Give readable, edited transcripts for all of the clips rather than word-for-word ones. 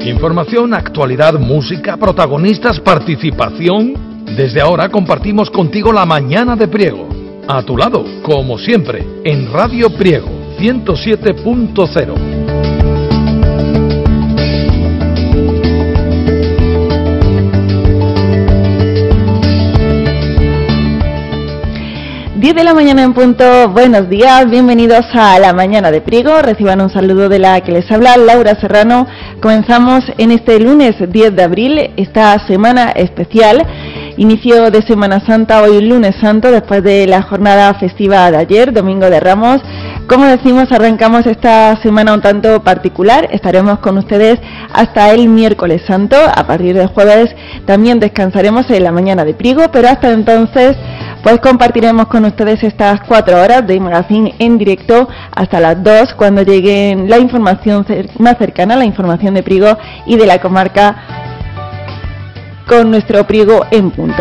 Información, actualidad, música, protagonistas, participación. Desde ahora compartimos contigo la mañana de Priego. A tu lado, como siempre, en Radio Priego 107.0. 10 de la mañana en punto, buenos días, bienvenidos a la mañana de Priego, reciban un saludo de la que les habla, Laura Serrano. Comenzamos en este lunes 10 de abril, esta semana especial, inicio de Semana Santa, hoy lunes santo, después de la jornada festiva de ayer, Domingo de Ramos. Como decimos, arrancamos esta semana un tanto particular, estaremos con ustedes hasta el miércoles santo, a partir del jueves también descansaremos en la mañana de Priego, pero hasta entonces pues compartiremos con ustedes estas 4 horas de magazine en directo hasta las 2, cuando llegue la información más cercana, la información de Priego y de la comarca con nuestro Priego en punto.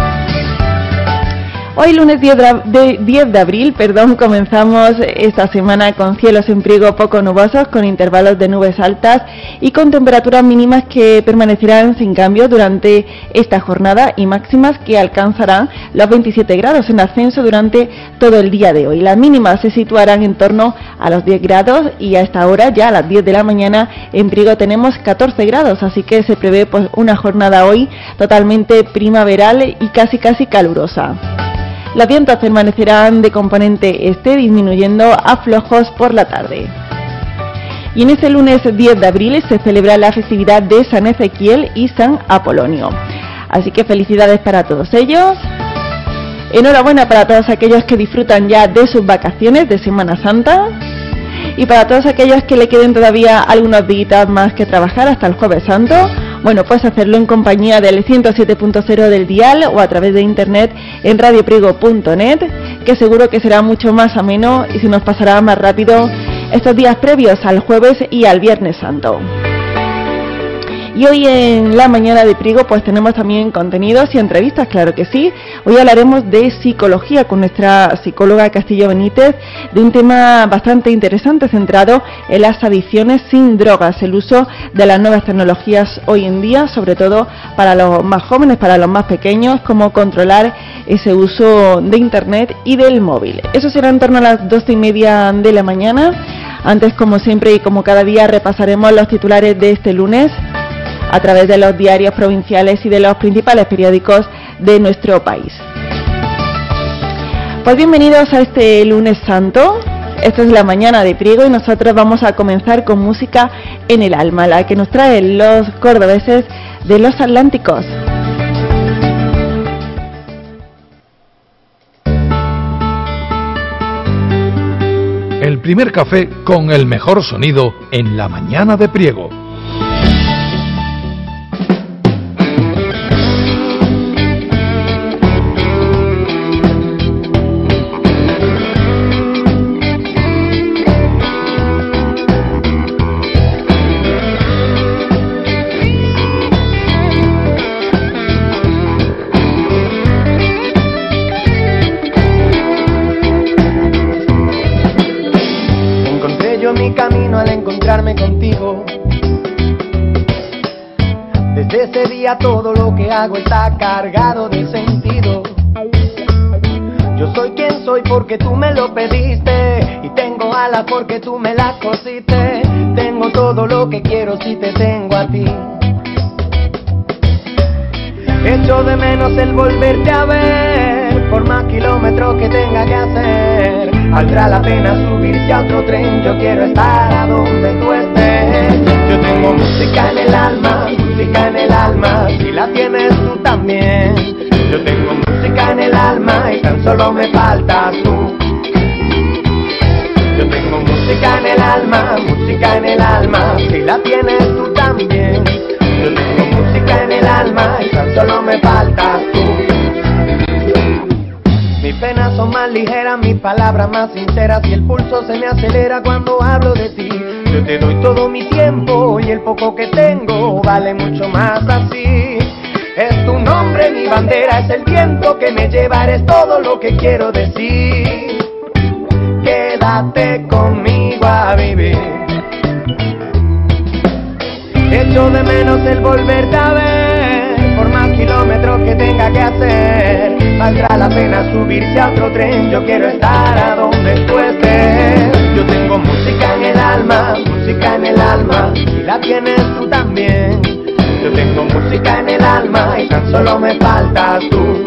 Hoy lunes 10 de abril, comenzamos esta semana con cielos en Priego poco nubosos, con intervalos de nubes altas y con temperaturas mínimas que permanecerán sin cambio durante esta jornada y máximas que alcanzarán los 27 grados en ascenso durante todo el día de hoy. Las mínimas se situarán en torno a los 10 grados y a esta hora, ya a las 10 de la mañana, en Priego tenemos 14 grados, así que se prevé pues una jornada hoy totalmente primaveral y casi calurosa. Los vientos permanecerán de componente este, disminuyendo a flojos por la tarde. Y en este lunes 10 de abril se celebra la festividad de San Ezequiel y San Apolonio. Así que felicidades para todos ellos. Enhorabuena para todos aquellos que disfrutan ya de sus vacaciones de Semana Santa. Y para todos aquellos que le queden todavía algunos días más que trabajar hasta el Jueves Santo, bueno, pues hacerlo en compañía del 107.0 del dial o a través de internet en radiopriego.net, que seguro que será mucho más ameno y se nos pasará más rápido estos días previos al Jueves y al Viernes Santo. Y hoy en la mañana de Priego pues tenemos también contenidos y entrevistas, claro que sí. Hoy hablaremos de psicología con nuestra psicóloga Castillo Benítez, de un tema bastante interesante centrado en las adicciones sin drogas, el uso de las nuevas tecnologías hoy en día, sobre todo para los más jóvenes, para los más pequeños, cómo controlar ese uso de internet y del móvil. Eso será en torno a las 12:30 de la mañana. Antes, como siempre y como cada día, repasaremos los titulares de este lunes a través de los diarios provinciales y de los principales periódicos de nuestro país. Pues bienvenidos a este lunes santo. Esta es la mañana de Priego y nosotros vamos a comenzar con música en el alma, la que nos traen los cordobeses de Los Atlánticos. El primer café con el mejor sonido en la mañana de Priego. Contigo, desde ese día todo lo que hago está cargado de sentido. Yo soy quien soy porque tú me lo pediste y tengo alas porque tú me las cosiste. Tengo todo lo que quiero si te tengo a ti. Echo de menos el volverte a ver, por más kilómetros que tenga que hacer. Valdrá la pena subirse a otro tren, yo quiero estar a donde tú estés. Yo tengo música en el alma, si la tienes tú también. Yo tengo música en el alma y tan solo me faltas tú. Yo tengo música en el alma, si la tienes tú también. Yo tengo música en el alma y tan solo me faltas tú. Mis penas son más ligeras, mis palabras más sinceras y el pulso se me acelera cuando hablo de ti. Yo te doy todo mi tiempo y el poco que tengo vale mucho más así. Es tu nombre, mi bandera, es el viento que me lleva, eres todo lo que quiero decir. Quédate conmigo a vivir. Echo de menos el volverte a ver, por más kilómetros que tenga que hacer. Valdrá la pena subirse a otro tren, yo quiero estar a donde tú estés. Yo tengo música en el alma, y la tienes tú también. Yo tengo música en el alma y tan solo me faltas tú.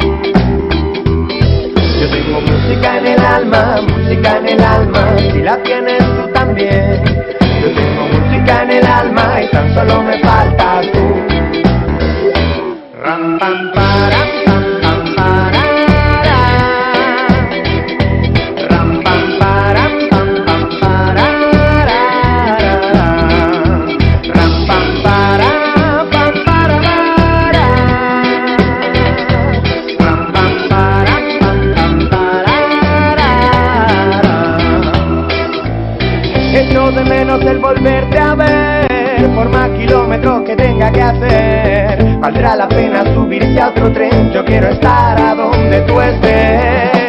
Yo tengo música en el alma, y la tienes tú también. Yo tengo música en el alma y tan solo me faltas tú. Ram pam param pam pam parara. Ram pam param pam pam parara. Ram pam para pam parara. Ram pam para pam pam parara. Echo de menos el volverte a ver, por más kilómetros que tenga que hacer. Valdrá la pena subirse a otro tren, yo quiero estar a donde tú estés.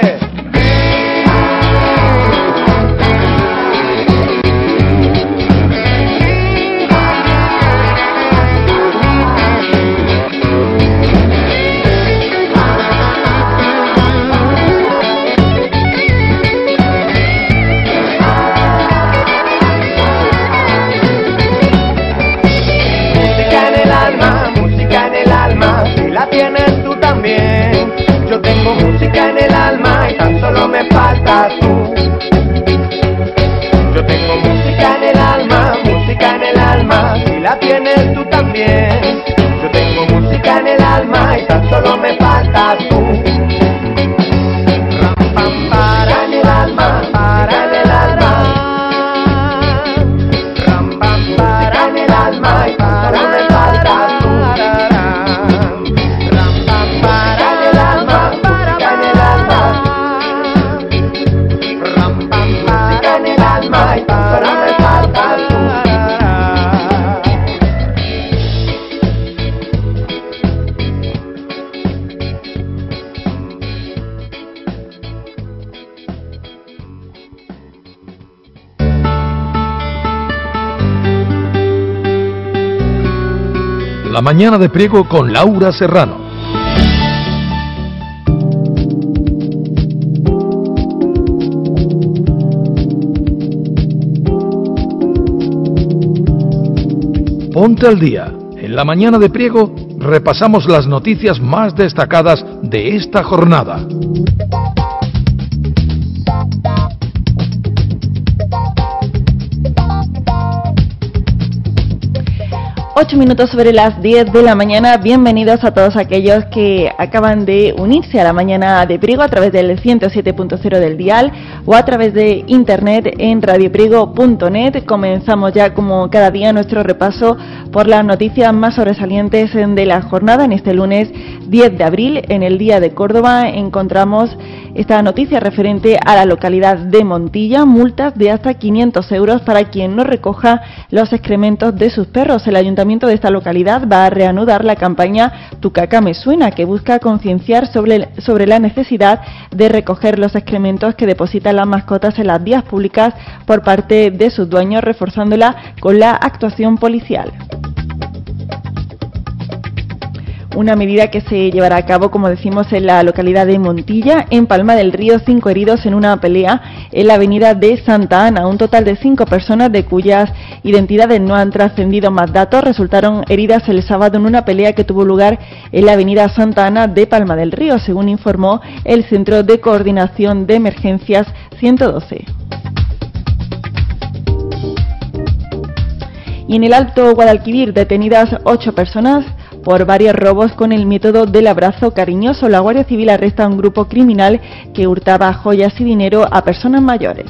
Tienes tú también. Yo tengo música en el alma y tan solo me faltas tú. Yo tengo música en el alma, y la tienes tú también. Yo tengo música en el alma y tan solo me faltas tú. Ram pam para en el alma, Ram pam para en el alma y tan solo me faltas tú. La mañana de Priego con Laura Serrano. Ponte al día. En la mañana de Priego repasamos las noticias más destacadas de esta jornada. 8 minutos sobre las 10 de la mañana. Bienvenidos a todos aquellos que acaban de unirse a la mañana de Priego a través del 107.0 del dial o a través de internet en radiopriego.net. Comenzamos ya como cada día nuestro repaso por las noticias más sobresalientes de la jornada. En este lunes 10 de abril, en el Día de Córdoba, encontramos esta noticia referente a la localidad de Montilla: multas de hasta 500 euros para quien no recoja los excrementos de sus perros. El ayuntamiento de esta localidad va a reanudar la campaña Tu caca me suena, que busca concienciar sobre la necesidad de recoger los excrementos que depositan las mascotas en las vías públicas por parte de sus dueños, reforzándola con la actuación policial. Una medida que se llevará a cabo, como decimos, en la localidad de Montilla. En Palma del Río, 5 heridos en una pelea en la avenida de Santa Ana. Un total de 5 personas, de cuyas identidades no han trascendido más datos, resultaron heridas el sábado en una pelea que tuvo lugar en la avenida Santa Ana de Palma del Río, según informó el Centro de Coordinación de Emergencias 112. Y en el Alto Guadalquivir, detenidas 8 personas por varios robos con el método del abrazo cariñoso. La Guardia Civil arresta a un grupo criminal que hurtaba joyas y dinero a personas mayores.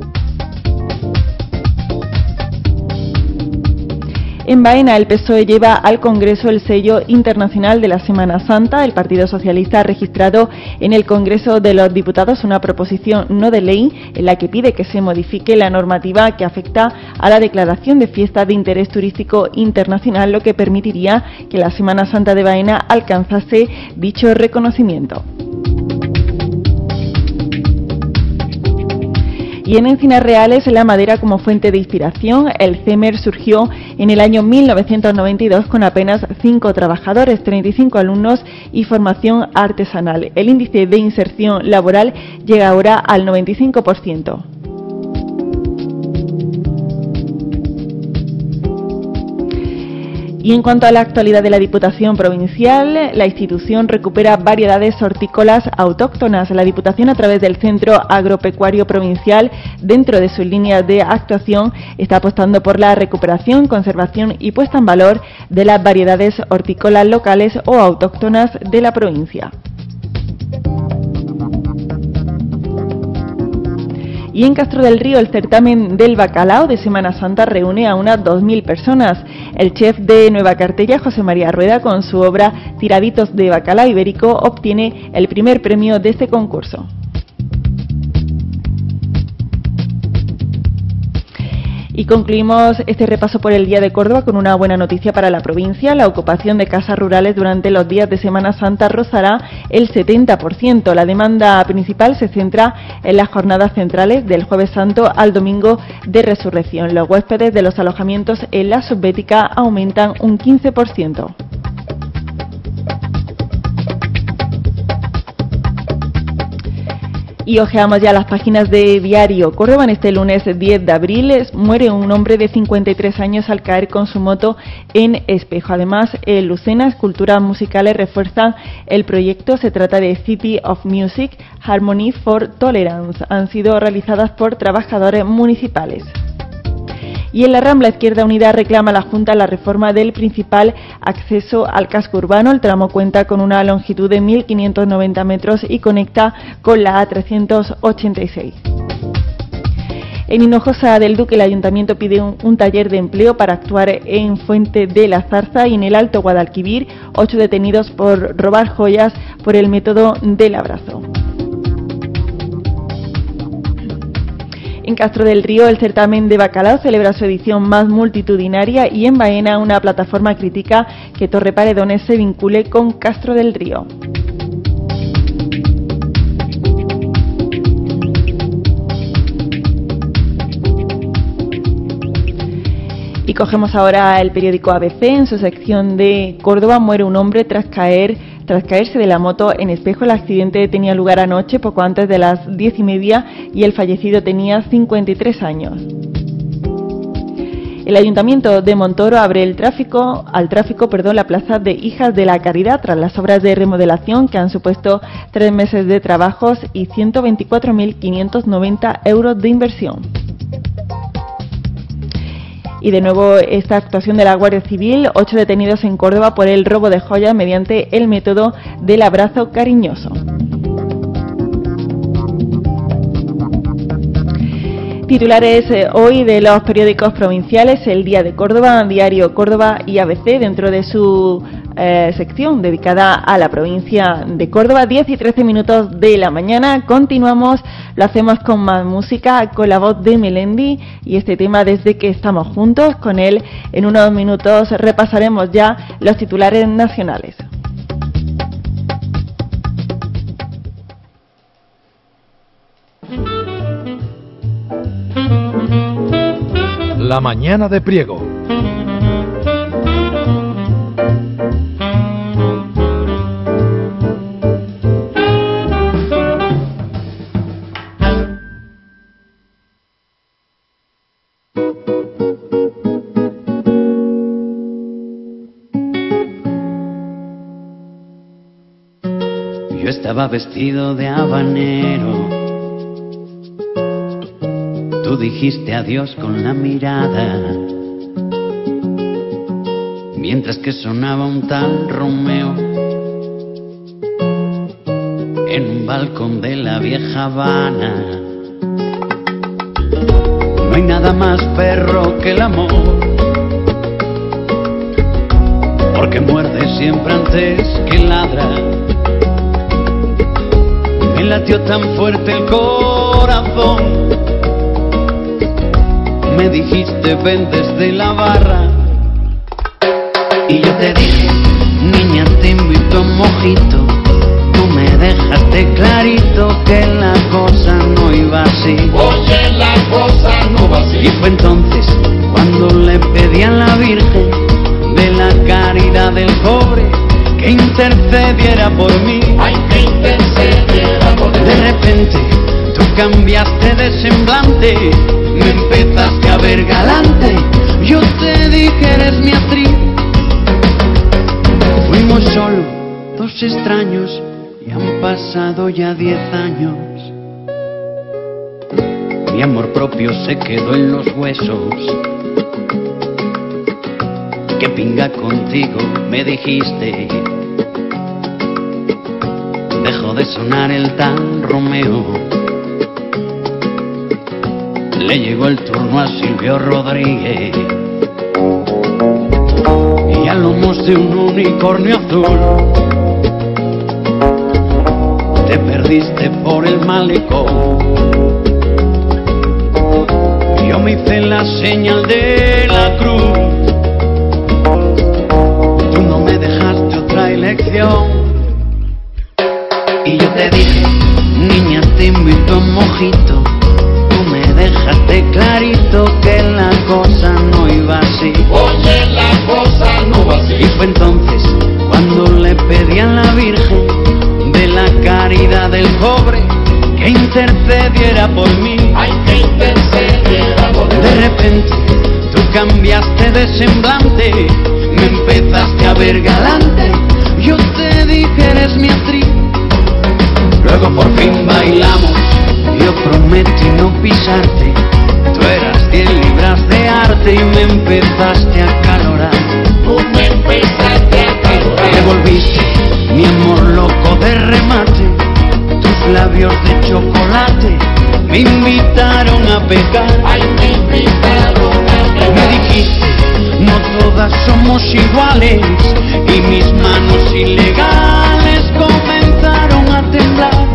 En Baena, el PSOE lleva al Congreso el sello internacional de la Semana Santa. El Partido Socialista ha registrado en el Congreso de los Diputados una proposición no de ley en la que pide que se modifique la normativa que afecta a la declaración de fiesta de interés turístico internacional, lo que permitiría que la Semana Santa de Baena alcanzase dicho reconocimiento. Y en Encinas Reales, la madera como fuente de inspiración. El CEMER surgió en el año 1992 con apenas 5 trabajadores, 35 alumnos y formación artesanal. El índice de inserción laboral llega ahora al 95%. Y en cuanto a la actualidad de la Diputación Provincial, la institución recupera variedades hortícolas autóctonas. La Diputación, a través del Centro Agropecuario Provincial, dentro de sus líneas de actuación, está apostando por la recuperación, conservación y puesta en valor de las variedades hortícolas locales o autóctonas de la provincia. Y en Castro del Río, el certamen del bacalao de Semana Santa reúne a unas 2.000 personas. El chef de Nueva Cartella, José María Rueda, con su obra Tiraditos de bacalao ibérico, obtiene el primer premio de este concurso. Y concluimos este repaso por el Día de Córdoba con una buena noticia para la provincia. La ocupación de casas rurales durante los días de Semana Santa rozará el 70%. La demanda principal se centra en las jornadas centrales del Jueves Santo al Domingo de Resurrección. Los huéspedes de los alojamientos en la Subbética aumentan un 15%. Y ojeamos ya las páginas de Diario Córdoba. En este lunes 10 de abril muere un hombre de 53 años al caer con su moto en Espejo. Además, Lucena Esculturas Musicales refuerzan el proyecto. Se trata de City of Music, Harmony for Tolerance. Han sido realizadas por trabajadores municipales. Y en la Rambla, Izquierda Unida reclama a la Junta la reforma del principal acceso al casco urbano. El tramo cuenta con una longitud de 1.590 metros y conecta con la A386. En Hinojosa del Duque, el Ayuntamiento pide un taller de empleo para actuar en Fuente de la Zarza. Y en el Alto Guadalquivir, 8 detenidos por robar joyas por el método del abrazo. En Castro del Río, el certamen de bacalao celebra su edición más multitudinaria. Y en Baena, una plataforma critica que Torre Paredones se vincule con Castro del Río. Y cogemos ahora el periódico ABC. En su sección de Córdoba, muere un hombre tras caerse de la moto en Espejo. El accidente tenía lugar anoche, poco antes de las 10:30, y el fallecido tenía 53 años. El Ayuntamiento de Montoro abre al tráfico, la plaza de Hijas de la Caridad tras las obras de remodelación que han supuesto 3 meses de trabajos y 124.590 euros de inversión. Y de nuevo esta actuación de la Guardia Civil, 8 detenidos en Córdoba por el robo de joyas mediante el método del abrazo cariñoso. Titulares hoy de los periódicos provinciales: El Día de Córdoba, Diario Córdoba y ABC, dentro de su sección dedicada a la provincia de Córdoba. 10 y 13 minutos de la mañana. Continuamos, lo hacemos con más música, con la voz de Melendi y este tema Desde que estamos juntos. Con él en unos minutos repasaremos ya los titulares nacionales. La mañana de Priego. Yo estaba vestido de habanero. Tú dijiste adiós con la mirada, mientras que sonaba un tal Romeo en un balcón de la vieja Habana. No hay nada más perro que el amor, porque muerde siempre antes que ladra. Me latió tan fuerte el corazón. Me dijiste ven desde la barra y yo te dije, niña, te invito a un mojito. Tú Tú me dejaste clarito que la cosa no iba así. Oye, la cosa no va así. Y fue entonces cuando le pedí a la Virgen de la caridad del pobre que intercediera por mí. Ay, que intercediera por mí. De repente tú cambiaste de semblante, me empezaste a ver galante. Yo te dije eres mi actriz. Fuimos solo dos extraños y han pasado ya 10 años. Mi amor propio se quedó en los huesos. Que pinga contigo, me dijiste. Dejó de sonar el tal Romeo. Le llegó el turno a Silvio Rodríguez. Y a lomos de un unicornio azul te perdiste por el malecón. Yo me hice la señal de la cruz. Tú no me dejaste otra elección. Y yo te dije, niña, te invito a un mojito. Tú me dejaste clarito que la cosa no iba así. Oye, la cosa no va así. Y fue entonces cuando le pedí a la Virgen de la caridad del pobre que intercediera por mí. Ay, que intercediera por mí. De repente tú cambiaste de semblante, me empezaste a ver galante. Yo te dije eres mi actriz. Luego por fin bailamos. Yo prometí no pisarte. Tú eras 10 libras de arte y me empezaste a calorar. Tú me empezaste a calorar. Te volviste mi amor loco de remate. Tus labios de chocolate me invitaron a pecar. Ay, me invitaron a pecar. Me dijiste, no todas somos iguales. Y mis manos ilegales comenzaron a temblar.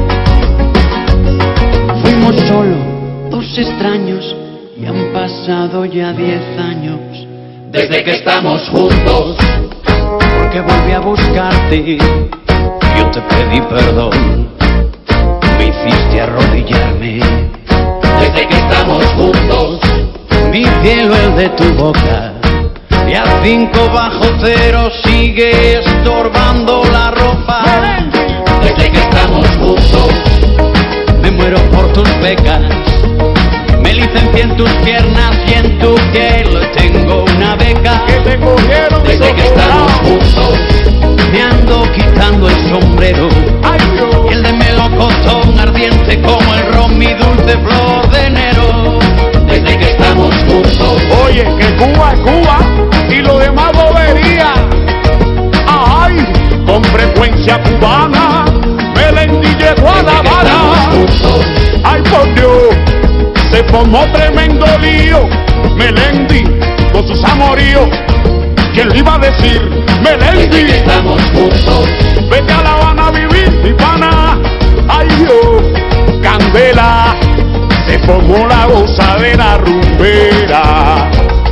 Fuimos solo dos extraños y han pasado ya 10 años Desde que estamos juntos. porque volví a buscarte. Yo te pedí perdón, me hiciste arrodillarme. Desde que estamos juntos. Mi cielo el de tu boca, y a 5 bajo cero sigue estorbando la ropa. Desde que estamos juntos. Me muero por tus becas, me licencié en tus piernas y en tu piel tengo una beca. Desde que estamos juntos. Me ando quitando el sombrero, y el de melocotón ardiente como el ron, mi dulce flor de enero. Desde que estamos juntos. Oye, que Cuba es Cuba y lo demás bobería. Ay, con frecuencia cubana, Melendi llegó a La Habana. Ay, por Dios, se formó tremendo lío. Melendi con sus amoríos. ¿Quién le iba a decir? Desde que Melendi, estamos juntos. vete a La Habana a vivir, mi pana. Ay, Dios, candela. Se formó la gozadera rumbera.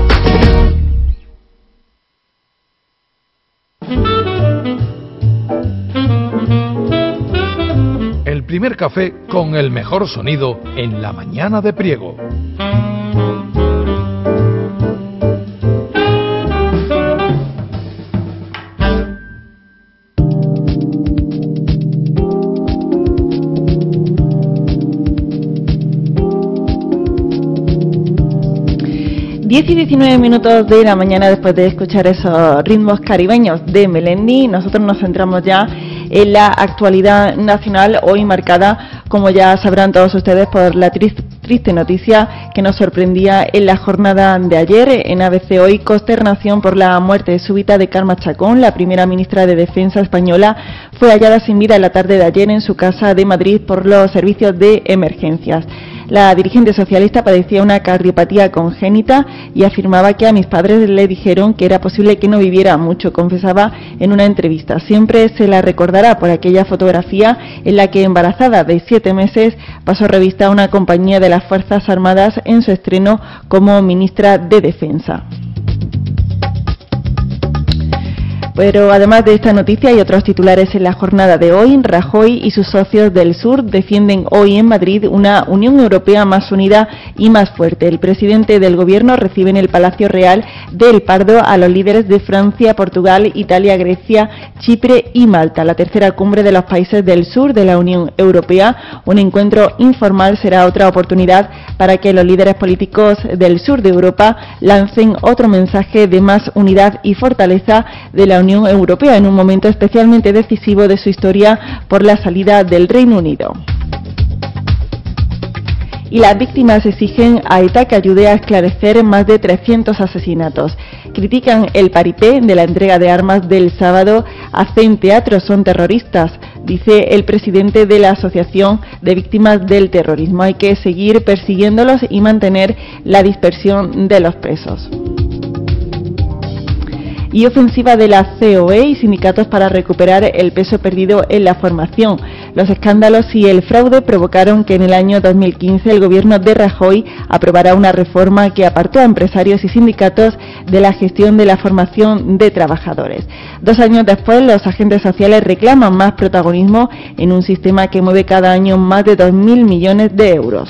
El primer café con el mejor sonido en la mañana de Priego. Diez y 19 minutos de la mañana después de escuchar esos ritmos caribeños de Melendi. Nosotros nos centramos ya en la actualidad nacional, hoy marcada, como ya sabrán todos ustedes, por la triste noticia que nos sorprendía en la jornada de ayer. En ABC Hoy, consternación por la muerte súbita de Carme Chacón. La primera ministra de Defensa española fue hallada sin vida en la tarde de ayer en su casa de Madrid por los servicios de emergencias. La dirigente socialista padecía una cardiopatía congénita y afirmaba que a mis padres le dijeron que era posible que no viviera mucho, confesaba en una entrevista. Siempre se la recordará por aquella fotografía en la que, embarazada de 7 meses, pasó revista a una compañía de las Fuerzas Armadas en su estreno como ministra de Defensa. Pero además de esta noticia hay otros titulares en la jornada de hoy. Rajoy y sus socios del sur defienden hoy en Madrid una Unión Europea más unida y más fuerte. El presidente del gobierno recibe en el Palacio Real de El Pardo a los líderes de Francia, Portugal, Italia, Grecia, Chipre y Malta. La tercera cumbre de los países del sur de la Unión Europea. Un encuentro informal será otra oportunidad para que los líderes políticos del sur de Europa lancen otro mensaje de más unidad y fortaleza de la Unión Europea en un momento especialmente decisivo de su historia por la salida del Reino Unido. Y las víctimas exigen a ETA que ayude a esclarecer más de 300 asesinatos. Critican el paripé de la entrega de armas del sábado. Hacen teatro, son terroristas, dice el presidente de la Asociación de Víctimas del Terrorismo. Hay que seguir persiguiéndolos y mantener la dispersión de los presos. Y ofensiva de la COE y sindicatos para recuperar el peso perdido en la formación. Los escándalos y el fraude provocaron que en el año 2015 el gobierno de Rajoy aprobara una reforma que apartó a empresarios y sindicatos de la gestión de la formación de trabajadores. 2 años después, los agentes sociales reclaman más protagonismo en un sistema que mueve cada año más de 2.000 millones de euros.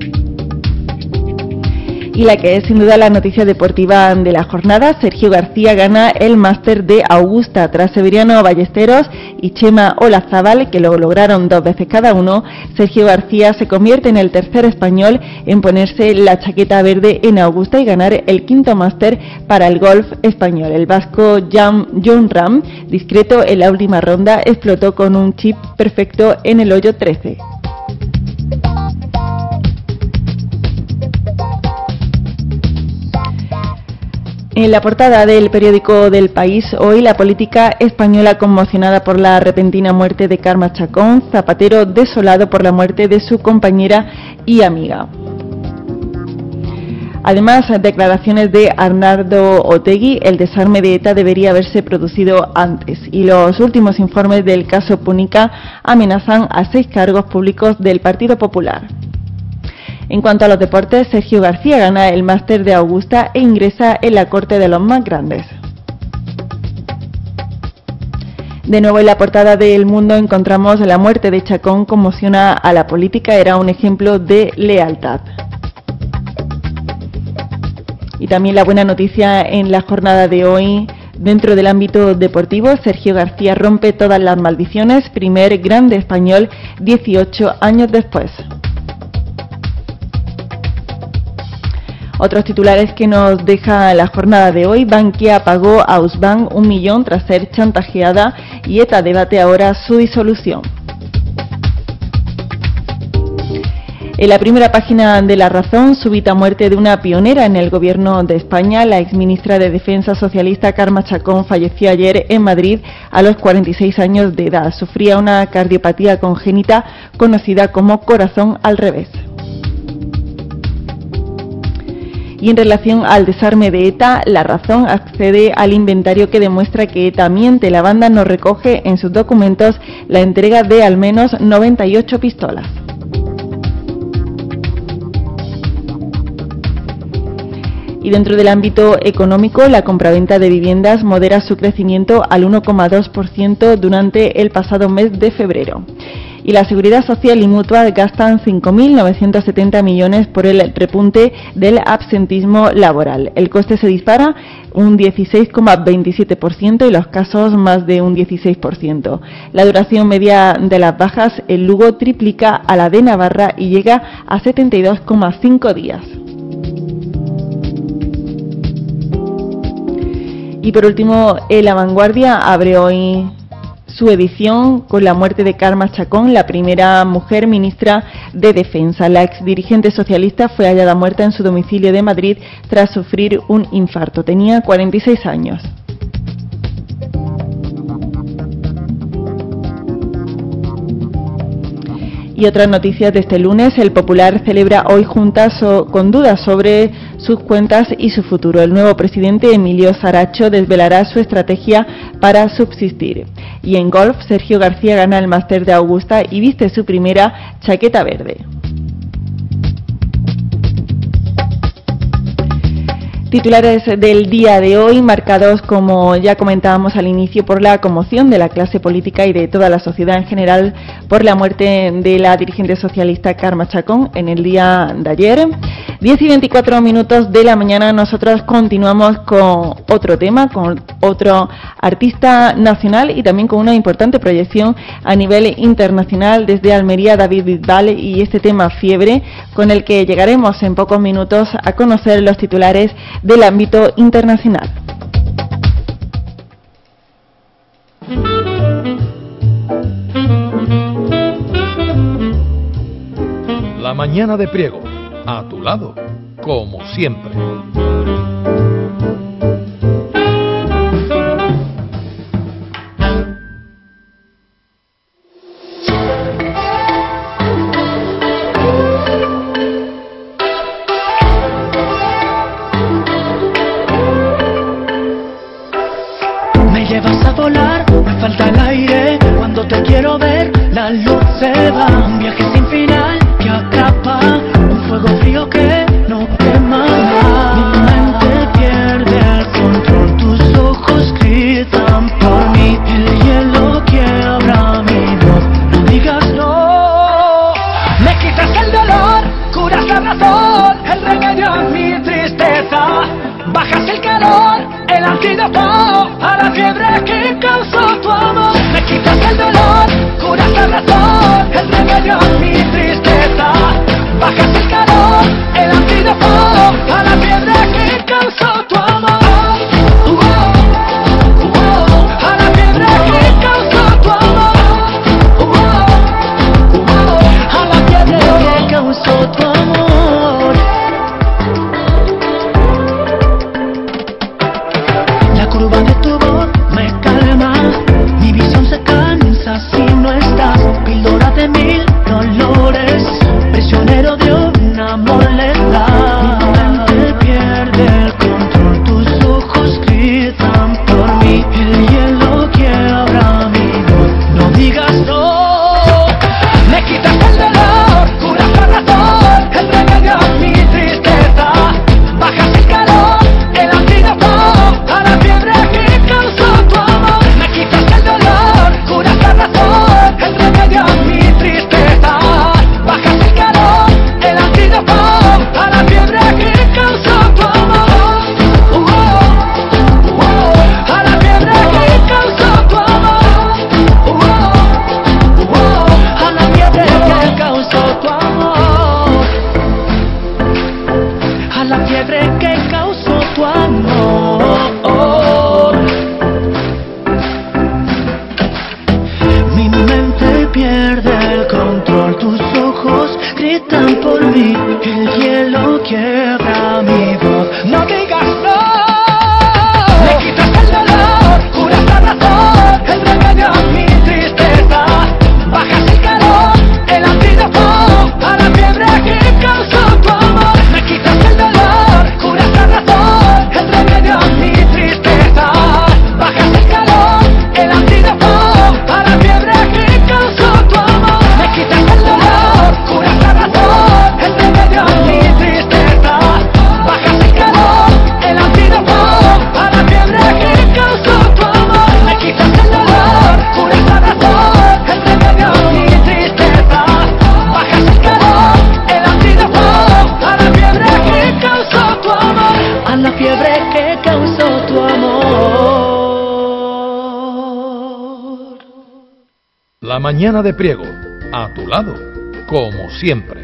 Y la que es sin duda la noticia deportiva de la jornada, Sergio García gana el máster de Augusta tras Severiano Ballesteros y Chema Olazábal, que lo lograron 2 veces cada uno. Sergio García se convierte en el tercer español en ponerse la chaqueta verde en Augusta y ganar el 5º máster para el golf español. El vasco Jon Ram, discreto en la última ronda, explotó con un chip perfecto en el hoyo 13. En la portada del periódico del País, hoy la política española conmocionada por la repentina muerte de Carme Chacón, Zapatero desolado por la muerte de su compañera y amiga. Además, declaraciones de Arnaldo Otegi, el desarme de ETA debería haberse producido antes. Y los últimos informes del caso Púnica amenazan a 6 cargos públicos del Partido Popular. En cuanto a los deportes, Sergio García gana el máster de Augusta e ingresa en la corte de los más grandes. De nuevo en la portada de El Mundo encontramos la muerte de Chacón conmociona a la política, era un ejemplo de lealtad. Y también la buena noticia en la jornada de hoy. Dentro del ámbito deportivo, Sergio García rompe todas las maldiciones, primer grande español 18 años después. Otros titulares que nos deja la jornada de hoy: Bankia pagó a Ausbank 1 millón tras ser chantajeada y ETA debate ahora su disolución. En la primera página de La Razón, súbita muerte de una pionera en el gobierno de España. La exministra de Defensa socialista Carme Chacón falleció ayer en Madrid a los 46 años de edad. Sufría una cardiopatía congénita conocida como corazón al revés. Y en relación al desarme de ETA, La Razón accede al inventario que demuestra que ETA miente. La banda no recoge en sus documentos la entrega de al menos 98 pistolas. Y dentro del ámbito económico, la compraventa de viviendas modera su crecimiento al 1,2% durante el pasado mes de febrero. Y la Seguridad Social y Mutua gastan 5.970 millones por el repunte del absentismo laboral. El coste se dispara un 16,27% y los casos más de un 16%. La duración media de las bajas en Lugo triplica a la de Navarra y llega a 72,5 días. Y por último, La Vanguardia abre hoy su edición con la muerte de Carme Chacón, la primera mujer ministra de Defensa. La exdirigente socialista fue hallada muerta en su domicilio de Madrid tras sufrir un infarto. Tenía 46 años. Y otras noticias de este lunes: El Popular celebra hoy juntas con dudas sobre sus cuentas y su futuro. El nuevo presidente, Emilio Saracho, desvelará su estrategia para subsistir. Y en golf, Sergio García gana el máster de Augusta y viste su primera chaqueta verde. Titulares del día de hoy, marcados, como ya comentábamos al inicio, por la conmoción de la clase política y de toda la sociedad en general por la muerte de la dirigente socialista Carme Chacón en el día de ayer. 10:24 de la mañana, nosotros continuamos con otro tema, con otro artista nacional y también con una importante proyección a nivel internacional desde Almería, David Bisbal, y este tema Fiebre, con el que llegaremos en pocos minutos a conocer los titulares del ámbito internacional. La mañana de Priego, a tu lado, como siempre. Me llevas a volar, me falta el aire. Cuando te quiero ver, la luz se va. Un viaje sin final que atrapa, un fuego frío que no quema más. Mi mente pierde el control, tus ojos gritan por mí. El hielo quiebra mi voz, no digas no. Me quitas el dolor, curas la razón, el remedio a mi tristeza. Bajas el calor, el antídoto a la fiebre que causó tu amor. Me quitas el dolor, curas la razón, el remedio a mi tristeza. Bajas el calor, el antídoto a la fiebre que causó tu amor. A la fiebre que causó tu amor. A la fiebre que causó tu amor. La curva de tu voz me calma, mi visión se cansa si no estás. Píldora de mil dolores, prisionero de un amor letal. Mi mente pierde el control, tus ojos gritan por mí. El hielo quiebra mi voz, no digas no. Me quitas el dolor, curas la razón, el remedio a mi tristeza. Bajas el calor, el antídoto a la fiebre que causó tu amor. Me quitas el dolor, curas la razón, el remedio a mi tristeza. Bajas el calor, el antídoto a la fiebre que causó tu amor. A la fiebre que causó tu amor. A la fiebre que causó tu amor. A la fiebre que causó tu amor. Mi mente pierde el control, tus ojos gritan por mí. El hielo quiebra mi voz, no digas no. Me quitas el dolor, curas la razón, el remedio a mi tristeza. Bajas el calor, el antídoto a la fiebre que causó tu amor. Me quitas el dolor, curas la razón, el remedio a mi tristeza. Bajas el calor, el antídoto a la fiebre que causó tu amor. Me quitas el dolor, curas la razón, el remedio a mi tristeza. Bajas el calor, el antídoto a la fiebre que causó tu amor. Me quitas el dolor, curas la razón, el remedio a mi tristeza. Bajas el calor, el antídoto a la fiebre que causó tu amor. A la fiebre que causó tu amor. La mañana de Priego, a tu lado, como siempre.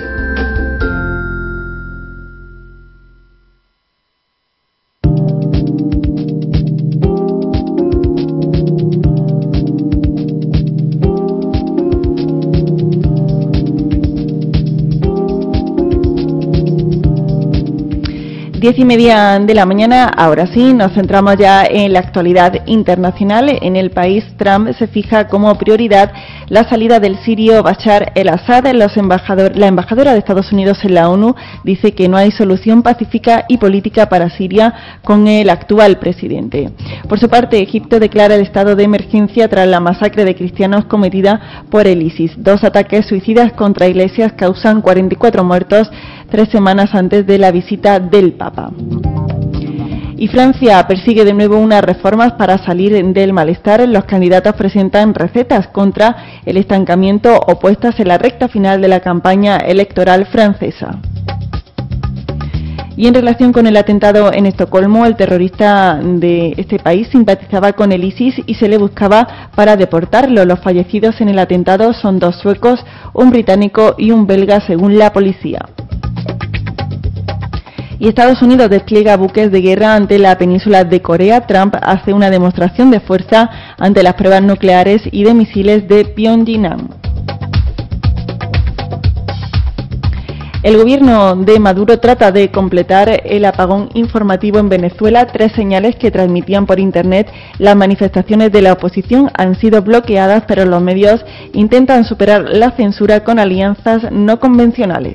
Diez y media de la mañana, ahora sí, nos centramos ya en la actualidad internacional. En el país, Trump se fija como prioridad la salida del sirio Bashar el-Assad. La embajadora de Estados Unidos en la ONU dice que no hay solución pacífica y política para Siria con el actual presidente. Por su parte, Egipto declara el estado de emergencia tras la masacre de cristianos cometida por el ISIS. 2 ataques suicidas contra iglesias causan 44 muertos 3 semanas antes de la visita del Papa. Y Francia persigue de nuevo unas reformas para salir del malestar. Los candidatos presentan recetas contra el estancamiento opuestas en la recta final de la campaña electoral francesa. Y en relación con el atentado en Estocolmo, el terrorista de este país simpatizaba con el ISIS y se le buscaba para deportarlo. Los fallecidos en el atentado son 2 suecos, un británico y un belga, según la policía. Y Estados Unidos despliega buques de guerra ante la península de Corea. Trump hace una demostración de fuerza ante las pruebas nucleares y de misiles de Pyongyang. El gobierno de Maduro trata de completar el apagón informativo en Venezuela. 3 señales que transmitían por internet las manifestaciones de la oposición han sido bloqueadas, pero los medios intentan superar la censura con alianzas no convencionales.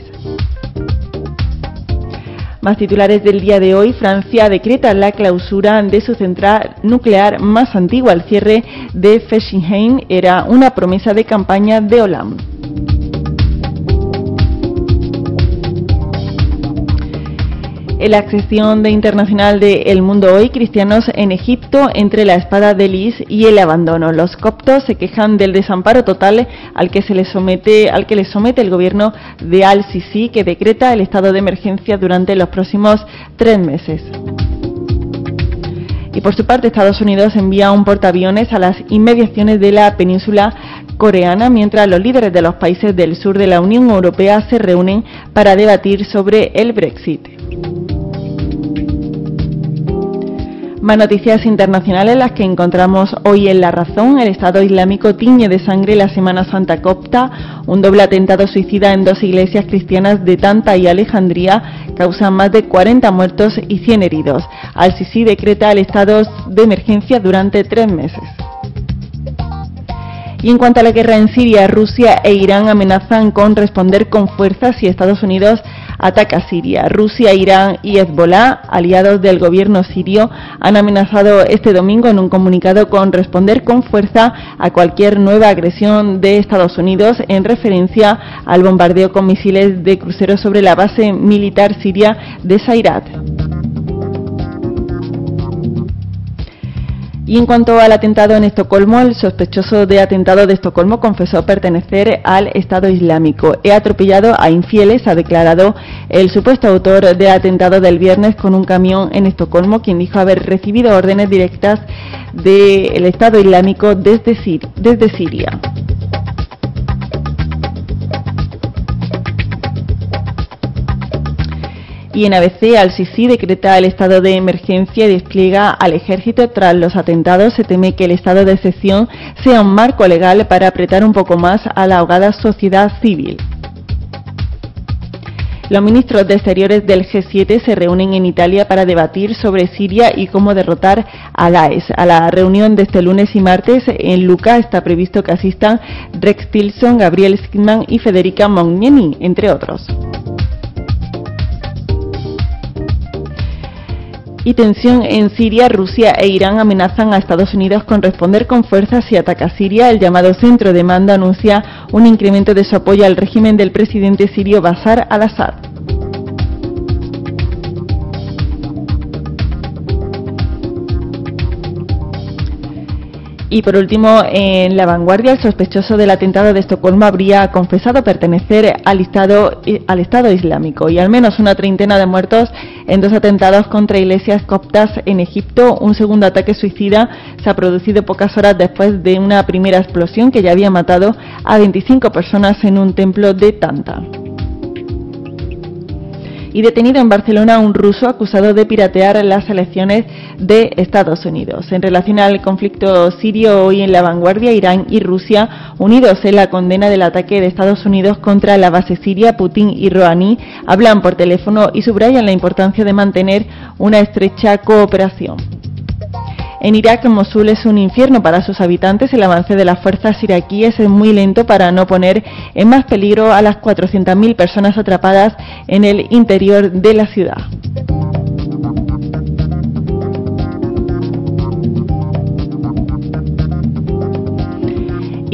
Más titulares del día de hoy. Francia decreta la clausura de su central nuclear más antigua. El cierre de Fessenheim era una promesa de campaña de Hollande. En la sección de internacional de El Mundo Hoy, cristianos en Egipto entre la espada de Lis y el abandono. Los coptos se quejan del desamparo total al que les somete el gobierno de Al-Sisi, que decreta el estado de emergencia durante los próximos 3 meses. Y por su parte, Estados Unidos envía un portaaviones a las inmediaciones de la península coreana, mientras los líderes de los países del sur de la Unión Europea se reúnen para debatir sobre el Brexit. Más noticias internacionales, las que encontramos hoy en La Razón. El Estado Islámico tiñe de sangre la Semana Santa copta. Un doble atentado suicida en 2 iglesias cristianas de Tanta y Alejandría causa más de 40 muertos y 100 heridos. Al-Sisi decreta el estado de emergencia durante 3 meses. Y en cuanto a la guerra en Siria, Rusia e Irán amenazan con responder con fuerza si Estados Unidos ataca Siria. Rusia, Irán y Hezbolá, aliados del gobierno sirio, han amenazado este domingo en un comunicado con responder con fuerza a cualquier nueva agresión de Estados Unidos, en referencia al bombardeo con misiles de crucero sobre la base militar siria de Sayrat. Y en cuanto al atentado en Estocolmo, el sospechoso de atentado de Estocolmo confesó pertenecer al Estado Islámico. He atropellado a infieles, ha declarado el supuesto autor del atentado del viernes con un camión en Estocolmo, quien dijo haber recibido órdenes directas del Estado Islámico desde Siria. Y en ABC, Al-Sisi decreta el estado de emergencia y despliega al ejército tras los atentados. Se teme que el estado de excepción sea un marco legal para apretar un poco más a la ahogada sociedad civil. Los ministros de Exteriores del G7 se reúnen en Italia para debatir sobre Siria y cómo derrotar a Daesh. A la reunión de este lunes y martes en Lucca está previsto que asistan Rex Tillerson, Gabriel Schickman y Federica Mogherini, entre otros. Y tensión en Siria. Rusia e Irán amenazan a Estados Unidos con responder con fuerza si ataca Siria. El llamado centro de mando anuncia un incremento de su apoyo al régimen del presidente sirio Bashar al-Assad. Y por último, en La Vanguardia, el sospechoso del atentado de Estocolmo habría confesado pertenecer al Estado Islámico, y al menos una treintena de muertos en 2 atentados contra iglesias coptas en Egipto. Un segundo ataque suicida se ha producido pocas horas después de una primera explosión que ya había matado a 25 personas en un templo de Tanta. Y detenido en Barcelona un ruso acusado de piratear las elecciones de Estados Unidos. En relación al conflicto sirio, hoy en La Vanguardia, Irán y Rusia, unidos en la condena del ataque de Estados Unidos contra la base siria, Putin y Rouhani hablan por teléfono y subrayan la importancia de mantener una estrecha cooperación. En Irak, Mosul es un infierno para sus habitantes. El avance de las fuerzas iraquíes es muy lento para no poner en más peligro a las 400.000 personas atrapadas en el interior de la ciudad.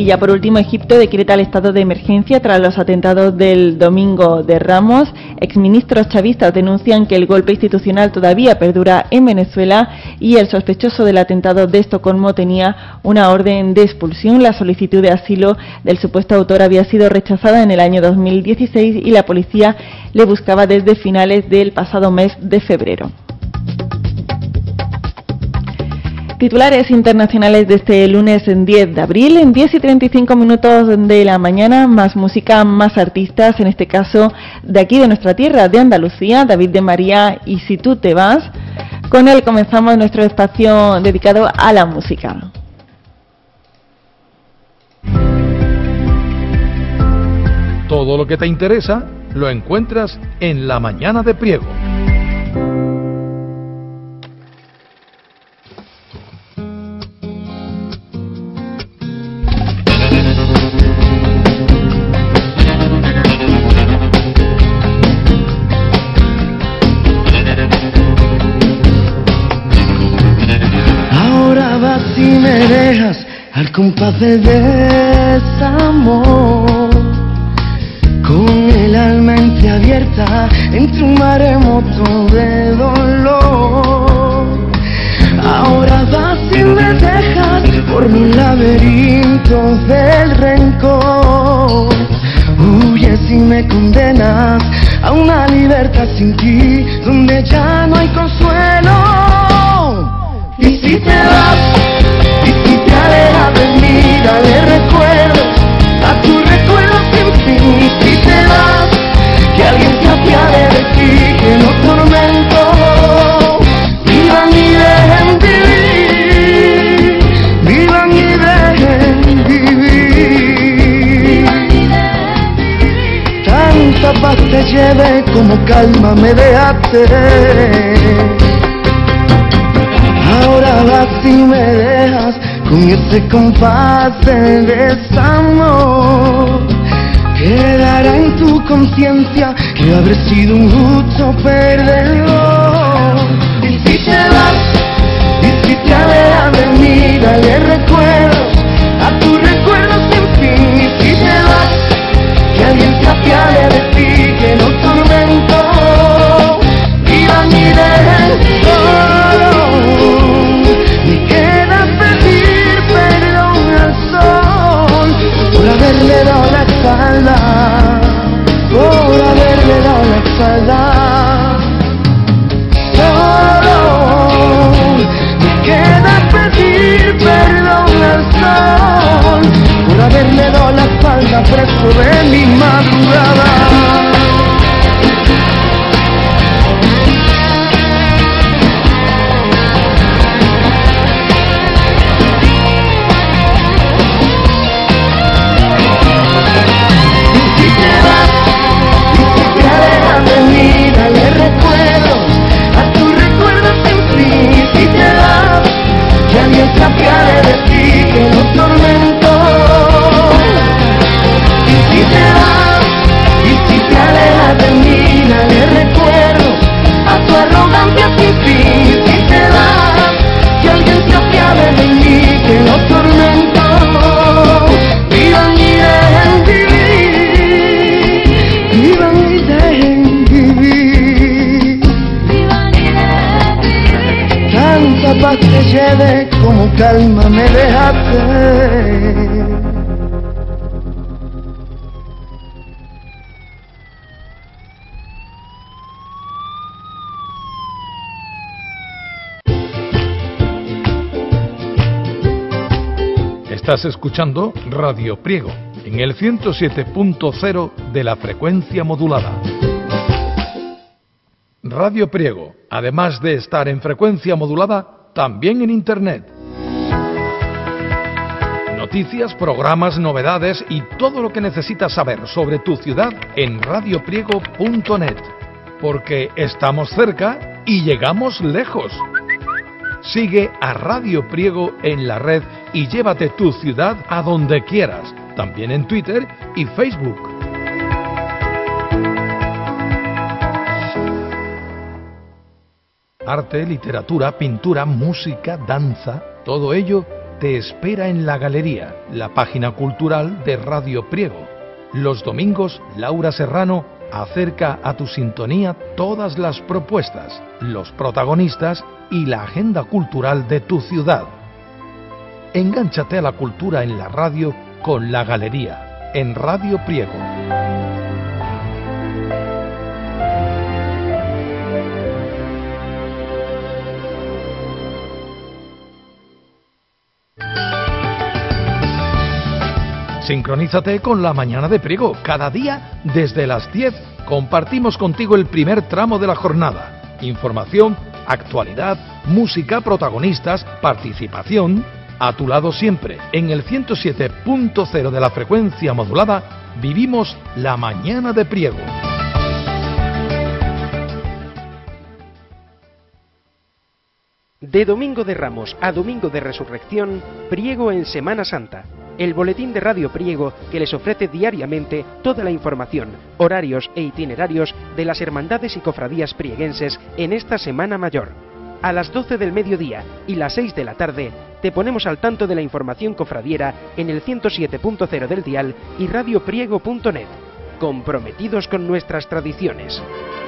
Y ya por último, Egipto decreta el estado de emergencia tras los atentados del domingo de Ramos. Exministros chavistas denuncian que el golpe institucional todavía perdura en Venezuela y el sospechoso del atentado de Estocolmo tenía una orden de expulsión. La solicitud de asilo del supuesto autor había sido rechazada en el año 2016 y la policía le buscaba desde finales del pasado mes de febrero. Titulares internacionales de este lunes en 10 de abril, en 10 y 35 minutos de la mañana, más música, más artistas, en este caso de aquí de nuestra tierra, de Andalucía, David de María y Si tú te vas. Con él comenzamos nuestro espacio dedicado a la música. Todo lo que te interesa lo encuentras en La Mañana de Priego. Ahora vas y me dejas al compás de desamor, con el alma entreabierta entre un maremoto de dolor. Ahora vas y me dejas por un laberinto del rencor. Huyes y me condenas a una libertad sin ti, donde ya no hay consuelo. Y si te vas, y si te alejas de mí, dale recuerdos a tu recuerdo sin fin. Y si te vas, que alguien se apiade de ti, que los tormentos vivan y dejen vivir, vivan y dejen vivir. Tanta paz te lleve como calma me dejaste. Ahora vas y me dejas con ese compás de desamor. Quedará en tu conciencia que habré sido un justo perdedor. Y si te vas, y si te alejas de mí, dale recuerdos a tu recuerdo sin fin. Y si te vas, que alguien se apiade de ti, que los tormentos vivan y dejen solo. Me queda pedir perdón al sol por haberle dado la espalda, por haberle dado la espalda. Solo me queda pedir perdón al sol por haberle dado la espalda preso de mi madrugada. Se apiade de ti, que los tormentos. Y si te vas, y si te alejas de mí, dale recuerdos a tu arrogancia sin fin. Y si te vas, que alguien se apiade de mí, que los tormentos vivan y dejen vivir, vivan y dejen vivir, vivan y dejen vivir. Tanta paz te lleve como calma me dejaste. Estás escuchando Radio Priego en el 107.0 de la frecuencia modulada. Radio Priego, además de estar en frecuencia modulada, también en Internet. Noticias, programas, novedades y todo lo que necesitas saber sobre tu ciudad en radiopriego.net. Porque estamos cerca y llegamos lejos. Sigue a Radio Priego en la red y llévate tu ciudad a donde quieras, también en Twitter y Facebook. Arte, literatura, pintura, música, danza, todo ello te espera en La Galería, la página cultural de Radio Priego. Los domingos, Laura Serrano acerca a tu sintonía todas las propuestas, los protagonistas y la agenda cultural de tu ciudad. Engánchate a la cultura en la radio con La Galería, en Radio Priego. Sincronízate con La Mañana de Priego. Cada día, desde las 10, compartimos contigo el primer tramo de la jornada. Información, actualidad, música, protagonistas, participación. A tu lado siempre, en el 107.0 de la frecuencia modulada, vivimos La Mañana de Priego. De Domingo de Ramos a Domingo de Resurrección, Priego en Semana Santa. El boletín de Radio Priego que les ofrece diariamente toda la información, horarios e itinerarios de las hermandades y cofradías prieguenses en esta Semana Mayor. A las 12 del mediodía y las 6 de la tarde te ponemos al tanto de la información cofradiera en el 107.0 del dial y radiopriego.net, comprometidos con nuestras tradiciones.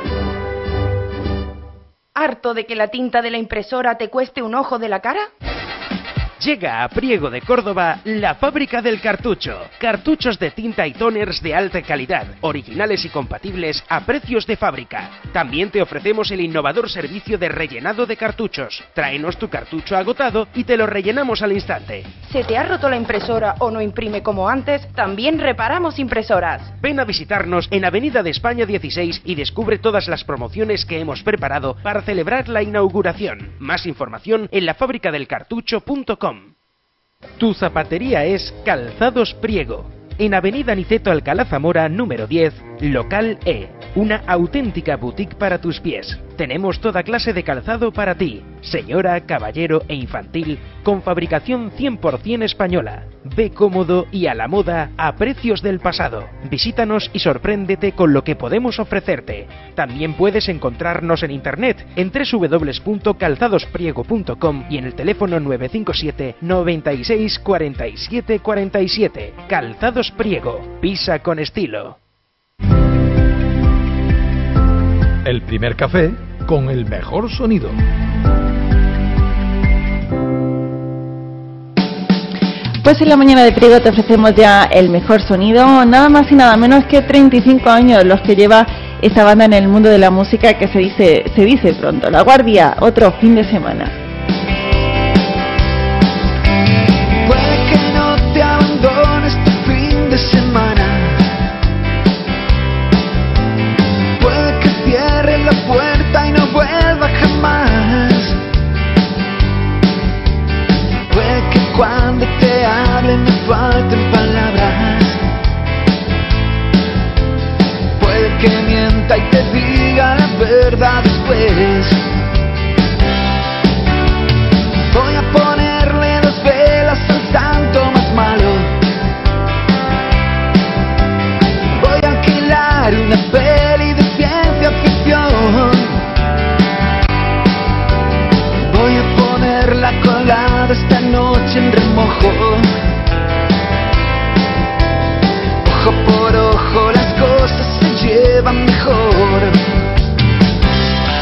¿Harto de que la tinta de la impresora te cueste un ojo de la cara? Llega a Priego de Córdoba la fábrica del cartucho. Cartuchos de tinta y toners de alta calidad, originales y compatibles a precios de fábrica. También te ofrecemos el innovador servicio de rellenado de cartuchos. Tráenos tu cartucho agotado y te lo rellenamos al instante. ¿Se te ha roto la impresora o no imprime como antes? También reparamos impresoras. Ven a visitarnos en Avenida de España 16 y descubre todas las promociones que hemos preparado para celebrar la inauguración. Más información en lafabricadelcartucho.com. Tu zapatería es Calzados Priego, en Avenida Niceto Alcalá Zamora, número 10, local E, una auténtica boutique para tus pies. Tenemos toda clase de calzado para ti, señora, caballero e infantil, con fabricación 100% española. Ve cómodo y a la moda a precios del pasado. Visítanos y sorpréndete con lo que podemos ofrecerte. También puedes encontrarnos en internet en www.calzadospriego.com y en el teléfono 957 96 47 47. Calzados Priego, pisa con estilo. El primer café con el mejor sonido. Pues en La Mañana de Priego te ofrecemos ya el mejor sonido, nada más y nada menos que 35 años los que lleva esta banda en el mundo de la música que se dice pronto. La Guardia, otro fin de semana. Puede que no te abandones este fin de semana. Puede que cierres la puerta y no vuelva jamás. Puede que cuando te hable me falten palabras. Puede que mienta y te diga la verdad después. Voy a ponerle 2 velas al santo más malo. Voy a alquilar una peli de ciencia ficción. Voy a ponerla colada esta noche en remojo. Ojo por ojo las cosas se llevan mejor.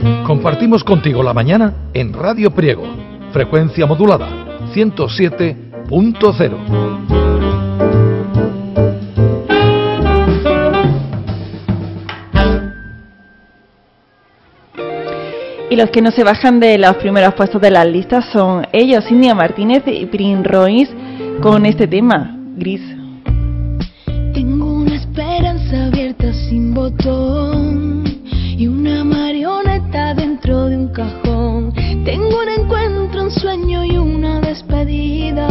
Compartimos contigo la mañana en Radio Priego, frecuencia modulada 107.0. Y los que no se bajan de los primeros puestos de las listas son ellos, India Martínez y Prince Royce, con este tema, Gris. Tengo una esperanza abierta sin botón y una marioneta dentro de un cajón. Tengo un encuentro, un sueño y una despedida.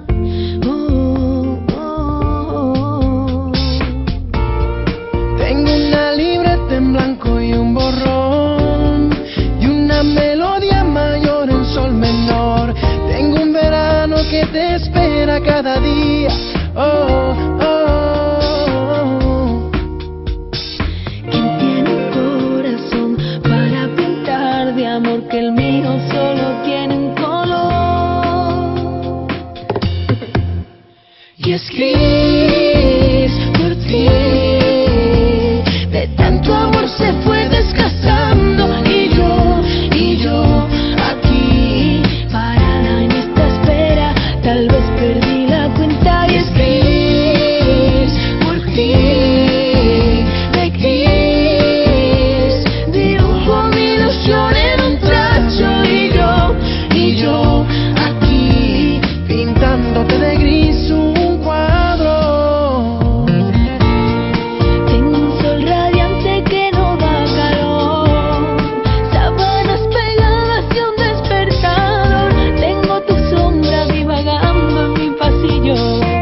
Tengo una libreta en blanco y un borrón y una melodía mayor en sol menor. Tengo un verano que te espera cada día. ¿Quién tiene un corazón para pintar de amor que el mío solo tiene un color? Y es gris por ti. De tanto amor se fue desgastando y yo aquí parada en esta espera. Tal vez perdí la cuenta y es gris por ti. De gris dibujo mi ilusión en un trazo y yo aquí Pintándote de gris un cuadro. tengo un sol radiante que no da calor, sábanas pegadas y un despertador. Tengo tu sombra divagando en mi pasillo.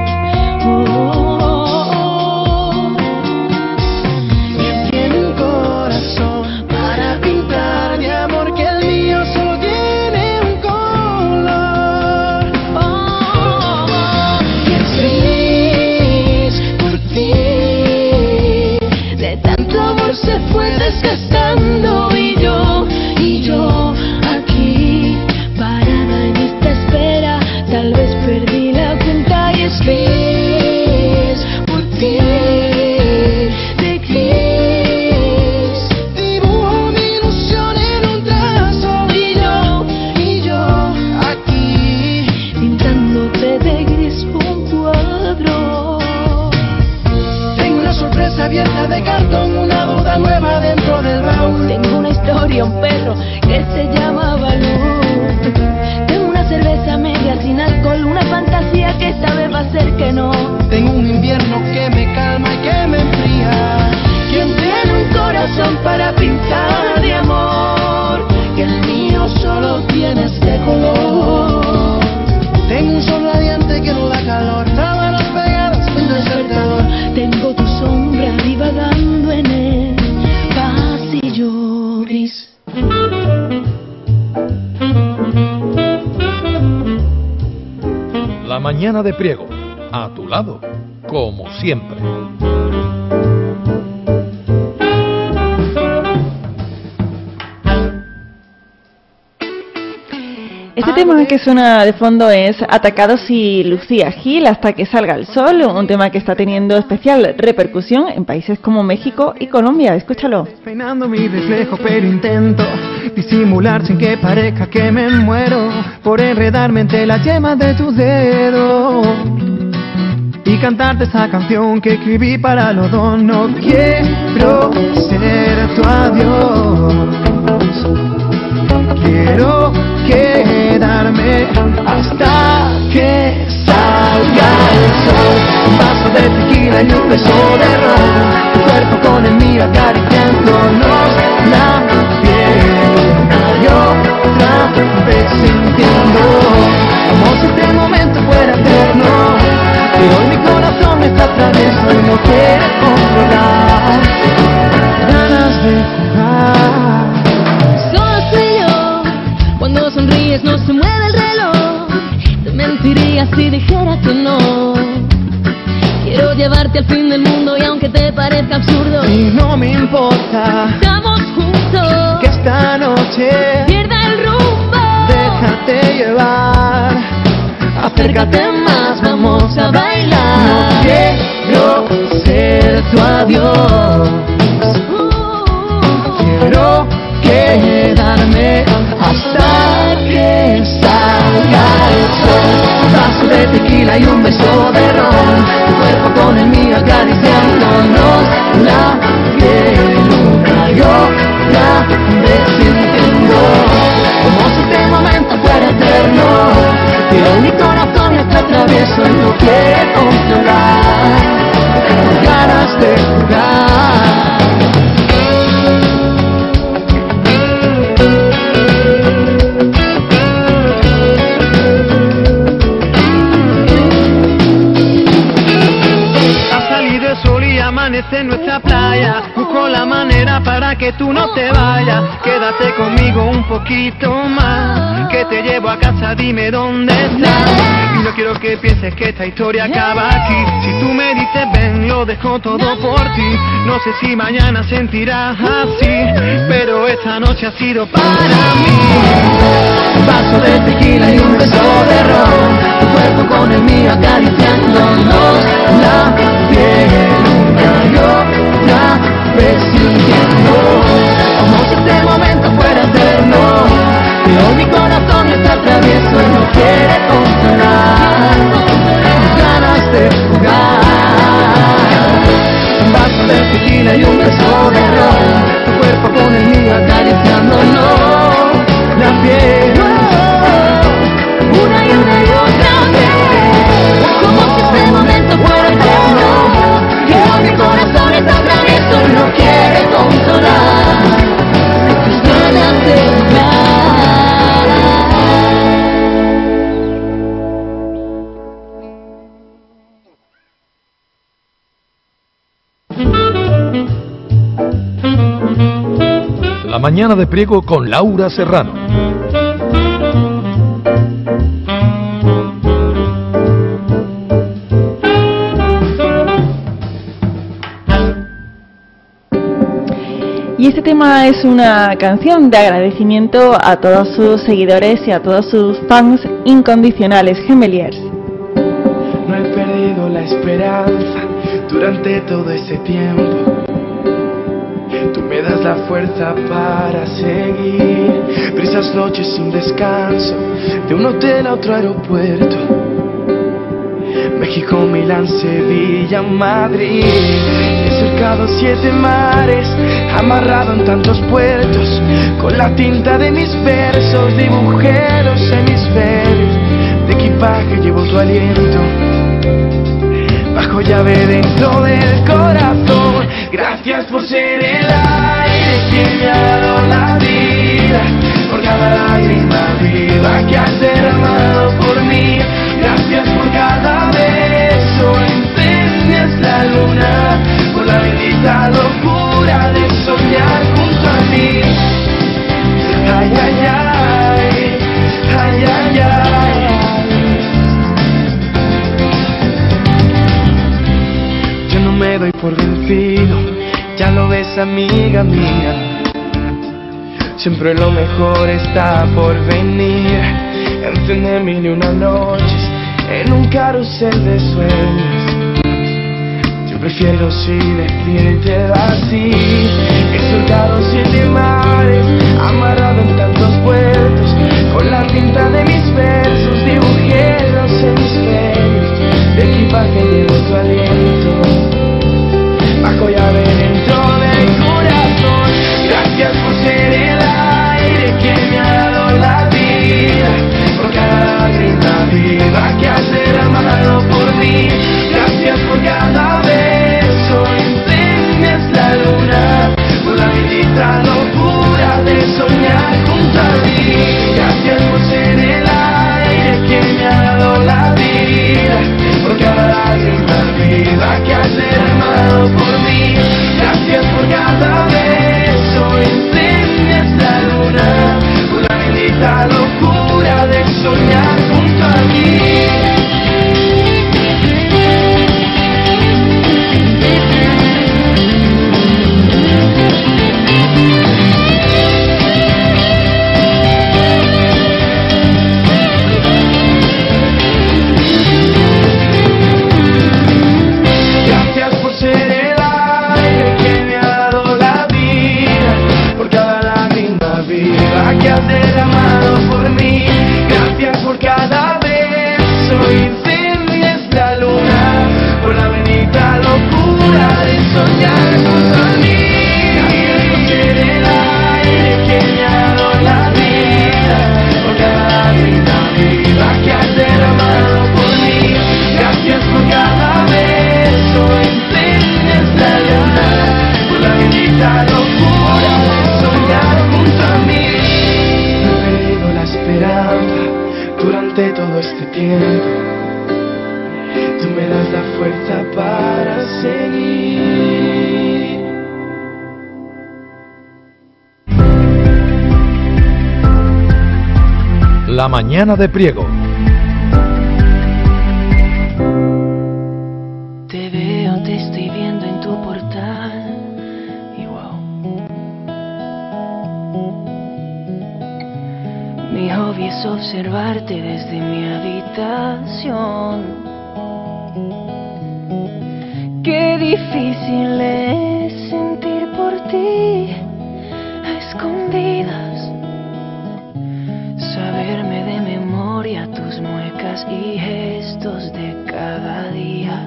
¿Quién tiene un corazón para pintar de amor que el mío solo tiene un color? Y es gris por ti. De tanto amor se fue desgastando y yo aquí parada en esta espera. Tal vez perdí la cuenta y es gris por ti. De gris Dibujo mi ilusión en un trazo y yo aquí. pintándote de gris un cuadro. Tengo una sorpresa abierta de cartón, una duda nueva dentro del baúl. Tengo una historia, un perro que se llama Balú. Tengo una cerveza media sin alcohol, una fantasía que sabe va a ser que no. Tengo un invierno que me calma y que me enfría. ¿Quién tiene un corazón para pintar de amor que el mío solo tiene este color? Tengo un sol radiante que no da calor, sábanas pegadas en un despertador. Tengo tu sombra divagando en el pasillo gris. La mañana de Priego, a tu lado, como siempre. Este tema que suena de fondo es Atacados y Lucía Gil, Hasta que salga el sol, un tema que está teniendo especial repercusión en países como México y Colombia. Escúchalo. Peinando mi reflejo, pero intento disimular sin que parezca que me muero por enredarme entre las yemas de tus dedos y cantarte esa canción que escribí para los dos. No quiero ser tu adiós, quiero quedarme hasta que salga el sol. Un vaso de tequila y un beso de ron, tu cuerpo con el mío acariciándonos la piel una y otra vez sintiendo como si este momento fuera eterno. Pero hoy mi corazón está travieso y no quiere controlar, ganas de jugar. Solo soy yo, cuando sonríes no se mueve el reloj. Te mentiría si dijera que no. Quiero llevarte al fin del mundo y aunque te parezca absurdo, Y no me importa estamos juntos. que esta noche Pierda el rumbo. déjate llevar, acércate más, vamos a bailar. No quiero ser tu adiós, quiero que hasta que salga el sol. Un vaso de tequila y un beso de ron, tu cuerpo con el mío acariciándonos, la piel una y otra vez sintiendo, como si este momento fuera eterno. Pero mi corazón está travieso y no quiere controlar, tengo ganas de jugar. Amanece en nuestra playa, busco la manera para que tú no te vayas. Quédate conmigo un poquito más, que te llevo a casa, dime dónde estás. Y no quiero que pienses que esta historia acaba aquí. Si tú me dices ven, lo dejo todo por ti. No sé si mañana sentirás así, pero esta noche ha sido para mí. Un vaso de tequila y un beso de ron, tu cuerpo con el mío acariciándonos, la piel una y otra vez sintiendo, como si este momento fuera eterno. Pero mi corazón está travieso y no quiere controlar, tengo ganas de jugar. Un vaso de tequila y un beso de ron, tu cuerpo con el mío acariciándonos, la piel una y otra vez, como si este momento fuera eterno. Pero mi corazón está travieso y no quiere controlar tus ganas de jugar. La mañana de Priego con Laura Serrano. Y este tema es una canción de agradecimiento a todos sus seguidores y a todos sus fans incondicionales, Gemeliers. No he perdido la esperanza durante todo ese tiempo. Tú me das la fuerza para seguir. Brisas noches sin descanso, de un hotel a otro aeropuerto. México, Milán, Sevilla, Madrid. He surcado 7 mares, amarrado en tantos puertos. Con la tinta de mis versos dibujé los hemisferios. De equipaje llevo tu aliento, bajo llave dentro del corazón. Gracias por ser el aire que me ha dado la vida, por cada lágrima viva que has derramado por mí. Gracias por cada beso, enciendes la luna, por la bendita locura de soñar junto a mí. Ay, ay, ay, ay, ay, ay. Yo no me doy por vencido, ya lo ves, amiga mía. Siempre lo mejor está por venir. Encendé 1001 noches en un carrusel de sueños. Yo prefiero sí decirte así. He soltado 7 mares, amarrado en tantos puertos. Con la tinta de mis versos dibujé los hemisferios. De equipaje llevo tu aliento, bajo llave dentro del corazón. Gracias por ser el aire que me ha dado la vida, por cada lágrima viva que has derramado por mí. Gracias por cada beso, enciendes la luna, por la bendita locura que has derramado por mí. Gracias por cada beso, incendias la luna, por la bendita locura de soñar junto a mí. Gracias por ser el aire que me ha dado la vida, por cada vida viva que has derramado por mí. Gracias por cada beso, incendias la luna, por la bendita locura de soñar junto a mí. No he perdido la esperanza durante todo este tiempo. Tú me das la fuerza para seguir. La mañana de Priego. Te veo, te estoy viendo en tu portal y wow. Mi hobby es observarte desde mi habitación. Qué difícil es sentir por ti a escondidas, saberme de memoria tus muecas y gestos de cada día.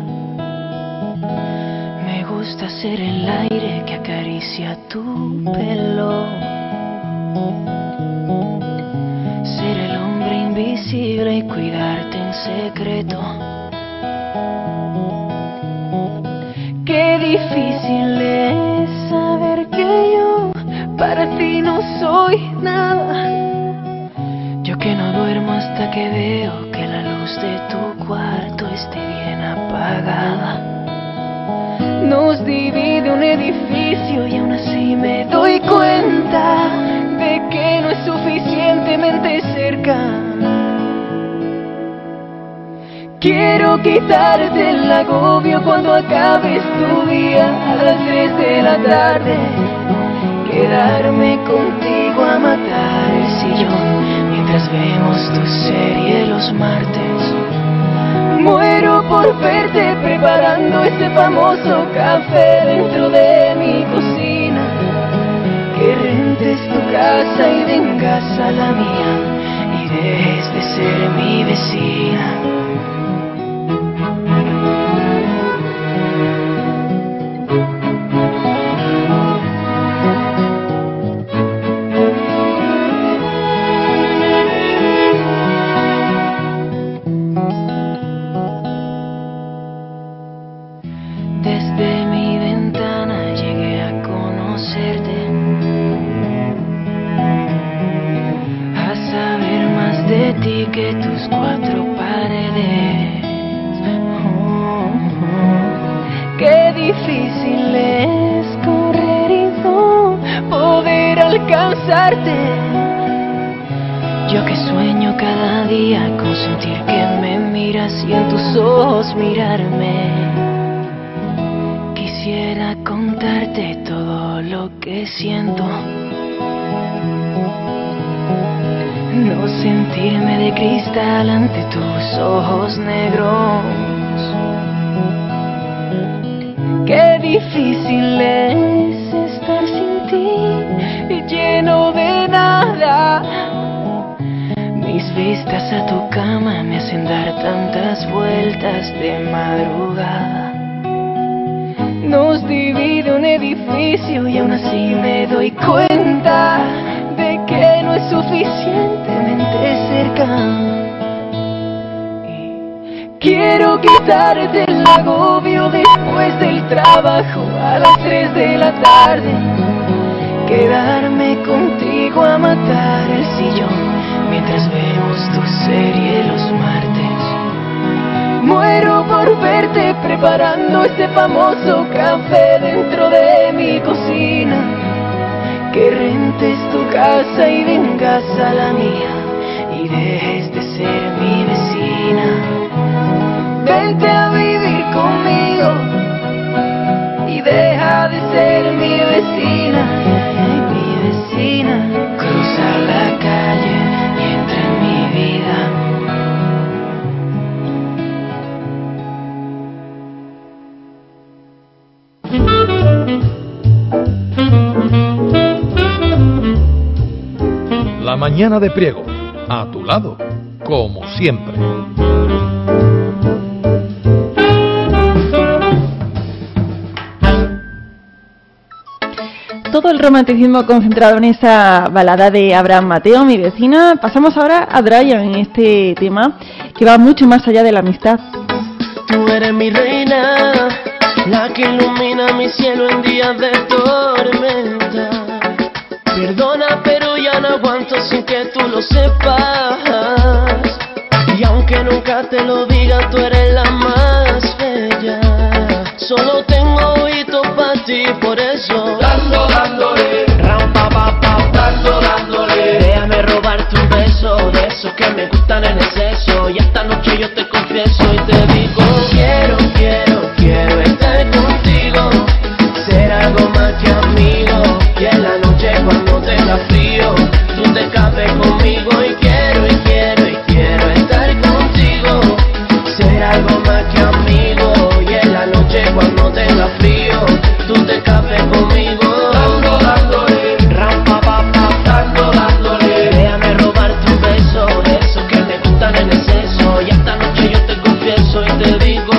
Me gusta ser el aire que acaricia tu pelo, ser el hombre invisible y cuidarte en secreto. Qué difícil es saber que yo para ti no soy nada. Yo que no duermo hasta que veo que la luz de tu cuarto esté bien apagada. Nos divide un edificio y aún así me doy cuenta de que no es suficientemente cerca. Quiero quitarte el agobio cuando acabes tu día a las 3 de la tarde. Quedarme contigo a matar el sillón mientras vemos tu serie los martes. Muero por verte preparando ese famoso café dentro de mi cocina. Que rentes tu casa y vengas a la mía y dejes de ser mi vecina. Que tus 4 paredes. Qué difícil es correr y no poder alcanzarte. Yo que sueño cada día con sentir que me miras y en tus ojos mirarme. Quisiera contarte todo lo que siento. No sentirme de cristal ante tus ojos negros. Qué difícil es estar sin ti, lleno de nada. Mis vistas a tu cama me hacen dar tantas vueltas de madrugada. Nos divide un edificio y aún así me doy cuenta de que no es suficientemente cerca. Quiero quitarte el agobio después del trabajo a las 3 de la tarde. Quedarme contigo a matar el sillón mientras vemos tu serie los martes. Muero por verte preparando este famoso café dentro de mi cocina. Que rentes tu casa y vengas a la mía y dejes de ser mi vecina. Vente a vivir conmigo y deja de ser mi vecina. Mi vecina. Cruza la calle y entra en mi vida. La mañana de Priego, a tu lado, como siempre. Todo el romanticismo concentrado en esa balada de Abraham Mateo, Mi vecina. Pasamos ahora a Brian en este tema que va mucho más allá de la amistad. Tú eres mi reina, la que ilumina mi cielo en días de tormenta. Perdona, pero ya no aguanto sin que tú lo sepas. Y aunque nunca te lo diga, tú eres la más bella. Solo tengo oídos para ti, por eso dándole, rampa pa pa, dándole. Déjame robarte un beso, de esos que me gustan en exceso. Y esta noche yo te confieso y te digo, quiero estar contigo, ser algo más que amigo. Y en la noche cuando tenga frío, tú te escapes conmigo. Y quiero estar contigo, ser algo más que amigo. Y en la noche cuando tenga frío, tú te escapes conmigo. Dándole, rampa pa pa, dándole. Déjame robarte un beso, de esos que me gustan en exceso. Y esta noche yo te confieso y te digo,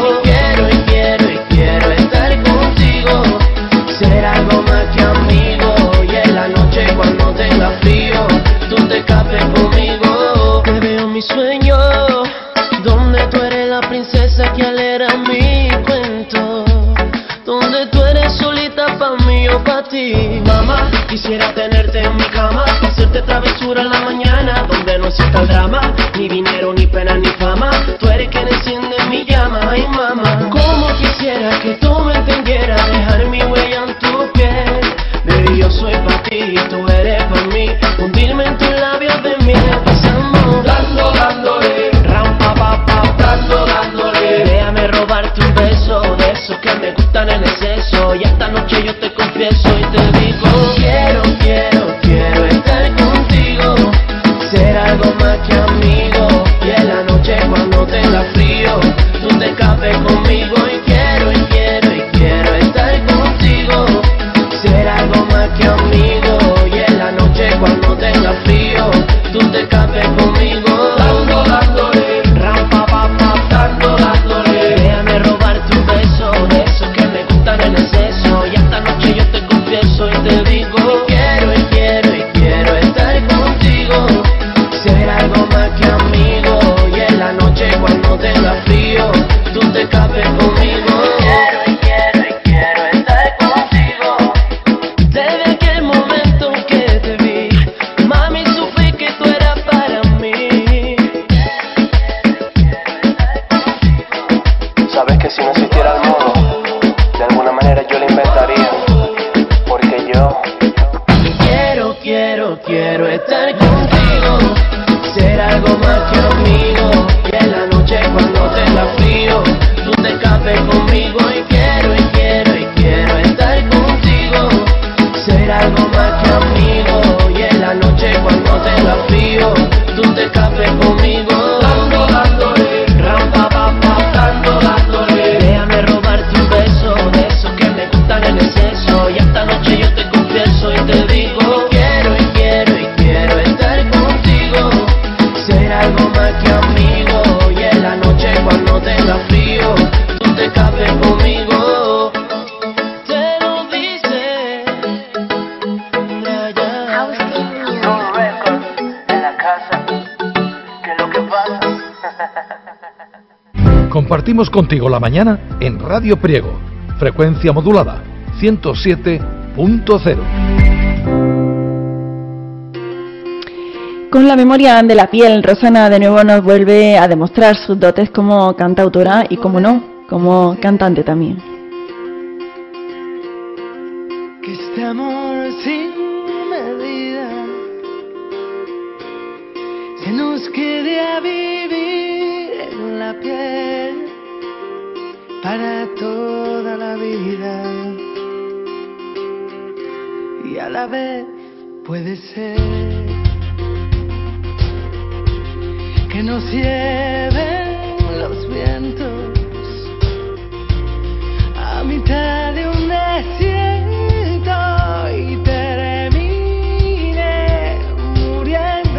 quiero estar contigo, ser algo más que amigo. Y en la noche cuando tenga frío, tú te escapes conmigo. Te veo en mi sueño, donde tú eres la princesa que alegra mi cuento, donde tú eres solita pa' mí o pa' ti. Mamá, quisiera tenerte en mi cama, hacerte travesura en la mañana, donde no exista el drama, ni dinero, ni pena, ni fama. Tú eres quien enciende mi llama, ay mamá. Como quisiera que tú me entendieras, dejar mi huella en tu piel. Baby, yo soy pa' ti y tú eres pa' mí, hundirme en tus labios de miel. Pasamos dándole, rampa pa pa, dándole. Déjame robarte un beso, de esos que me gustan en exceso. Y esta noche yo te confieso y te digo, quiero estar contigo, ser algo más que amigo. Y en la noche cuando tenga frío, tú te escapes conmigo. Y quiero estar contigo, ser algo más que amigo. Y en la noche cuando tenga frío, tú te escapes conmigo. Dándole, rampa pa pa, dándole. Déjame robarte un beso, de esos que me gustan en exceso. Y esta noche yo te confieso y te digo, quiero estar contigo, ser algo más que amigo. Y en la noche cuando tenga frío, tú te escapes conmigo. Quiero estar contigo. Desde aquel momento que te vi, mami, supe que tú eras para mí. Sabes que si no existiera el modo, de alguna manera yo lo inventaría, porque yo quiero estar contigo, ser algo más que amigo. Y en la noche cuando tenga frío, tú te escapes conmigo. Y quiero estar contigo, ser algo más que amigo. Y en la noche cuando tenga frío, tú te escapes conmigo. Dándole, rampa pa pa, dándole. Déjame robarte un beso, de esos que me gustan en exceso. Y esta noche yo te confieso y te digo, quiero estar contigo, ser algo más que amigo. Y en la noche cuando tenga frío, tú te escapes conmigo. Te lo dice No record en la casa, ¿qué es lo que pasa? Compartimos contigo la mañana en Radio Priego, frecuencia modulada 107.0. Con la memoria de la piel, Rosana de nuevo nos vuelve a demostrar sus dotes como cantautora y, como no, como cantante también. Que este amor sin medida se nos quede a vivir en la piel para toda la vida, y a la vez puede ser que nos lleven los vientos a mitad de un desierto y termine muriendo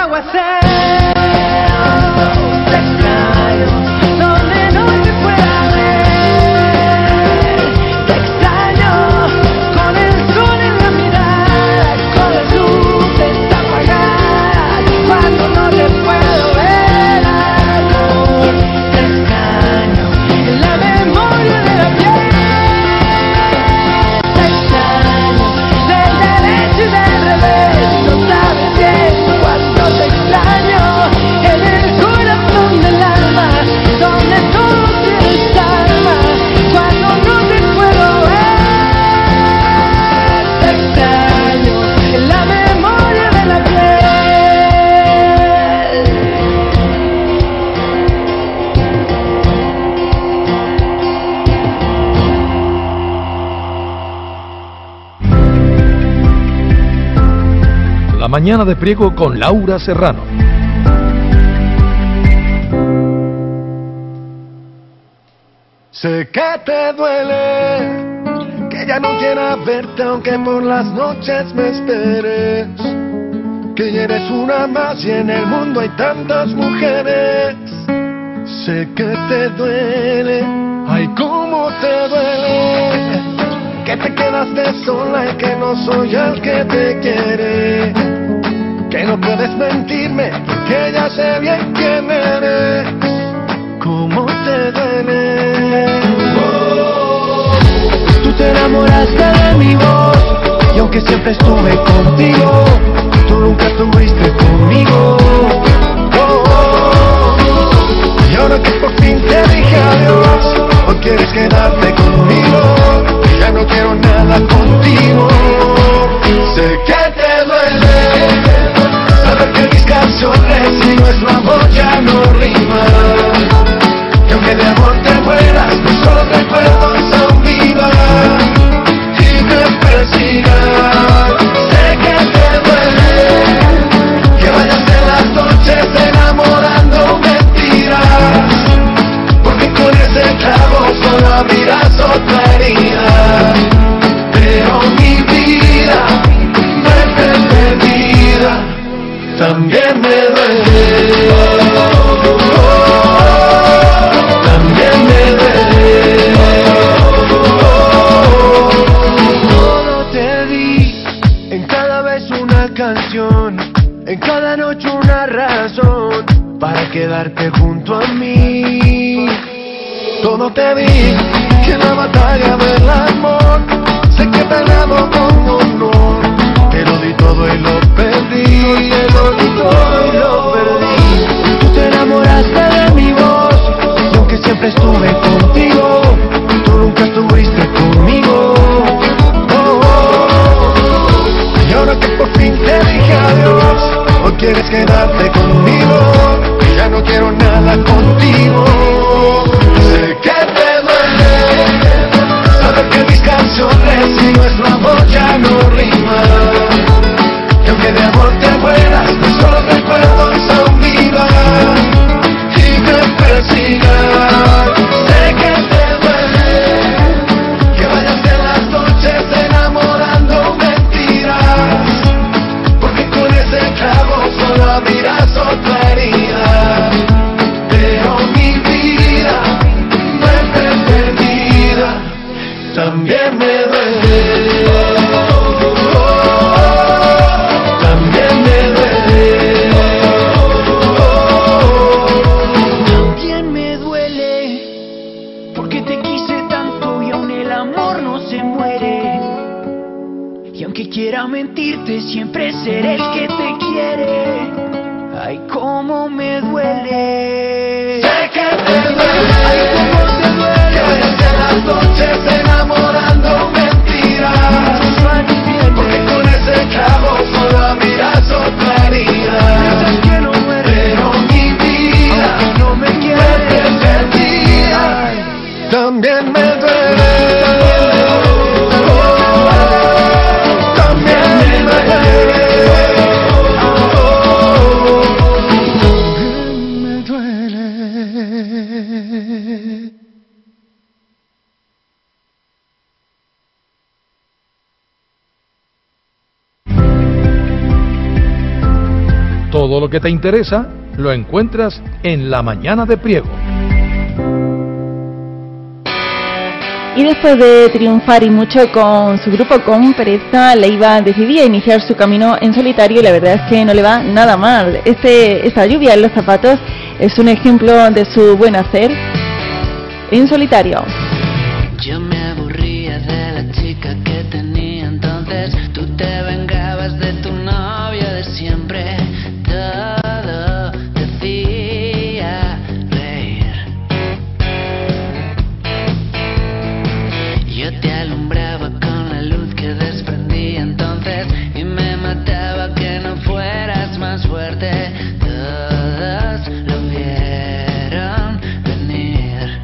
aguacero. Te extraño donde no te pueda ver. Te extraño con el sol en la mirada, con las luces apagadas, cuando no te puedo ver, amor. Te extraño en la memoria de la piel. Te extraño del derecho y del revés. No sabes bien cuánto te extraño en el corazón del alma, donde todo tienes alma, cuando no te puedo ver. Te extraño en la memoria de la piel. La mañana de Priego con Laura Serrano. Sé que te duele, que ya no quiera verte aunque por las noches me esperes, que ya eres una más y en el mundo hay tantas mujeres. Sé que te duele, ay cómo te duele, que te quedaste sola y que no soy el que te quiere, que no puedes mentirme porque ya sé bien quién eres. ¿Cómo te duele? Tú te enamoraste de mi voz y aunque siempre estuve contigo, tú nunca estuviste conmigo. Y ahora que por fin te dije adiós, hoy quieres quedarte conmigo, ya no quiero nada contigo. Sé que te duele saber que mis canciones y nuestro amor ya no riman, que aunque de amor te mueras, nuestros recuerdos aún vivan y me persigan. Sé que te duele que vayas en las noches enamorando mentiras, porque con ese clavo solo abrirás otra herida. Pero mi vida, verte perdida, también me duele. También me duele. Todo te di, en cada beso una canción, en cada noche una razón para quedarte junto a mí. Todo te di, que en la batalla del amor sé que te amo con honor. Te lo di todo y lo perdí, te lo di todo y lo perdí. Tú te enamoraste de mi voz y aunque siempre estuve contigo, tú nunca estuviste conmigo. Y ahora que por fin te dije adiós, hoy quieres quedarte conmigo, ya no quiero nada contigo. Sé que te duele saber que mis canciones y nuestro amor ya no riman, que aunque de amor te mueras, nuestros recuerdos aún vivan y me persigan. Sé que te duele que vayas en las noches enamorando mentiras, porque con ese clavo solo abrirás otra herida. Pero mi vida, verte perdida, también me duele. También me duele. También me duele, porque te quise tanto y aún el amor no se muere. Y aunque quiera mentirte, siempre seré el que te quiere. Todo lo que te interesa lo encuentras en La Mañana de Priego. Y después de triunfar y mucho con su grupo Con Pereza, Leiva decidía iniciar su camino en solitario y la verdad es que no le va nada mal. Esta lluvia en los zapatos es un ejemplo de su buen hacer en solitario. Yo me aburría de la chica que tenía entonces, tú te vengabas de tu novio de siempre, todo te hacía reír. Yo te alumbraba con la luz que desprendía entonces y me mataba que no fueras más fuerte, todos lo vieron venir.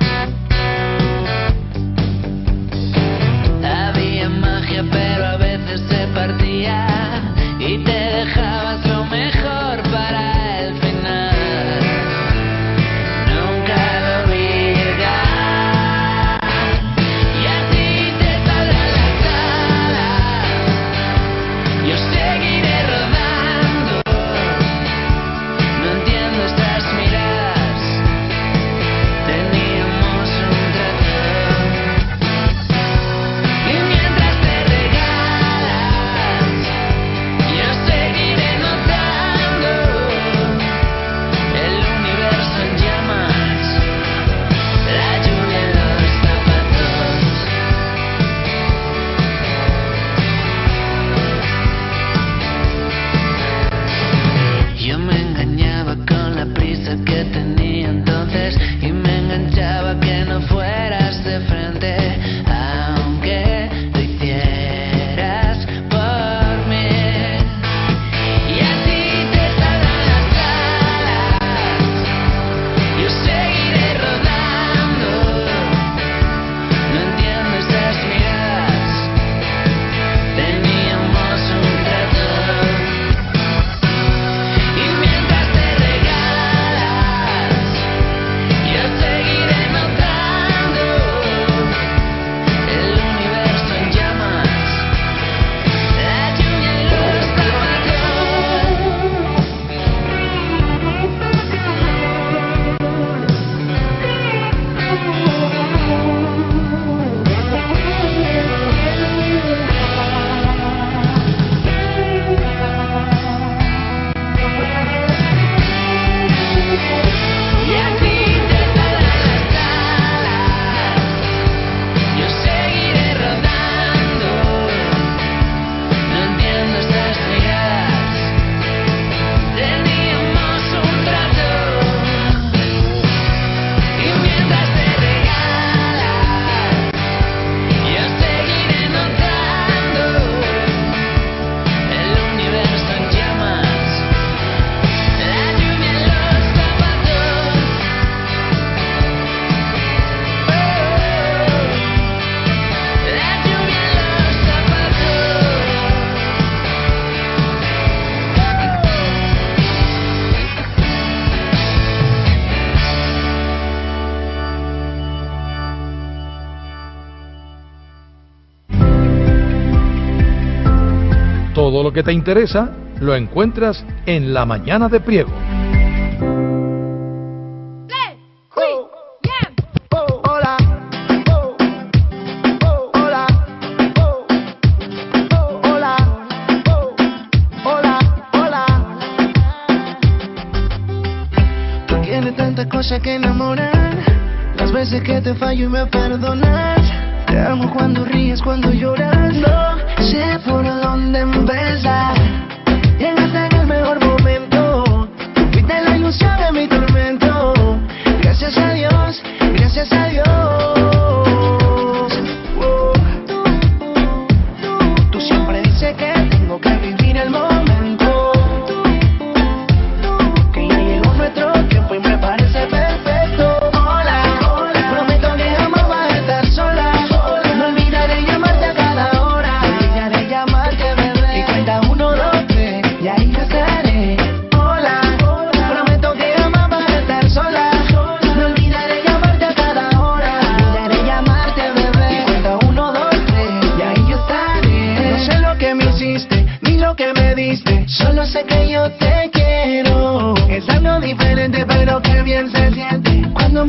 Había magia pero a veces se partía y te dejabas lo mejor para el final. Nunca lo vi llegar y así te saldrán las alas. Yo seguiré rodando. No entiendo estas miradas. Teníamos un trato. Y mientras te regalas, yo seguiré notando el universo en llamas, la lluvia en los zapatos. Yo me engañaba con la prisa que tenía entonces y me enganchaba que no fueras de frente, aunque lo hicieras por mí. Y así te saldrán las alas, yo seguiré rodando. No entiendo esas miradas, teníamos un trato. Y mientras te regalas, yo seguiré notando el universo en llamas, la lluvia en los zapatos. Y así te saldrán las alas, yo seguiré rodando. No entiendo estas miradas, teníamos un trato. Y mientras te regalas, yo seguiré notando el universo en llamas, la lluvia en los zapatos. La lluvia en los zapatos. Todo lo que te interesa lo encuentras en La Mañana de Priego. Hola, hola, hola, hola, hola. Tú tienes tantas cosas que enamorar. Las veces que te fallo y me perdonas. Te amo cuando ríes, cuando lloras. No sé por dónde empezar. Llegaste en el mejor momento. Fuiste la ilusión de mi tormento. Gracias a Dios, gracias a Dios. Tú siempre dices que tengo que vivir el momento. Que ya llegó nuestro tiempo y me parece perfecto. Hola, hola. Prometo que jamás vas a estar sola. No olvidaré llamarte a cada hora. No olvidaré llamarte, bebé. Y cuenta 1, 2,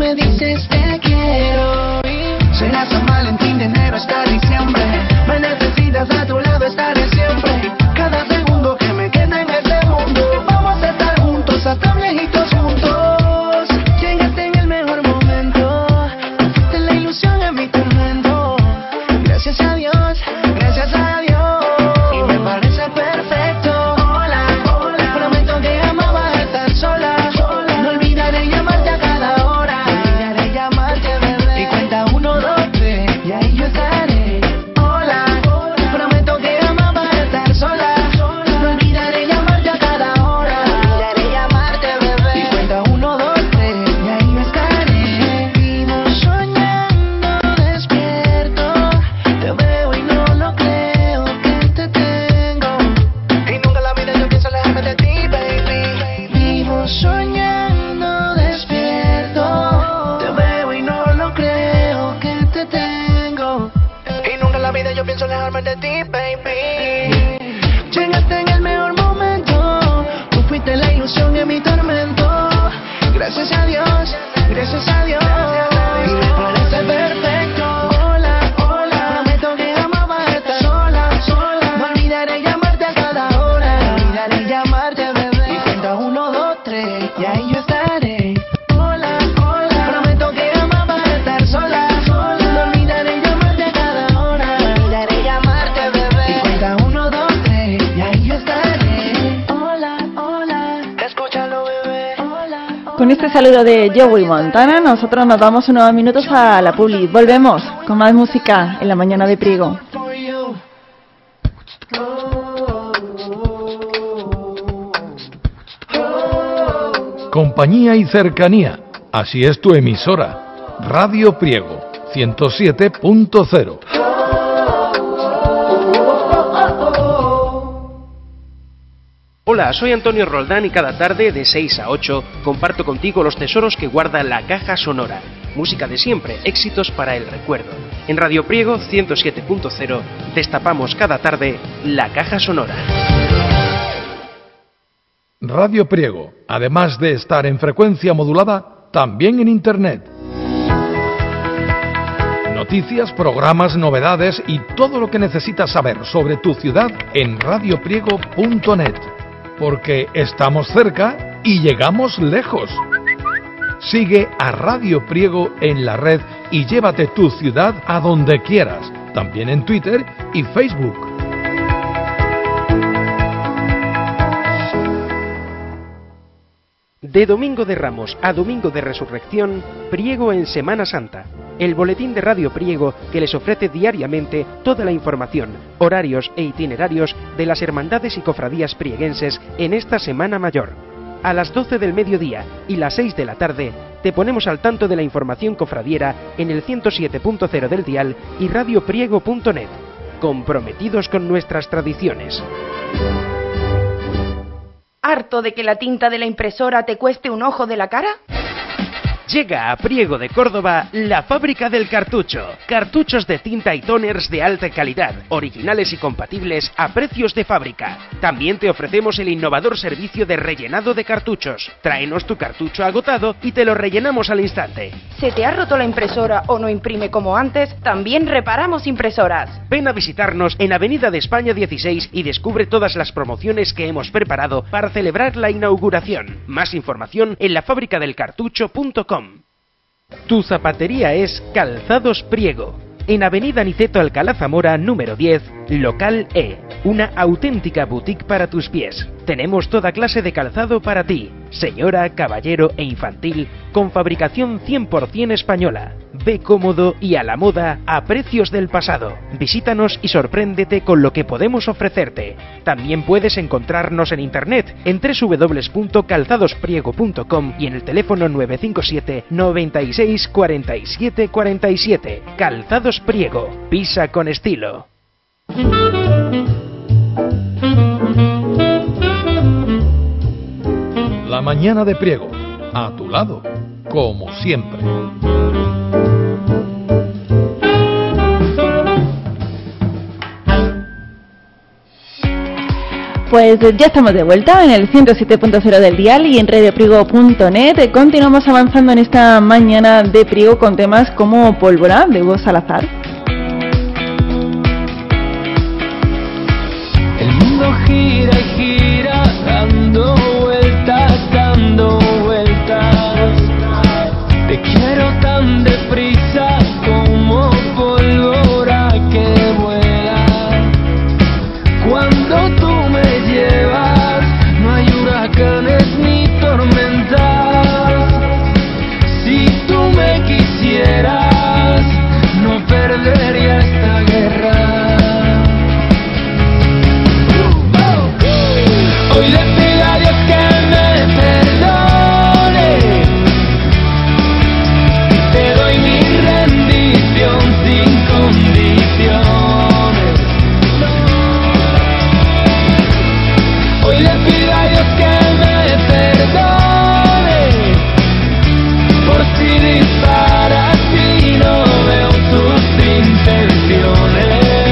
me dices te quiero. Será San Valentín, de enero hasta diciembre. Me necesitas a tu lado, estaré siempre. Cada segundo que me queda en este mundo, vamos a estar juntos hasta viejitos juntos. Llegaste en el mejor momento, de la ilusión en mi tormento. Gracias a Dios, gracias a Dios. Y me parece perfecto. Hola, hola. Prometo que jamás vas a estar sola. No olvidaré llamarte a cada hora. Olvidaré llamarte, bebé. Y cuenta 1, 2, 3, y ahí yo estaré. Hola, hola. Prometo que jamás vas a estar sola. No olvidaré llamarte a cada hora. Olvidaré llamarte, bebé. Y cuenta 1, 2, 3, y ahí yo estaré. Vivo soñando despierto. Te veo y no lo creo que te tengo. Y nunca en la vida yo pienso alejarme de ti, baby. Vivo soñando despierto. Te veo y no lo creo que te tengo. Y nunca en la vida yo pienso alejarme de ti, baby. Llegaste en el mejor momento. Tú fuiste la ilusión en mi tormento. Gracias a Dios, gracias a Dios. Y me parece perfecto. Hola, hola. Prometo que jamás vas a estar sola. No olvidaré llamarte a cada hora. No olvidaré llamarte, bebé. Y cuenta 1, 2, 3, y ahí yo estaré. Hola, hola. Prometo que jamás vas a estar sola. No olvidaré llamarte a cada hora. No olvidaré llamarte, bebé. Y cuenta 1, 2, 3, y ahí yo estaré. Hola, hola. Escúchalo, bebé. Hola, hola. Con este saludo de Joey Montana, nosotros nos damos unos minutos a la publi. Volvemos con más música en la mañana de Priego. Compañía y cercanía. Así es tu emisora. Radio Priego 107.0. Hola, soy Antonio Roldán y cada tarde de 6 a 8 comparto contigo los tesoros que guarda la caja sonora. Música de siempre, éxitos para el recuerdo. En Radio Priego 107.0 destapamos cada tarde la caja sonora. Radio Priego, además de estar en frecuencia modulada, también en Internet. Noticias, programas, novedades y todo lo que necesitas saber sobre tu ciudad en radiopriego.net. Porque estamos cerca y llegamos lejos. Sigue a Radio Priego en la red y llévate tu ciudad a donde quieras, también en Twitter y Facebook. De Domingo de Ramos a Domingo de Resurrección, Priego en Semana Santa. El boletín de Radio Priego que les ofrece diariamente toda la información, horarios e itinerarios de las hermandades y cofradías prieguenses en esta Semana Mayor. A las 12 del mediodía y las 6 de la tarde te ponemos al tanto de la información cofradiera en el 107.0 del dial y radiopriego.net. Comprometidos con nuestras tradiciones. ¿Harto de que la tinta de la impresora te cueste un ojo de la cara? Llega a Priego de Córdoba la fábrica del cartucho. Cartuchos de tinta y toners de alta calidad, originales y compatibles a precios de fábrica. También te ofrecemos el innovador servicio de rellenado de cartuchos. Tráenos tu cartucho agotado y te lo rellenamos al instante. ¿Se te ha roto la impresora o no imprime como antes? También reparamos impresoras. Ven a visitarnos en Avenida de España 16 y descubre todas las promociones que hemos preparado para celebrar la inauguración. Más información en lafabricadelcartucho.com. Tu zapatería es Calzados Priego. En Avenida Niceto Alcalá Zamora, número 10, local E. Una auténtica boutique para tus pies. Tenemos toda clase de calzado para ti, señora, caballero e infantil, con fabricación 100% española. Ve cómodo y a la moda a precios del pasado. Visítanos y sorpréndete con lo que podemos ofrecerte. También puedes encontrarnos en internet en www.calzadospriego.com y en el teléfono 957 96 47 47. Calzados Priego. Pisa con estilo. La mañana de Priego, a tu lado, como siempre. Pues ya estamos de vuelta en el 107.0 del dial y en radiopriego.net. Continuamos avanzando en esta mañana de Priego con temas como Pólvora, de Hugo Salazar. El mundo gira y gira, dando vueltas, dando vueltas. Te quiero tan deprisa como pólvora que vuela. Cuando tú me llevas, no hay huracanes ni tormentas. Si tú me quisieras, no perdería esta guerra. Hoy le pido a Dios que me perdone. Te doy mi rendición sin condiciones. Hoy le pido a Dios que me perdone por si disparas y no veo tus intenciones.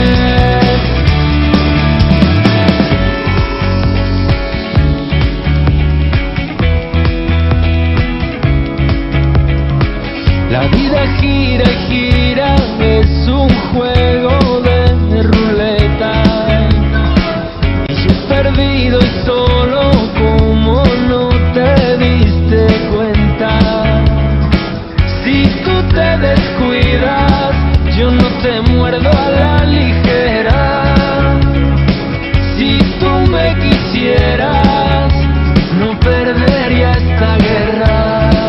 La vida gira y gira, es un juego de ruleta. Y yo he perdido y solo, como no te diste cuenta. Si tú te descuidas, yo no te muerdo a la ligera. Si tú me quisieras, no perdería esta guerra.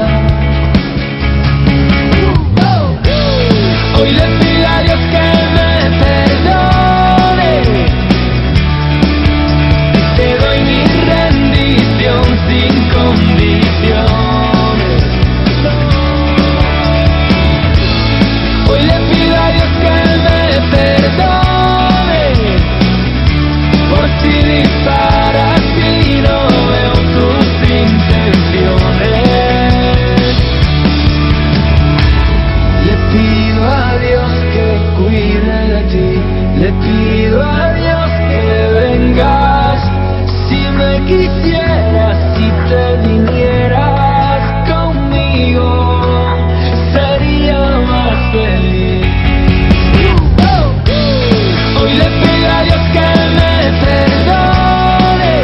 Hoy le pido a Dios que me perdone. Te doy mi rendición sin condiciones. Hoy le pido a Dios que me perdone por si disparas y no veo tus intenciones. Le pido a Dios que cuide de ti. Le pido a Dios que vengas. Si me quisieras, si te vinieras conmigo, sería más feliz. Hoy le pido a Dios que me perdone.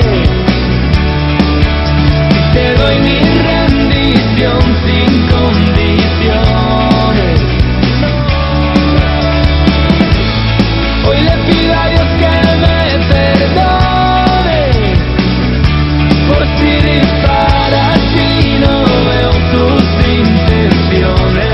Te doy mi rendición sin condiciones. Hoy le pido a Dios que me perdone por si disparas y no veo tus intenciones.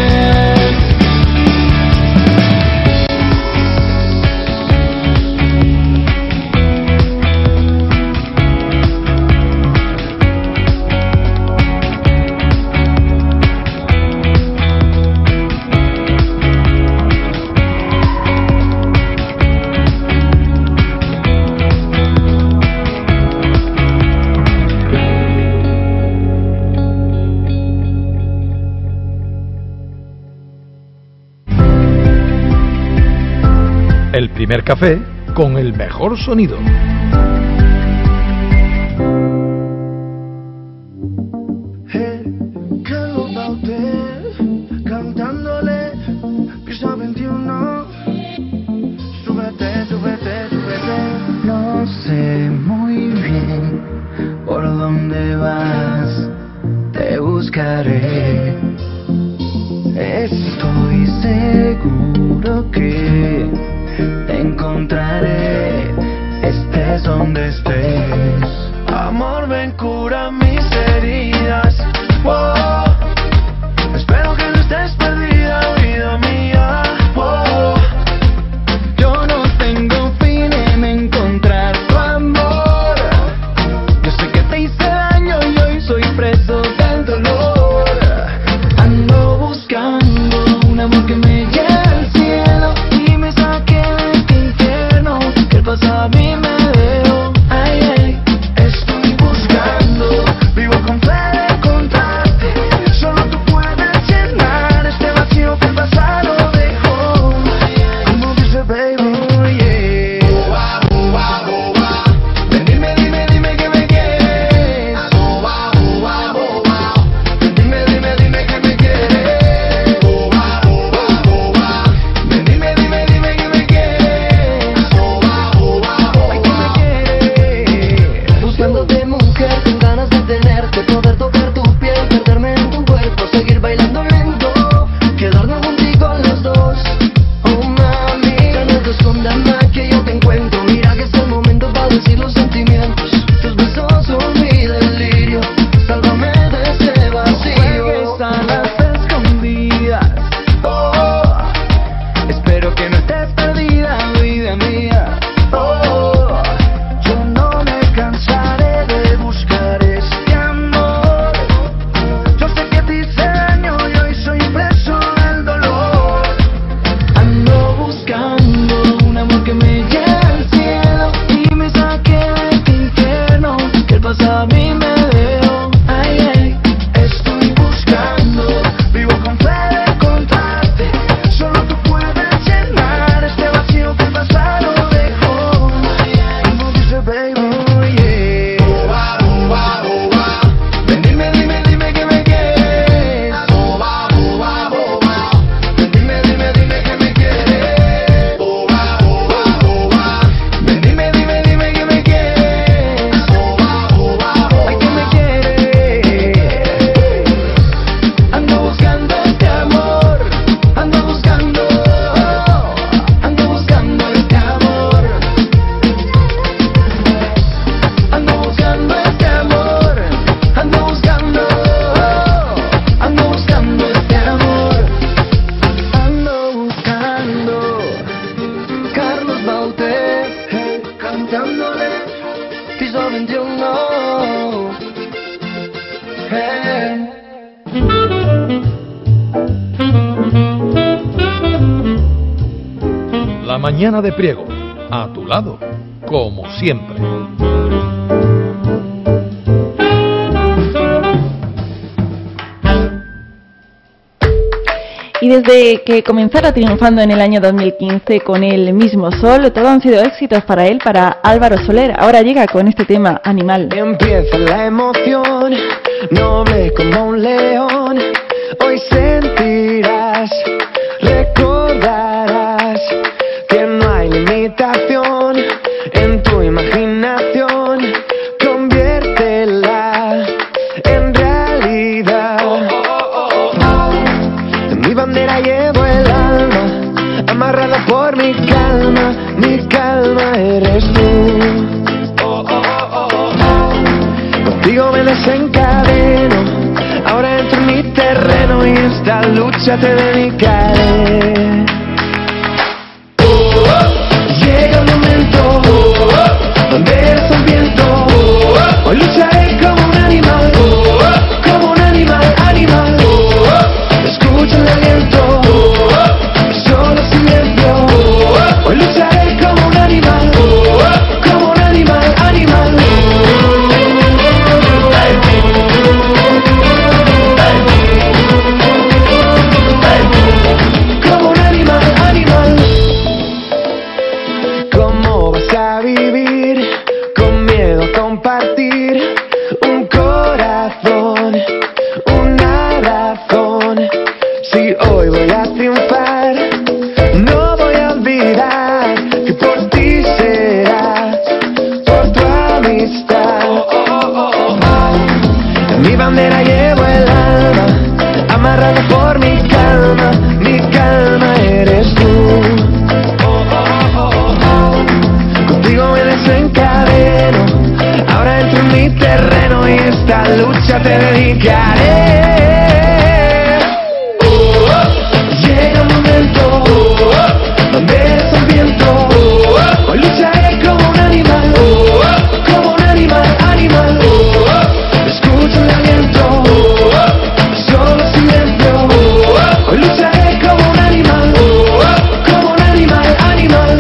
El primer café con el mejor sonido. Hello about it, cantándole piso 21. Súbete, súbete, súbete. No sé muy bien por dónde vas, te buscaré. Estoy seguro que te encontraré, estés donde estés. Amor, ven, cura mis heridas. Oh, espero que no estés perdida, vida mía. Oh, yo no tengo fin en encontrar tu amor. Yo sé que te hice daño y hoy soy preso del dolor. Ando buscando un amor que me lleve al cielo y me saque de este infierno que el pasado a mí me dejó. Ay, ay, estoy buscando, vivo con fe. mañana de Priego, a tu lado, como siempre. Y desde que comenzara triunfando en el año 2015 con El mismo sol, todo han sido éxitos para él, para Álvaro Soler. Ahora llega con este tema, Animal. Empieza la emoción, noble como un león. Hoy sentirás, recordarás que no hay limitación en tu imaginación. Conviértela en realidad. En mi bandera llevo el alma, amarrada por mi calma eres tú. Contigo me desencadeno, ahora entro en mi terreno y esta lucha te dedicaré. Llega un momento donde eres un viento. Hoy lucharé como un animal, animal. Escucha el aliento, solo silencio. Hoy lucharé como un animal, animal. Como un animal. ¿Cómo vas a vivir con miedo a compartir un corazón, una razón? Si hoy voy a triunfar, no voy a olvidar que por ti será, por tu amistad. En mi bandera llevo el alma, amarrada por mi calma eres tú. Contigo me desencadeno, ahora entro en mi terreno y esta lucha te dedicaré. Llega un momento donde eres el viento. Hoy lucharé como un animal, animal. Escucha el aliento, solo silencio. Hoy lucharé como un animal, animal.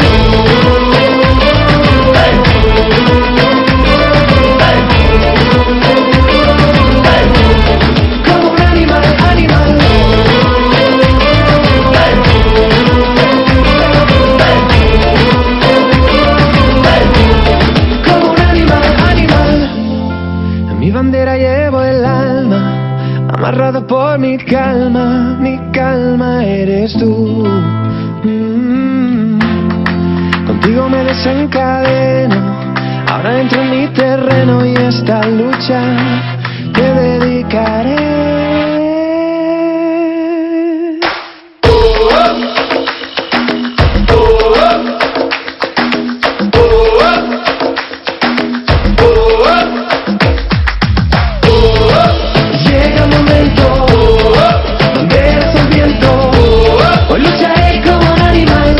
Como un animal. Como un animal. En mi bandera llevo el alma, amarrado por mi calma eres tú. Contigo me desencadeno, ahora entro en mi terreno y esta lucha te dedicaré. Llega un momento donde eres el viento. Hoy lucharé como un animal,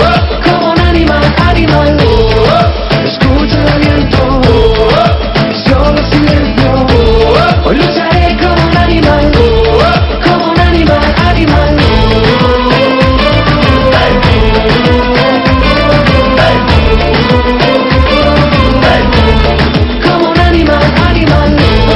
animal. Escucha el aliento, solo silencio. Hoy lucharé como un animal, animal. Como un animal.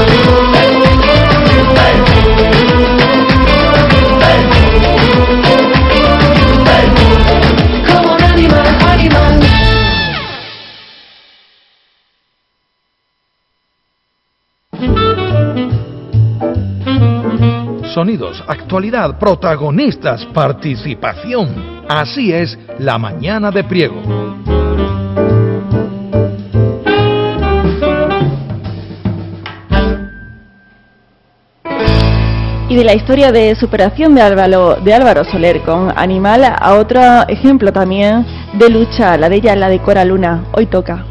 Como un animal. Sonidos, actualidad, protagonistas, participación. Así es la mañana de Priego. Y de la historia de superación de Álvaro Soler con Animal a otro ejemplo también de lucha, la de ella, la de Cora Luna. Hoy toca.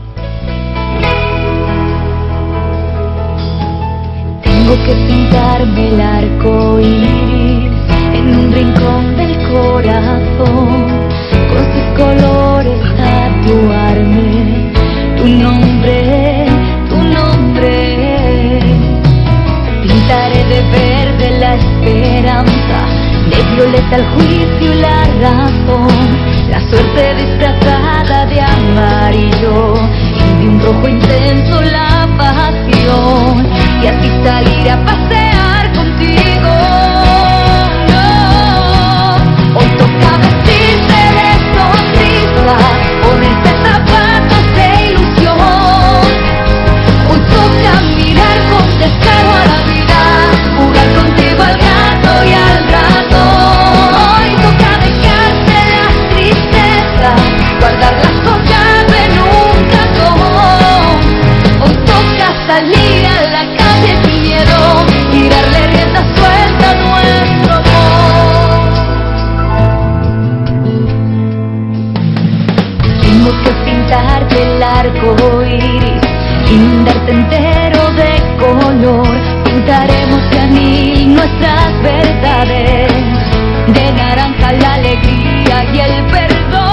Tengo que pintarme el arco iris en un rincón del corazón, con sus colores tatuarme tu nombre. Pintaré de verde la esperanza, de violeta el juicio y la razón, la suerte disfrazada de amarillo y de un rojo intenso la pasión, y así salir a pasear contigo. No, hoy toca vestirse de sonrisa, ponerse zapatos de ilusión. Hoy toca mirar con descaro a la vida, jugar contigo al gato y al ratón. Hoy toca dejarse las tristezas, guardarlas con llave en un cajón. Hoy toca salir a la calle sin miedo y darle rienda suelta a nuestro amor. Tengo que pintarte el arco iris, inundarte entero de color. Pintaremos de anil nuestras verdades, de naranja la alegría y el perdón.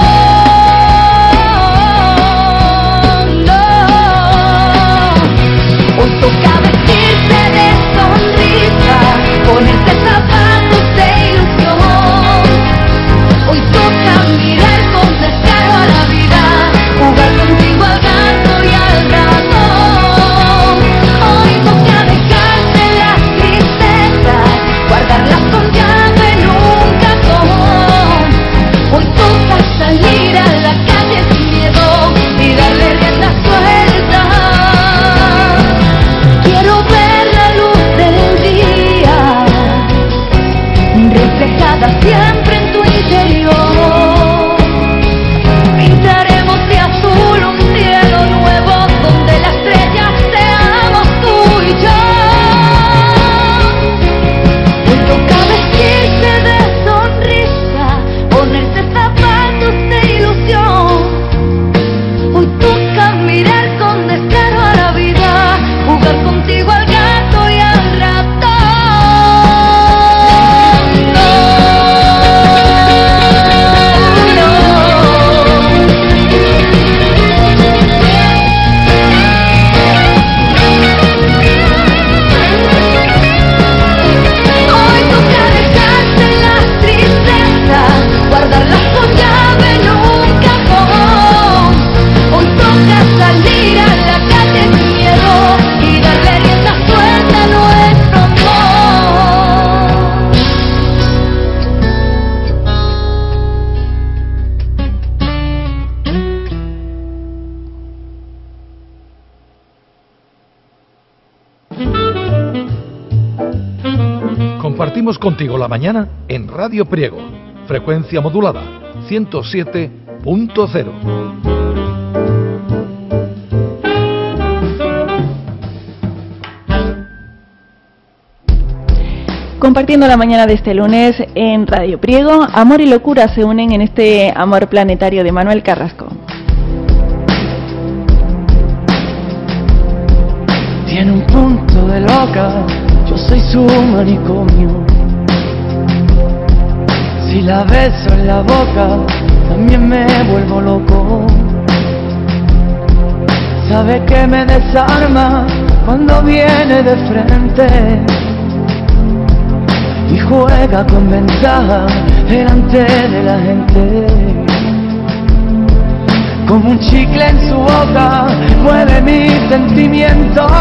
No, hoy toca vestirse de sonrisa, ponerse zapatos de ilusión. Hoy toca mirar con descaro a la vida, jugar contigo al gato y al ratón. Hoy toca dejarse las tristezas, guardarlas con llave en un cajón. Hoy toca salir a la calle sin miedo y darle rienda suelta. Quiero ver la luz del día reflejada siempre en tu interior. Pintaremos de azul un cielo nuevo donde la estrella seamos tú y yo. Hoy toca vestirse de sonrisa, ponerse zapatos de ilusión. Hoy toca mirar con descaro a la vida, jugar contigo al gato y al ratón. Hoy toca dejarse las tristezas, guardarlas con llave en un cajón. Hoy toca salir a la calle sin miedo y darle rienda suelta a nuestro amor. Compartimos contigo la mañana en Radio Priego, frecuencia modulada 107.0. Compartiendo la mañana de este lunes en Radio Priego, amor y locura se unen en este amor planetario de Manuel Carrasco. Tiene un punto de loca, yo soy su manicomio. Si la beso en la boca, también me vuelvo loco. Sabe que me desarma cuando viene de frente y juega con ventaja delante de la gente. Como un chicle en su boca, mueve mis sentimientos.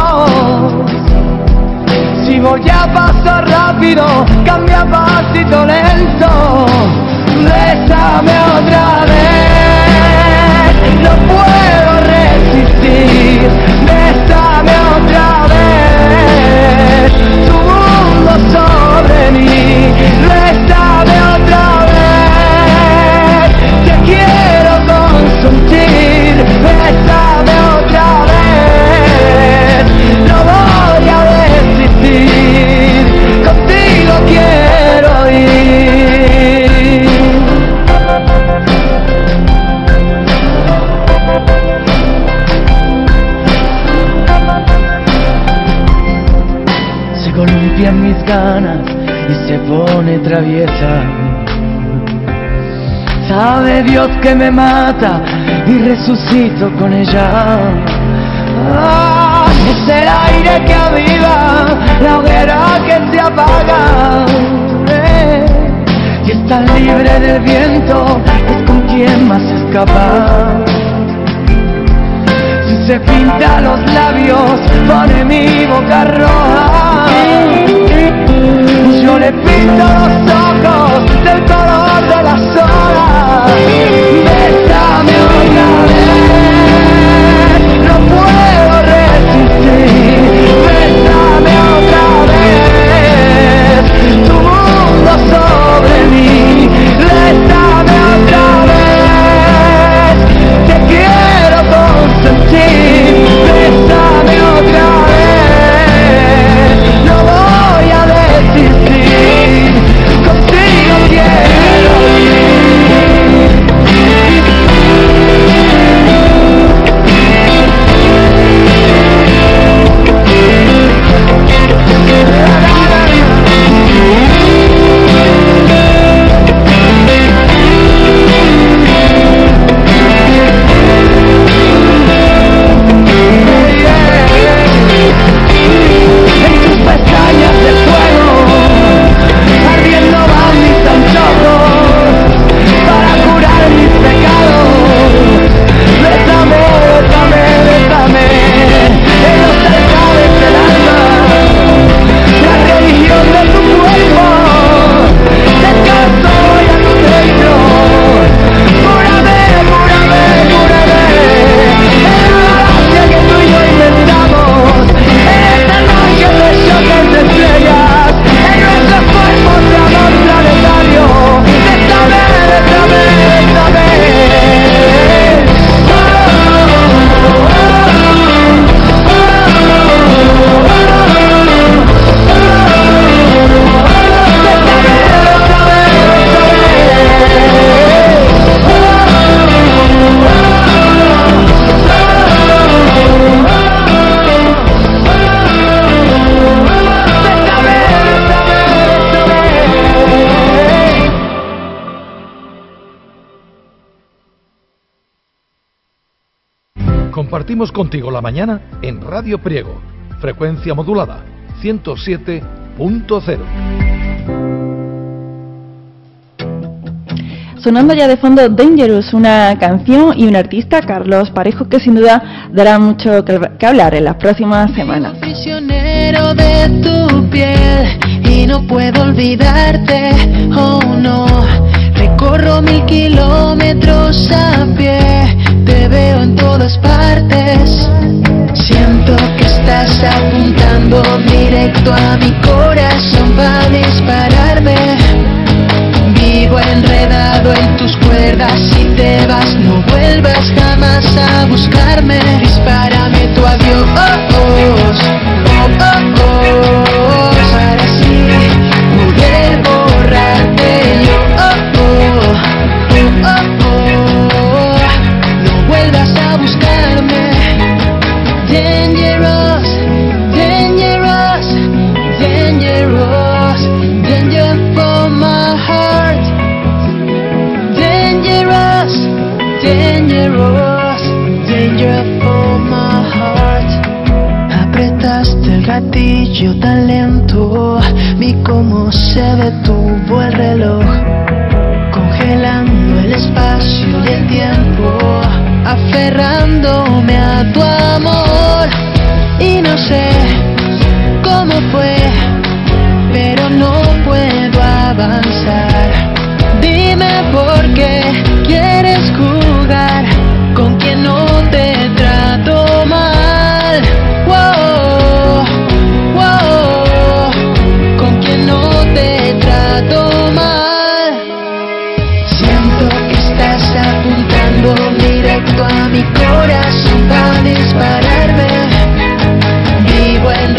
Si voy a paso rápido, cambia a pasito lento. Bésame otra vez, no puedo resistir. Bésame otra vez, tu mundo sobre mí. Bésame otra vez, te quiero consentir. Bésame otra vez, no voy a resistir. Contigo quiero ir. Se columpian mis ganas y se pone traviesa. Sabe Dios que me mata y resucito con ella. Es el aire que aviva la hoguera que se apaga. Y está libre del viento, es con quien ¿quién más es capaz? Si se pinta los labios, pone mi boca roja. Yo le pinto los ojos del color de las olas. Bésame otra vez, no puedo resistir. Bésame otra vez, tu mundo sobre mí. Bésame otra vez, te quiero consentir. Bésame otra vez, no voy a desistir. Contigo quiero ir. En tus pestañas de fuego, ardiendo van mis antojos para curar mis pecados. Bésame, bésame, bésame en los altares del alma, la religión de tu cuerpo. Descanso voy a tu reino. Cúrame, cúrame, cúrame en la galaxia que tú y yo inventamos. En esta noche de choques de estrellas, en nuestros cuerpos de amor planetario. Bésame, bésame, bésame. Compartimos contigo la mañana en Radio Priego, frecuencia modulada 107.0. Sonando ya de fondo Dangerous, una canción y un artista, Carlos Parejo, que sin duda dará mucho que hablar en las próximas semanas. Prisionero de tu piel y no puedo olvidarte, oh no. Recorro 1000 kilómetros a pie, te veo en todas partes. Siento que estás apuntando directo a mi corazón para dispararme. Vivo enredado en tus cuerdas, si te vas no vuelvas jamás a buscarme. Dispárame tu adiós, para así poder borrarte yo. No vuelvas a buscarme. Dangerous, dangerous, dangerous, danger for my heart. Dangerous, dangerous, danger for my heart. Apretaste el gatillo tan lento, vi cómo se detuvo el reloj, congelando el espacio y el tiempo, aferrándome a tu amor. Y no sé cómo fue, pero no puedo avanzar. Dime por qué quieres jugar con quien no te trato mal. Wow, wow, con quien no te trato mal. Siento que estás apuntando directo a mi corazón para dispararme. Vivo en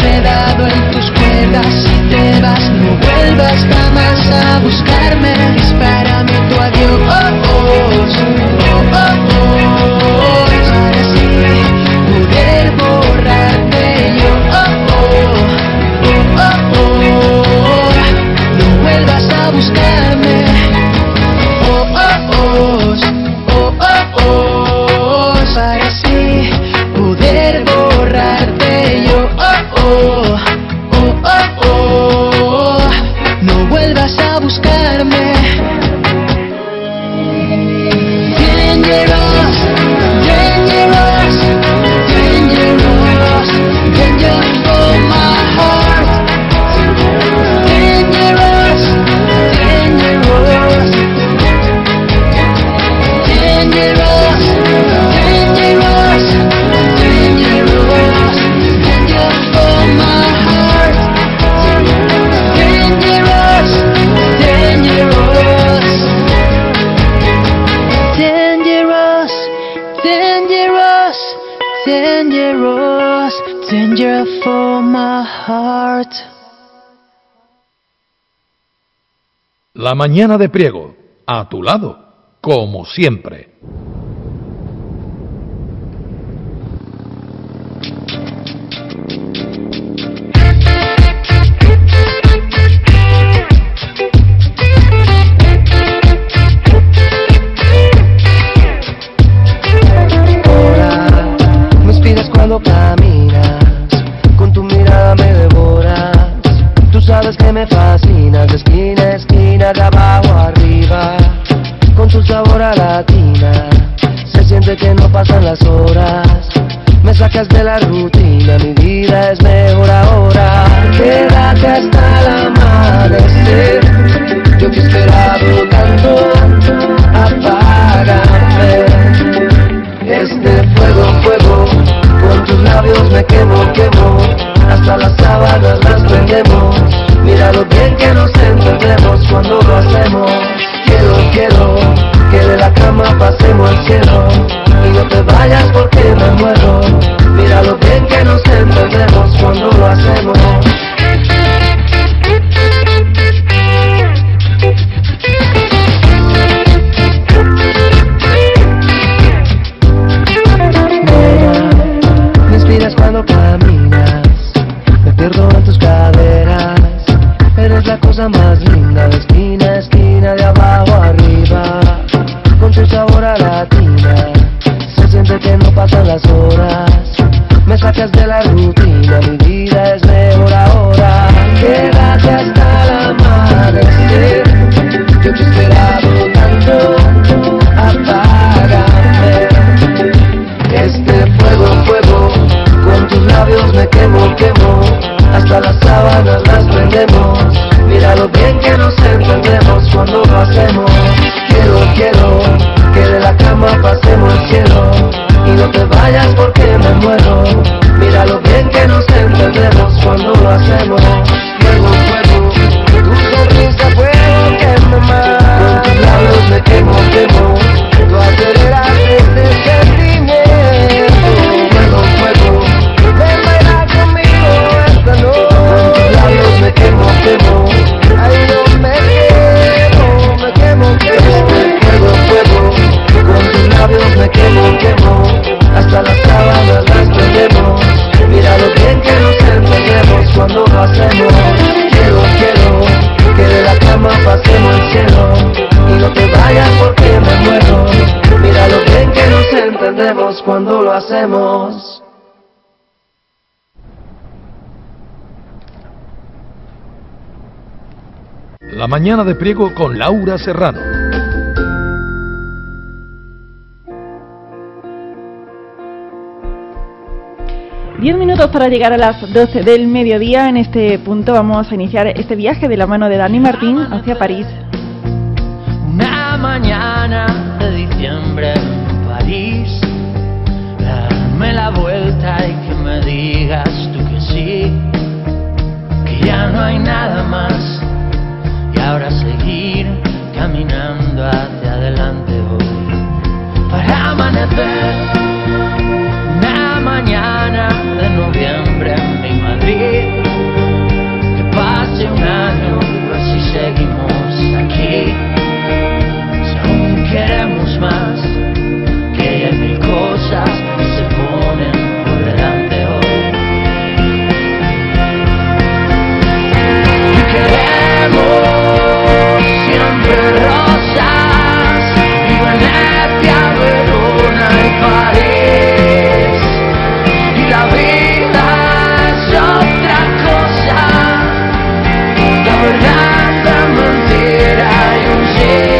heart. La mañana de Priego, a tu lado, como siempre. Cuando caminas, con tu mirada me devoras. Tú sabes que me fascinas, de esquina a esquina, de abajo a arriba. Con tu sabor a latina, se siente que no pasan las horas. Me sacas de la rutina, mi vida es mejor ahora. Quédate hasta el amanecer, yo que he esperado tanto, apágame. Este fuego, fuego, con tus labios me quemo, quemo. Hasta las sábanas las prendemos. Mira lo bien que nos entendemos cuando lo hacemos. Quiero, quiero que de la cama pasemos al cielo. Y no te vayas porque me muero. Mira lo bien que nos entendemos cuando lo hacemos. Cuando caminas, me pierdo en tus caderas. Eres la cosa más linda, de esquina a esquina, de abajo a arriba. Con tu sabor a latina, se siente que no pasan las horas. Me sacas de la rutina, mi vida es mejor ahora. Quédate hasta el amanecer, yo te he esperado tanto, apágame. Este fuego, fuego, con tus labios me quemo, quemo. Hasta las sábanas las prendemos. Mira lo bien que nos entendemos cuando lo hacemos. Quiero, quiero que de la cama pasemos al cielo. Y no te vayas porque me muero. Mira lo bien que nos entendemos cuando lo hacemos. Fuego, fuego, tu sonrisa fuego que me mata. Con tus labios me quemo, quemo. Tú aceleras este sentimiento. Fuego, fuego, ven bailar conmigo esta noche. Con tus labios me quemo, quemo. Ay, no me quemo, me quemo, quemo. Fuego, fuego, con tus labios me quemo, quemo. Hasta las sábanas las prendemos. Mira lo bien que nos entendemos cuando lo hacemos. Quiero, quiero que de la cama pasemos al cielo. Y no te vayas porque me muero. Mira lo bien que nos entendemos cuando lo hacemos. La mañana de Priego con Laura Serrano. Diez minutos para llegar a las 12 del mediodía. En este punto vamos a iniciar este viaje de la mano de Dani Martín hacia París. Una mañana de diciembre en París, darme la vuelta y que me digas tú que sí, que ya no hay nada más y ahora seguir caminando hacia adelante voy para amanecer. Una mañana de noviembre en mi Madrid, que pase un año a ver si seguimos aquí. Queremos más, que hay mil cosas que se ponen por delante hoy. Y queremos siempre rosas y Venecia, Verona y París. Y la vida es otra cosa, la verdad es mentira y un sí.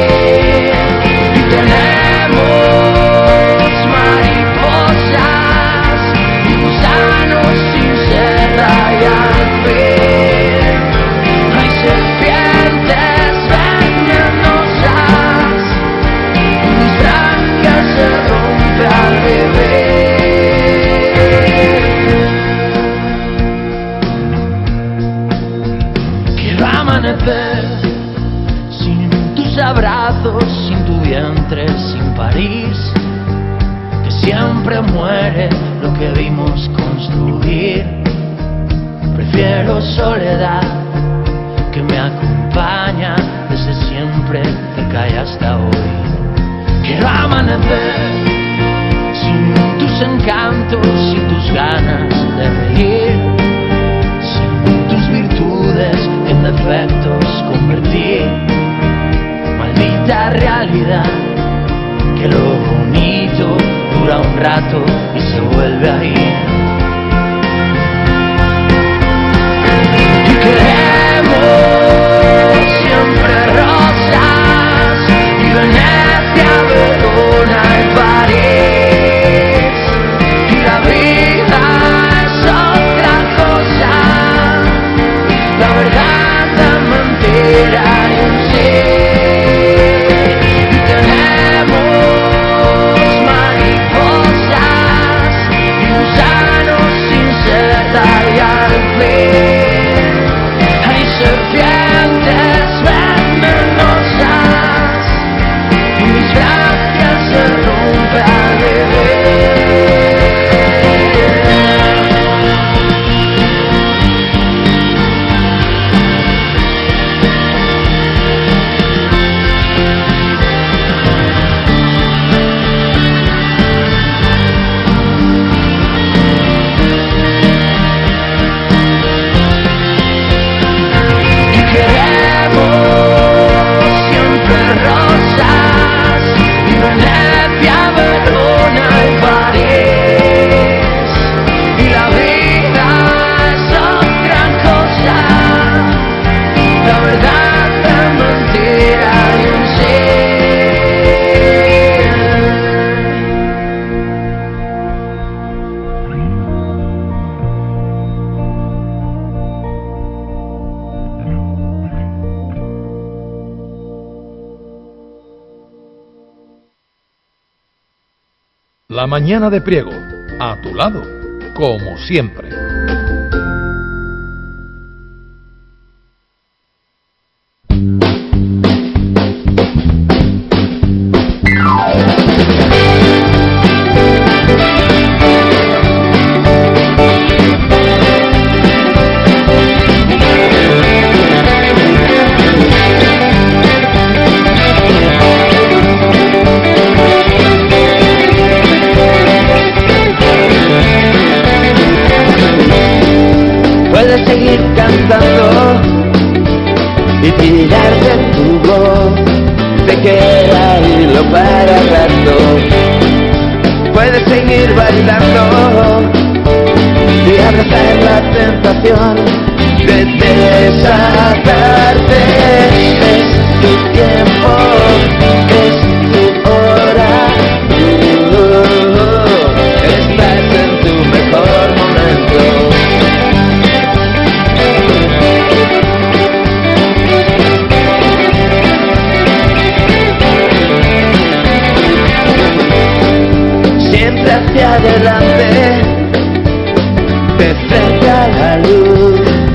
Sin tus abrazos, sin tu vientre, sin París, que siempre muere lo que vimos construir. prefiero soledad, que me acompaña desde siempre, cerca y hasta hoy. Quiero amanecer sin tus encantos, sin tus ganas de reír, sin tus virtudes en defectos convertir. Maldita realidad, que lo bonito dura un rato y se vuelve a ir. Y queremos siempre rosas y Venecia, Verona y París. Y la vida es otra cosa, la verdad, la mentira y un sí. Hay serpientes venenosas y mis gracias se rompen al La mañana de Priego, a tu lado, como siempre. Seguir cantando y tirarte tu voz, te queda hilo para rato. Puedes seguir bailando y abrazar la tentación de desatarte. Es tu tiempo, es tu hora, estás en tu mejor momento. Hacia adelante, te cerca la luz.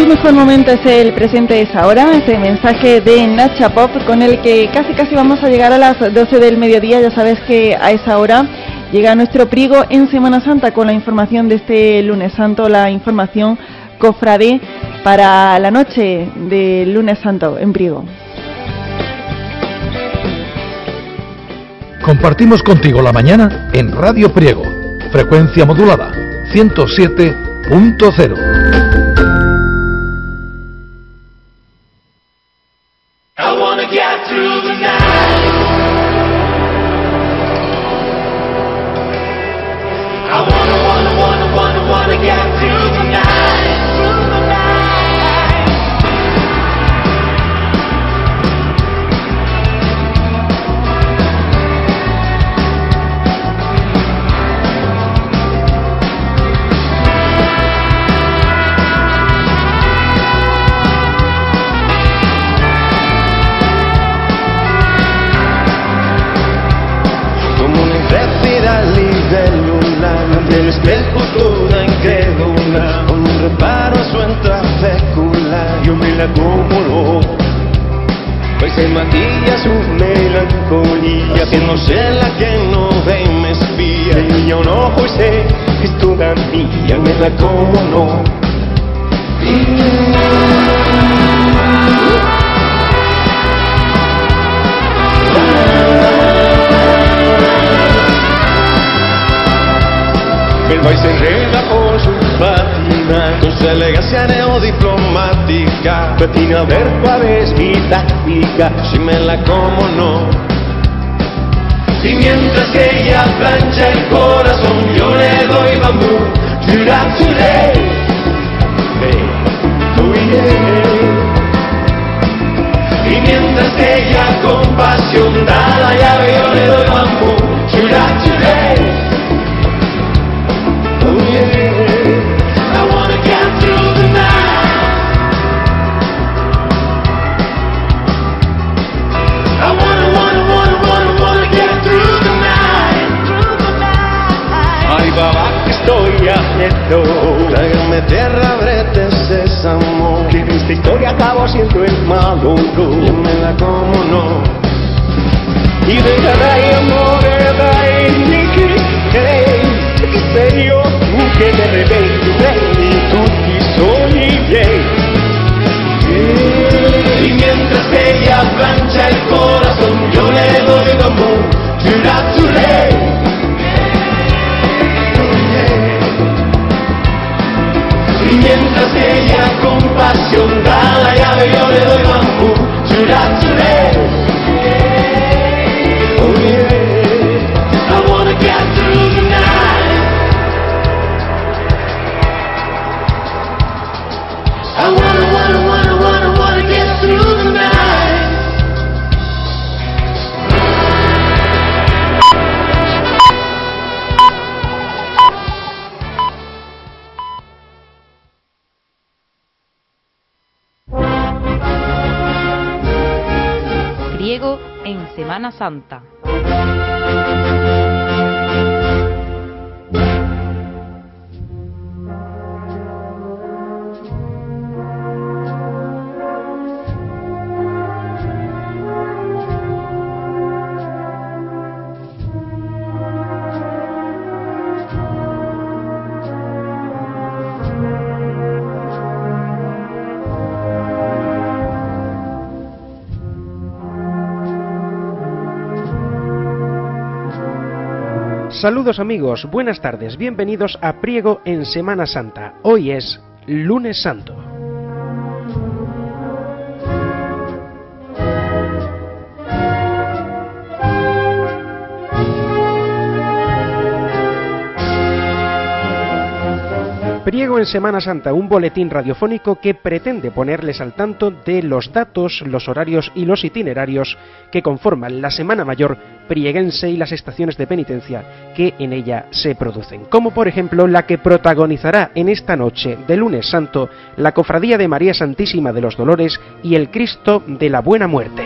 Tu mejor momento es el presente, es ahora, ese mensaje de Nacha Pop con el que casi vamos a llegar a las 12 del mediodía. Ya sabes que a esa hora llega nuestro Priego en Semana Santa con la información de este lunes santo, la información cofrade para la noche del lunes santo en Priego. Compartimos contigo la mañana en Radio Priego, frecuencia modulada 107.0. I wanna get through the night. I wanna get through the night. Through the night. Ante el espejo toda incrédula, con un reparo a su intrafecular, yo me la como, pues se maquilla su melancolía, que no sé la que no ve y me espía, y guiña un ojo y sé que es toda mía, me la como no. El baile se enreda por su patina, con su elegancia neodiplomática, patina a ver cuál es mi táctica, si me la como no. Y mientras que ella plancha el corazón, yo le doy bambú, chura churé, y mientras que ella con pasión da la llave, yo le doy bambú, chura churé. I wanna get through the night. I wanna get through the night. Through the night. Ay, baba, que estoy haciendo. Tráigame tierra, brete, sésamo, que en esta historia acabo siendo el malo. Yo me la como, no. Y dejaré amore, dai, mi che sei io, tu che ne revedi, tutti sogni miei. Y mientras que ella plancha el corazón, yo le doy bambú, chura churé. Y mientras que ella con pasión da la llave, yo le doy bambú, chura churé. Oh yeah, I wanna get through the night. I wanna get through the night. Priego en Semana Santa. Saludos amigos, buenas tardes, bienvenidos a Priego en Semana Santa. Hoy es lunes santo. Priego en Semana Santa, un boletín radiofónico que pretende ponerles al tanto de los datos, los horarios y los itinerarios que conforman la Semana Mayor prieguense y las estaciones de penitencia que en ella se producen, como por ejemplo la que protagonizará en esta noche de lunes santo la Cofradía de María Santísima de los Dolores y el Cristo de la Buena Muerte.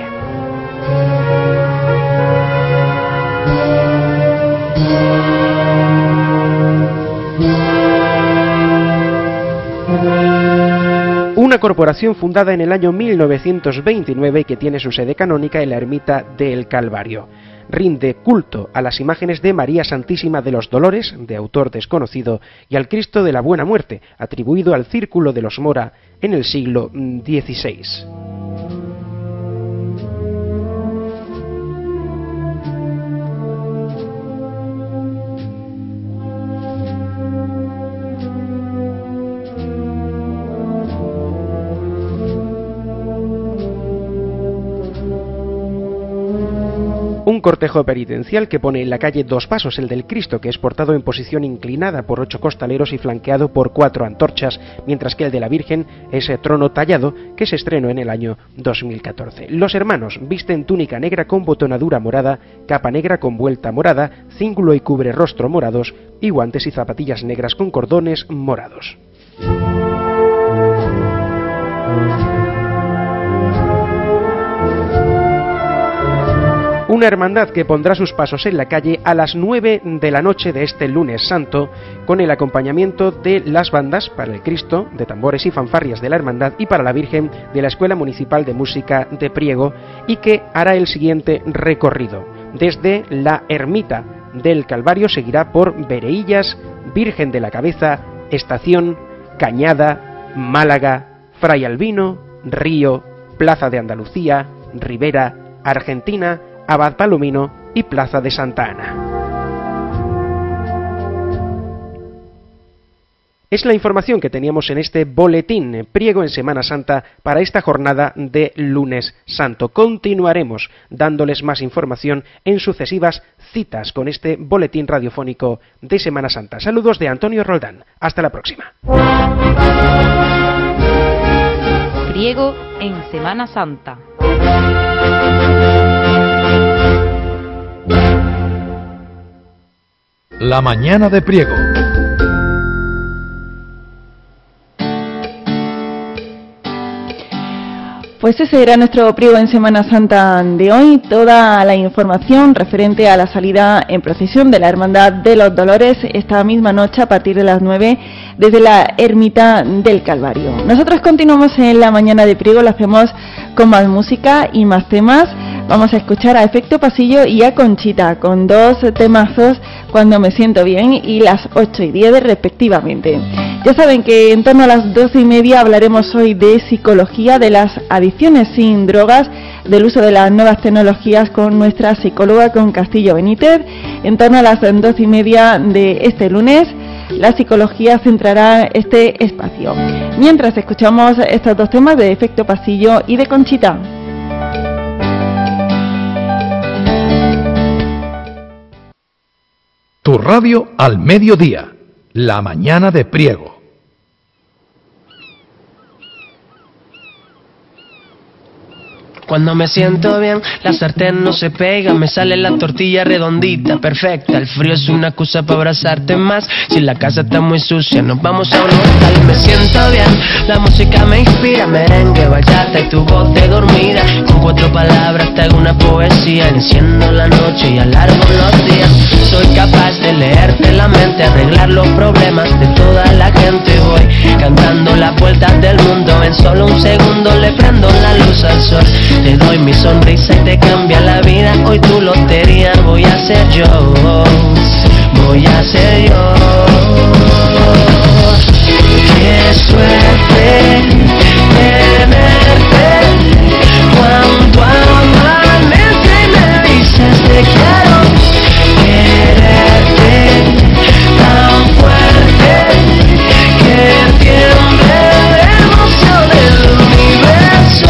una corporación fundada en el año 1929 que tiene su sede canónica en la ermita del Calvario. Rinde culto a las imágenes de María Santísima de los Dolores, de autor desconocido, y al Cristo de la Buena Muerte, atribuido al Círculo de los Mora en el siglo XVI. Un cortejo penitencial que pone en la calle Dos Pasos, el del Cristo, que es portado en posición inclinada por 8 costaleros y flanqueado por 4 antorchas, mientras que el de la Virgen es trono tallado, que se estrenó en el año 2014. Los hermanos visten túnica negra con botonadura morada, capa negra con vuelta morada, cíngulo y cubre rostro morados, y guantes y zapatillas negras con cordones morados. Una hermandad que pondrá sus pasos en la calle a las 9 de la noche de este lunes santo, con el acompañamiento de las bandas para el Cristo, de tambores y fanfarrias de la hermandad, y para la Virgen de la Escuela Municipal de Música de Priego, y que hará el siguiente recorrido. Desde la ermita del Calvario seguirá por Vereillas, Virgen de la Cabeza, Estación, Cañada, Málaga, Fray Albino, Río, Plaza de Andalucía, Ribera, Argentina, Abad Palomino y Plaza de Santa Ana. Es la información que teníamos en este boletín Priego en Semana Santa para esta jornada de lunes santo. Continuaremos dándoles más información en sucesivas citas con este boletín radiofónico de Semana Santa. Saludos de Antonio Roldán. Hasta la próxima. Priego en Semana Santa. La mañana de Priego. Pues ese era nuestro Priego en Semana Santa de hoy. Toda la información referente a la salida en procesión de la Hermandad de los Dolores esta misma noche a partir de las 9 desde la ermita del Calvario. Nosotros continuamos en la mañana de Priego, lo hacemos con más música y más temas. Vamos a escuchar a Efecto Pasillo y a Conchita con 2 temazos, Cuando me siento bien y las 8:10 respectivamente. Ya saben que en torno a las 12:30 hablaremos hoy de psicología, de las adicciones sin drogas, del uso de las nuevas tecnologías con nuestra psicóloga con Castillo Benítez. En torno a las 12:30 de este lunes, la psicología centrará este espacio. Mientras escuchamos estos 2 temas de Efecto Pasillo y de Conchita. Tu radio al mediodía, la mañana de Priego. Cuando me siento bien, la sartén no se pega, me sale la tortilla redondita, perfecta. El frío es una excusa para abrazarte más. Si la casa está muy sucia, nos vamos a un hotel. Me siento bien, la música me inspira, merengue, bachata y tu voz de dormida. Con 4 palabras te hago una poesía, enciendo la noche y alargo los días. Soy capaz de leerte la mente, arreglar los problemas de toda la gente. Voy cantando las vueltas del mundo, en solo un segundo le prendo la luz al sol. Te doy mi sonrisa y te cambia la vida. Hoy tu lotería voy a ser yo, voy a ser yo. Qué suerte tenerte cuando amanece y me dices te quiero. Quererte tan fuerte que tiemble de emoción el universo.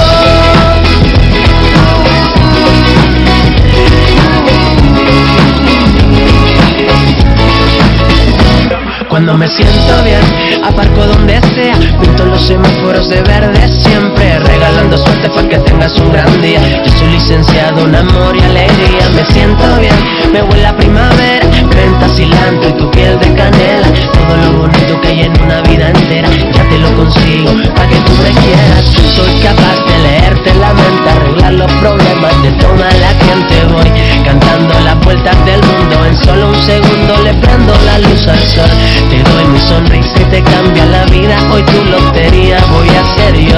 Cuando me siento bien, aparco donde sea, pinto los semáforos de verde siempre, regalando suerte para que tengas un gran día. Yo soy licenciado en amor y alegría, me siento bien, me huele a primavera, menta, cilantro y tu piel de canela. Todo lo bonito que hay en una vida entera, ya te lo consigo para que tú me quieras. Soy capaz de leerte la mente, arreglar los problemas de toda la gente. Voy cantando las vueltas del mundo, en solo un segundo le prendo la luz al sol. Te doy mi sonrisa y te cambia la vida. Hoy tu lotería voy a ser yo,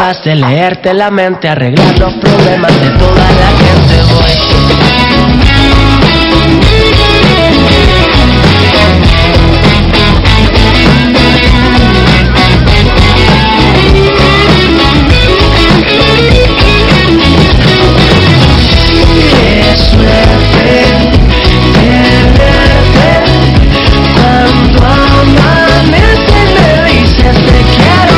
capaz de leerte la mente, arreglar los problemas de toda la gente. Qué suerte tenerte cuando amanece me dices te quiero,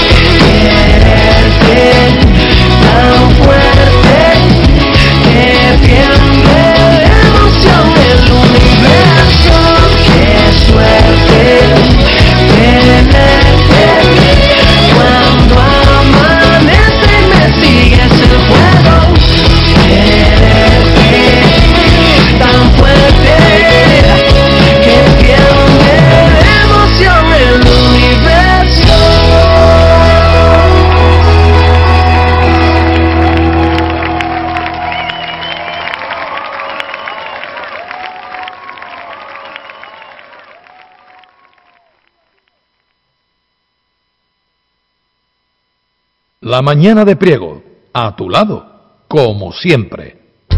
quererte tan fuerte que tiemble de emoción el universo. Qué suerte tenerte cuando amanece me sigues el juego. Tan fuerte que tiene de emoción el universo. La mañana de Priego, a tu lado, como siempre.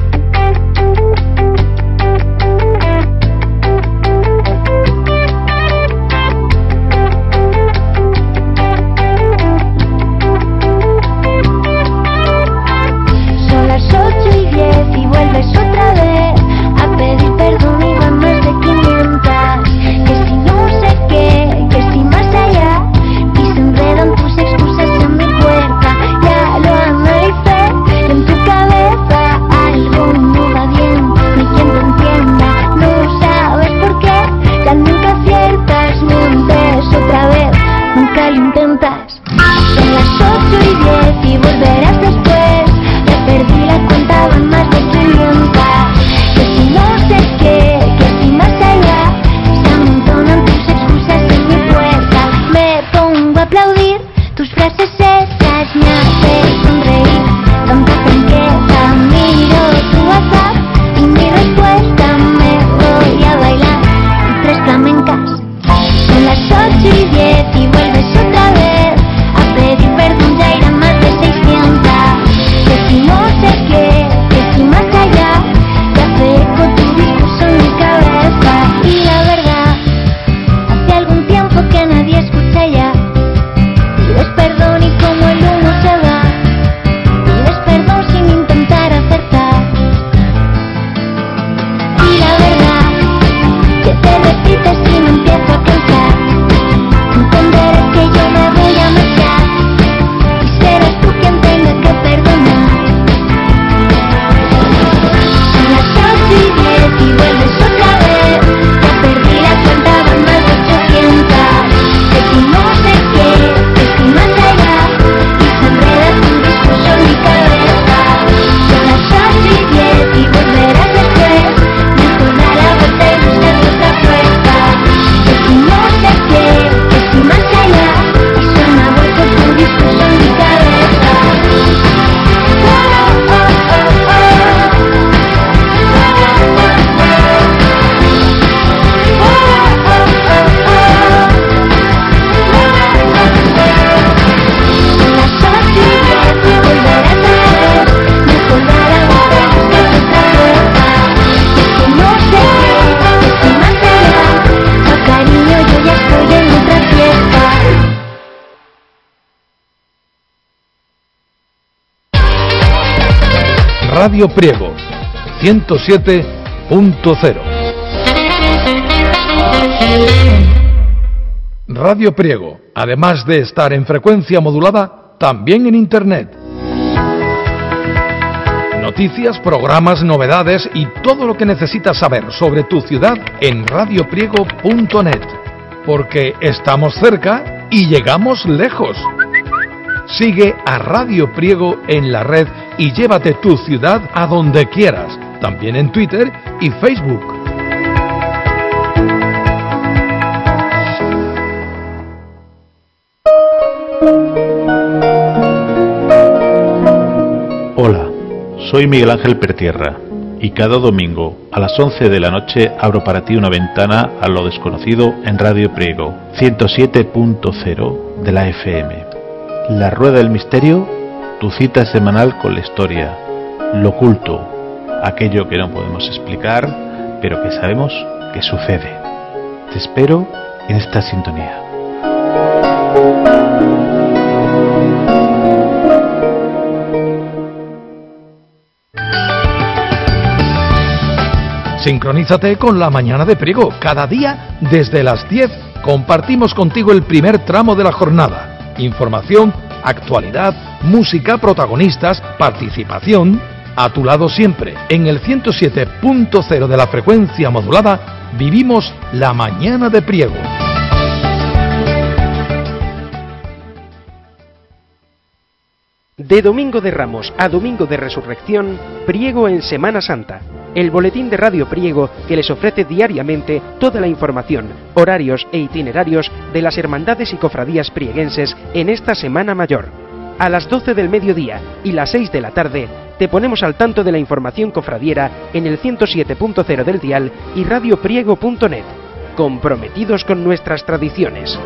Son las 8:10 y vuelves otra vez a pedir perdón y van más de 500. Que si no sé qué, que si más allá, y se enredan tus excusas en mi puerta. Ya lo analicé, en tu cabeza algo no va bien, no hay quien te entienda, no sabes por qué, ya nunca aciertas, mientes otra vez, nunca lo intentas. Son las 8:10 y volverás después, ya perdí la cuenta, van más de 500. Que si no sé qué, que si más allá, se amontonan tus excusas en mi puerta. Me pongo a aplaudir tus frases hechas, me hace sonreír, tanta franqueza. Miro tu WhatsApp y mi respuesta, me voy a bailar tres flamencas. Son las 8:10 y vuelves otra vez a pedir perdón, ya irán más de 600. Que si no sé qué, que si más allá, ya sé con tu discurso en mi cabeza. Y la verdad, hace algún tiempo que nadie escucha ya. Pides perdón y como el humo se va, pides perdón sin intentar acertar. Y la verdad, que te repites y me empiezo a cansar. Entenderás que yo me voy a marchar y serás tú quien tenga que perdonar. Son las 8:10 y vuelves otra vez, ya perdí la cuenta, van más de 800. Que si no sé qué, que si más allá, y se enreda tu discurso en mi cabeza. Son las 8:10 y volverás después, mejor da la vuelta y buscarte otra puerta. Que si no sé qué, que si más allá, y suena vuelto tu discurso en mi cabeza. Son las 8:10 y volverás después, mejor da la vuelta y buscarte otra puerta. Que si no sé qué, que si más allá, no cariño, yo ya estoy en otra fiesta. Radio Priego, 107.0. Radio Priego, además de estar en frecuencia modulada, también en Internet. Noticias, programas, novedades y todo lo que necesitas saber sobre tu ciudad en radiopriego.net. Porque estamos cerca y llegamos lejos. Sigue a Radio Priego en la red y llévate tu ciudad a donde quieras, también en Twitter y Facebook. Hola, soy Miguel Ángel Pertierra y cada domingo a las 11 de la noche abro para ti una ventana a lo desconocido en Radio Priego, 107.0 de la FM. La Rueda del Misterio, tu cita semanal con la historia, lo oculto, aquello que no podemos explicar, pero que sabemos que sucede. Te espero en esta sintonía. Sincronízate con La Mañana de Priego. Cada día, desde las 10, compartimos contigo el primer tramo de la jornada. Información, actualidad, música, protagonistas, participación. A tu lado siempre, en el 107.0 de la frecuencia modulada, vivimos La Mañana de Priego. De Domingo de Ramos a Domingo de Resurrección, Priego en Semana Santa. El boletín de Radio Priego que les ofrece diariamente toda la información, horarios e itinerarios de las hermandades y cofradías prieguenses en esta Semana Mayor. A las 12 del mediodía y las 6 de la tarde te ponemos al tanto de la información cofradiera en el 107.0 del dial y radiopriego.net. Comprometidos con nuestras tradiciones.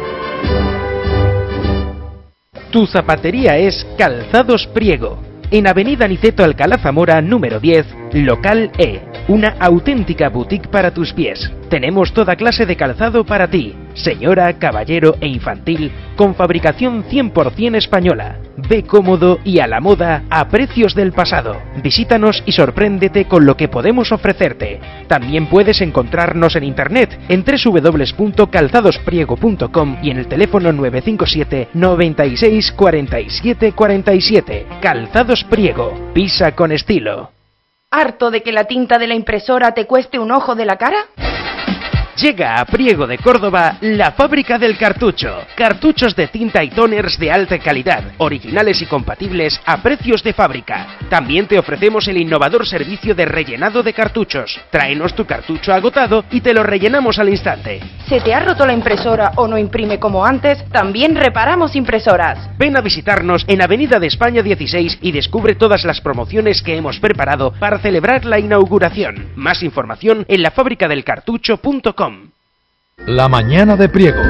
Tu zapatería es Calzados Priego. En Avenida Niceto Alcalá Zamora, número 10, Local E. Una auténtica boutique para tus pies. Tenemos toda clase de calzado para ti, señora, caballero e infantil, con fabricación 100% española. Ve cómodo y a la moda a precios del pasado. Visítanos y sorpréndete con lo que podemos ofrecerte. También puedes encontrarnos en internet en www.calzadospriego.com y en el teléfono 957 96 47 47. Calzados Priego. Pisa con estilo. ¿Harto de que la tinta de la impresora te cueste un ojo de la cara? Llega a Priego de Córdoba la fábrica del cartucho. Cartuchos de tinta y toners de alta calidad, originales y compatibles a precios de fábrica. También te ofrecemos el innovador servicio de rellenado de cartuchos. Tráenos tu cartucho agotado y te lo rellenamos al instante. ¿Se te ha roto la impresora o no imprime como antes? También reparamos impresoras. Ven a visitarnos en Avenida de España 16 y descubre todas las promociones que hemos preparado para celebrar la inauguración. Más información en lafabricadelcartucho.com. La Mañana de Priego.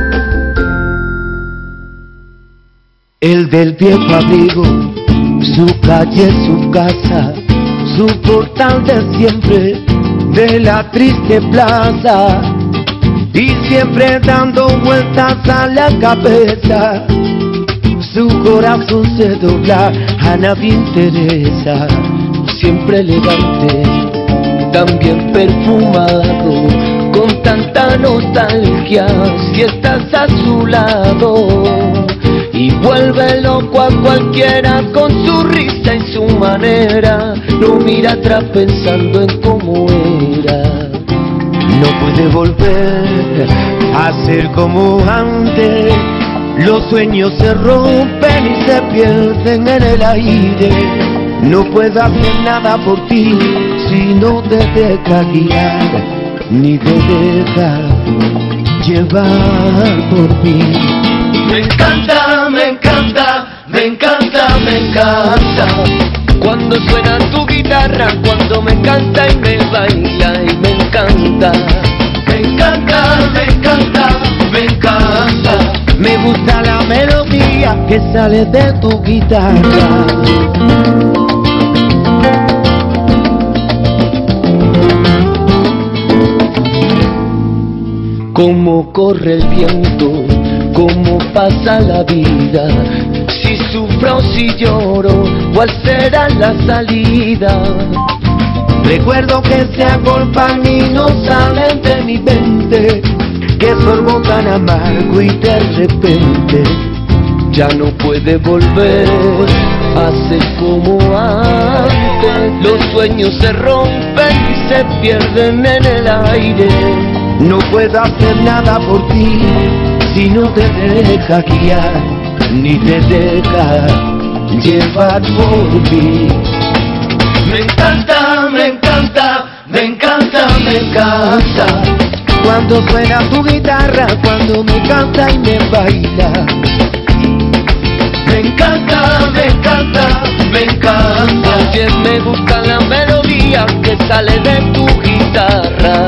El del viejo abrigo, su calle, su casa, su portal de siempre, de la triste plaza, y siempre dando vueltas a la cabeza, su corazón se dobla, a nadie interesa, siempre elegante, también perfumado, con tanta nostalgia, si estás a su lado, y vuelve loco a cualquiera con su risa y su manera, no mira atrás pensando en cómo era, no puede volver a ser como antes, los sueños se rompen y se pierden en el aire, no puedo hacer nada por ti si no te deja guiar, ni te deja llevar por mí. Me encanta, me encanta, me encanta, me encanta cuando suena tu guitarra, cuando me canta y me baila y me encanta. Me encanta, me encanta, me encanta. Me gusta la melodía que sale de tu guitarra. Cómo corre el viento, cómo pasa la vida, si sufro, si lloro, cuál será la salida. Recuerdo que se agolpan y no salen de mi mente, que sorbo tan amargo y de repente ya no puede volver a ser como antes. Los sueños se rompen y se pierden en el aire. No puedo hacer nada por ti si no te deja guiar, ni te deja llevar por mí. Me encanta, me encanta, me encanta, me encanta cuando suena tu guitarra, cuando me canta y me baila. Me encanta, me encanta, me encanta. También me gusta la melodía que sale de tu guitarra.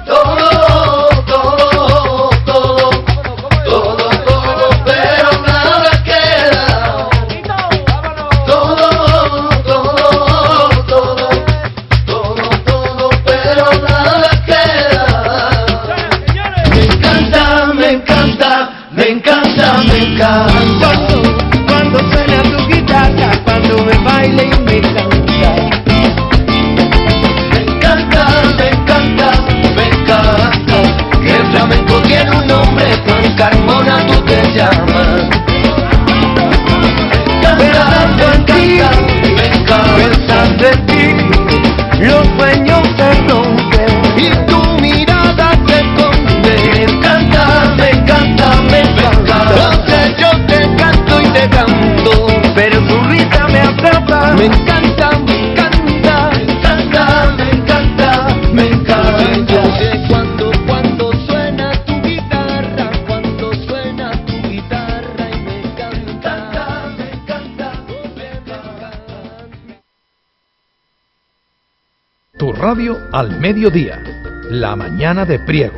Todo, todo, todo, todo, todo, pero nada. radio al mediodía, La Mañana de Priego.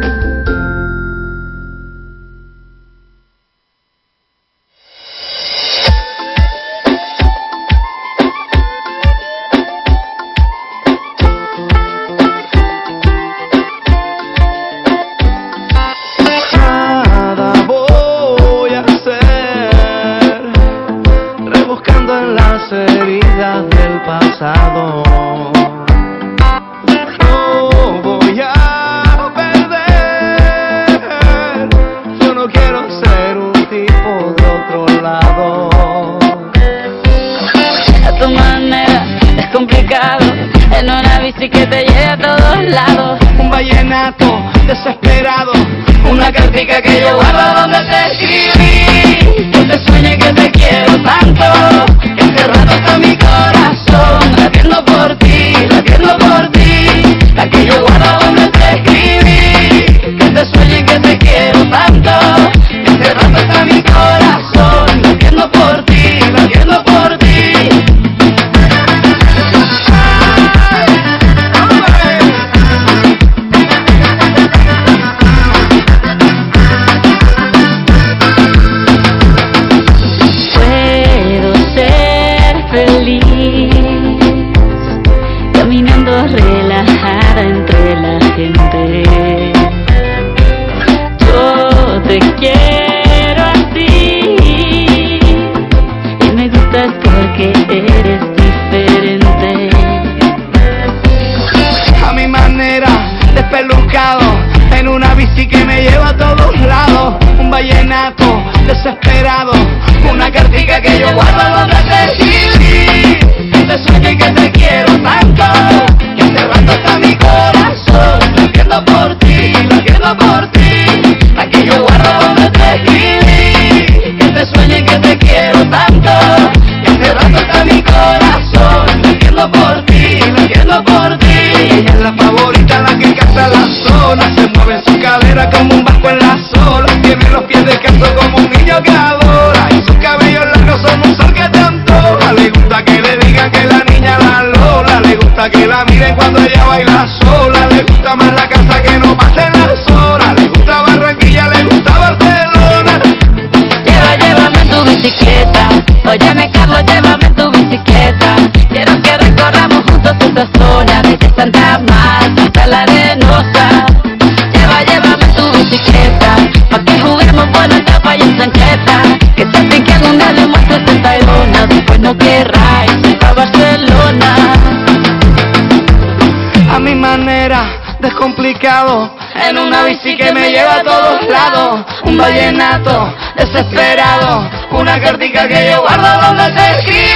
En una bici que me lleva a todos lados, un vallenato desesperado, una cartica que yo guardo donde te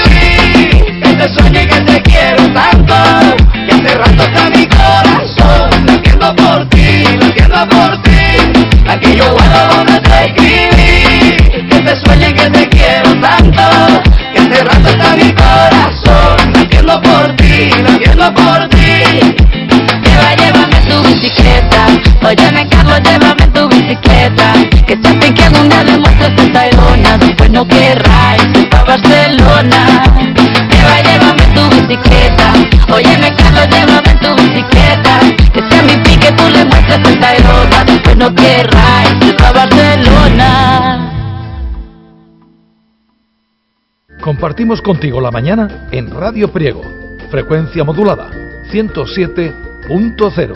escribí, que te sueño y que te quiero tanto, que hace rato está mi corazón, latiendo por ti, la que yo guardo donde te escribí, que te sueño y que te quiero tanto, que hace rato está mi corazón, latiendo por ti, llévame tu bicicleta, óyeme Carlos, llévame tu bicicleta, que se te que algún día le muestres tu Tayrona, después no querrás irte pa' Barcelona. Llévame tu bicicleta, óyeme Carlos, llévame tu bicicleta, que sea mi pique tú le muestres tu Tayrona, después no querrás irte pa' Barcelona. Compartimos contigo la mañana en Radio Priego, frecuencia modulada 107.0.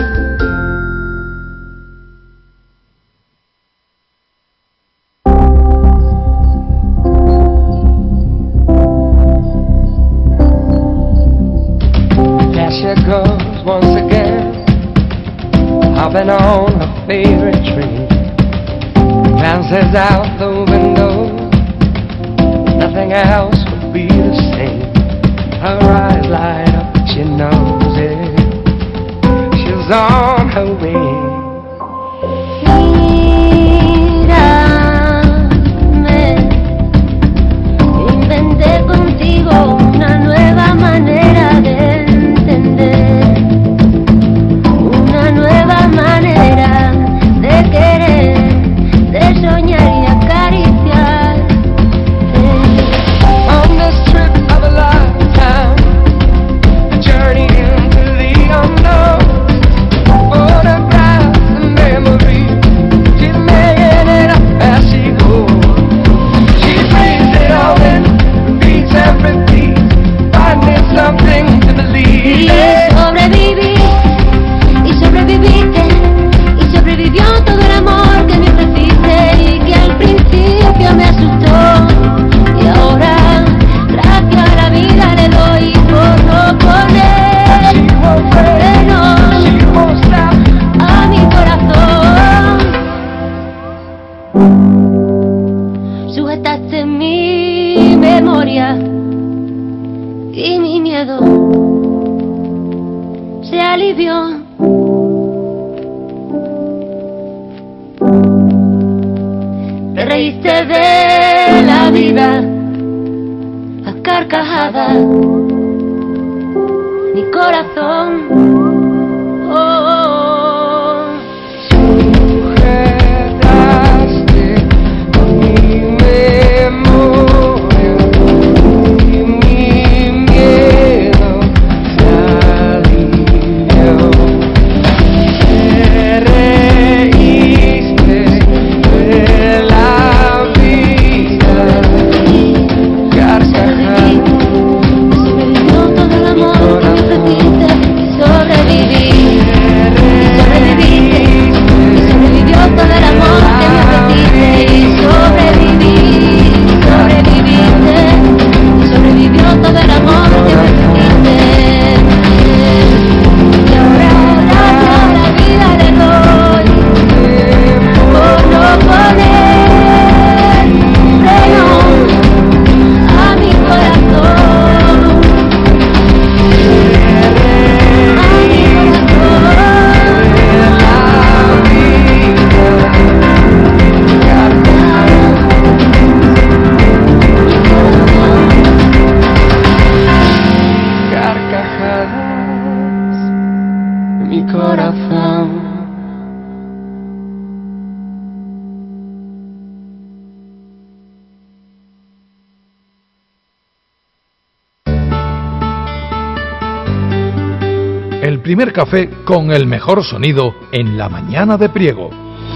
There she goes once again, hopping on her favorite train, glances out the window, nothing else would be the same. Her eyes light up, she knows it, she's on her way. Mírame, inventé contigo una nueva manera de entender, una nueva manera de querer, de soñar y acariciar. On this trip of a lifetime, a journey into the se alivió. Te reíste de la vida a carcajadas, mi corazón. Sujetaste mi memoria y mi miedo se alivió. Te reíste de la vida, carcajadas. Sobrevivió todo el amor que me pediste y sobreviví. Sobrevivió todo el amor que me pediste y sobreviví. Sobrevivió todo el amor que me pediste. Y ahora la vida le doy por no poner freno a mi corazón. Carcajadas en mi corazón. El primer café con el mejor sonido en la mañana de Priego.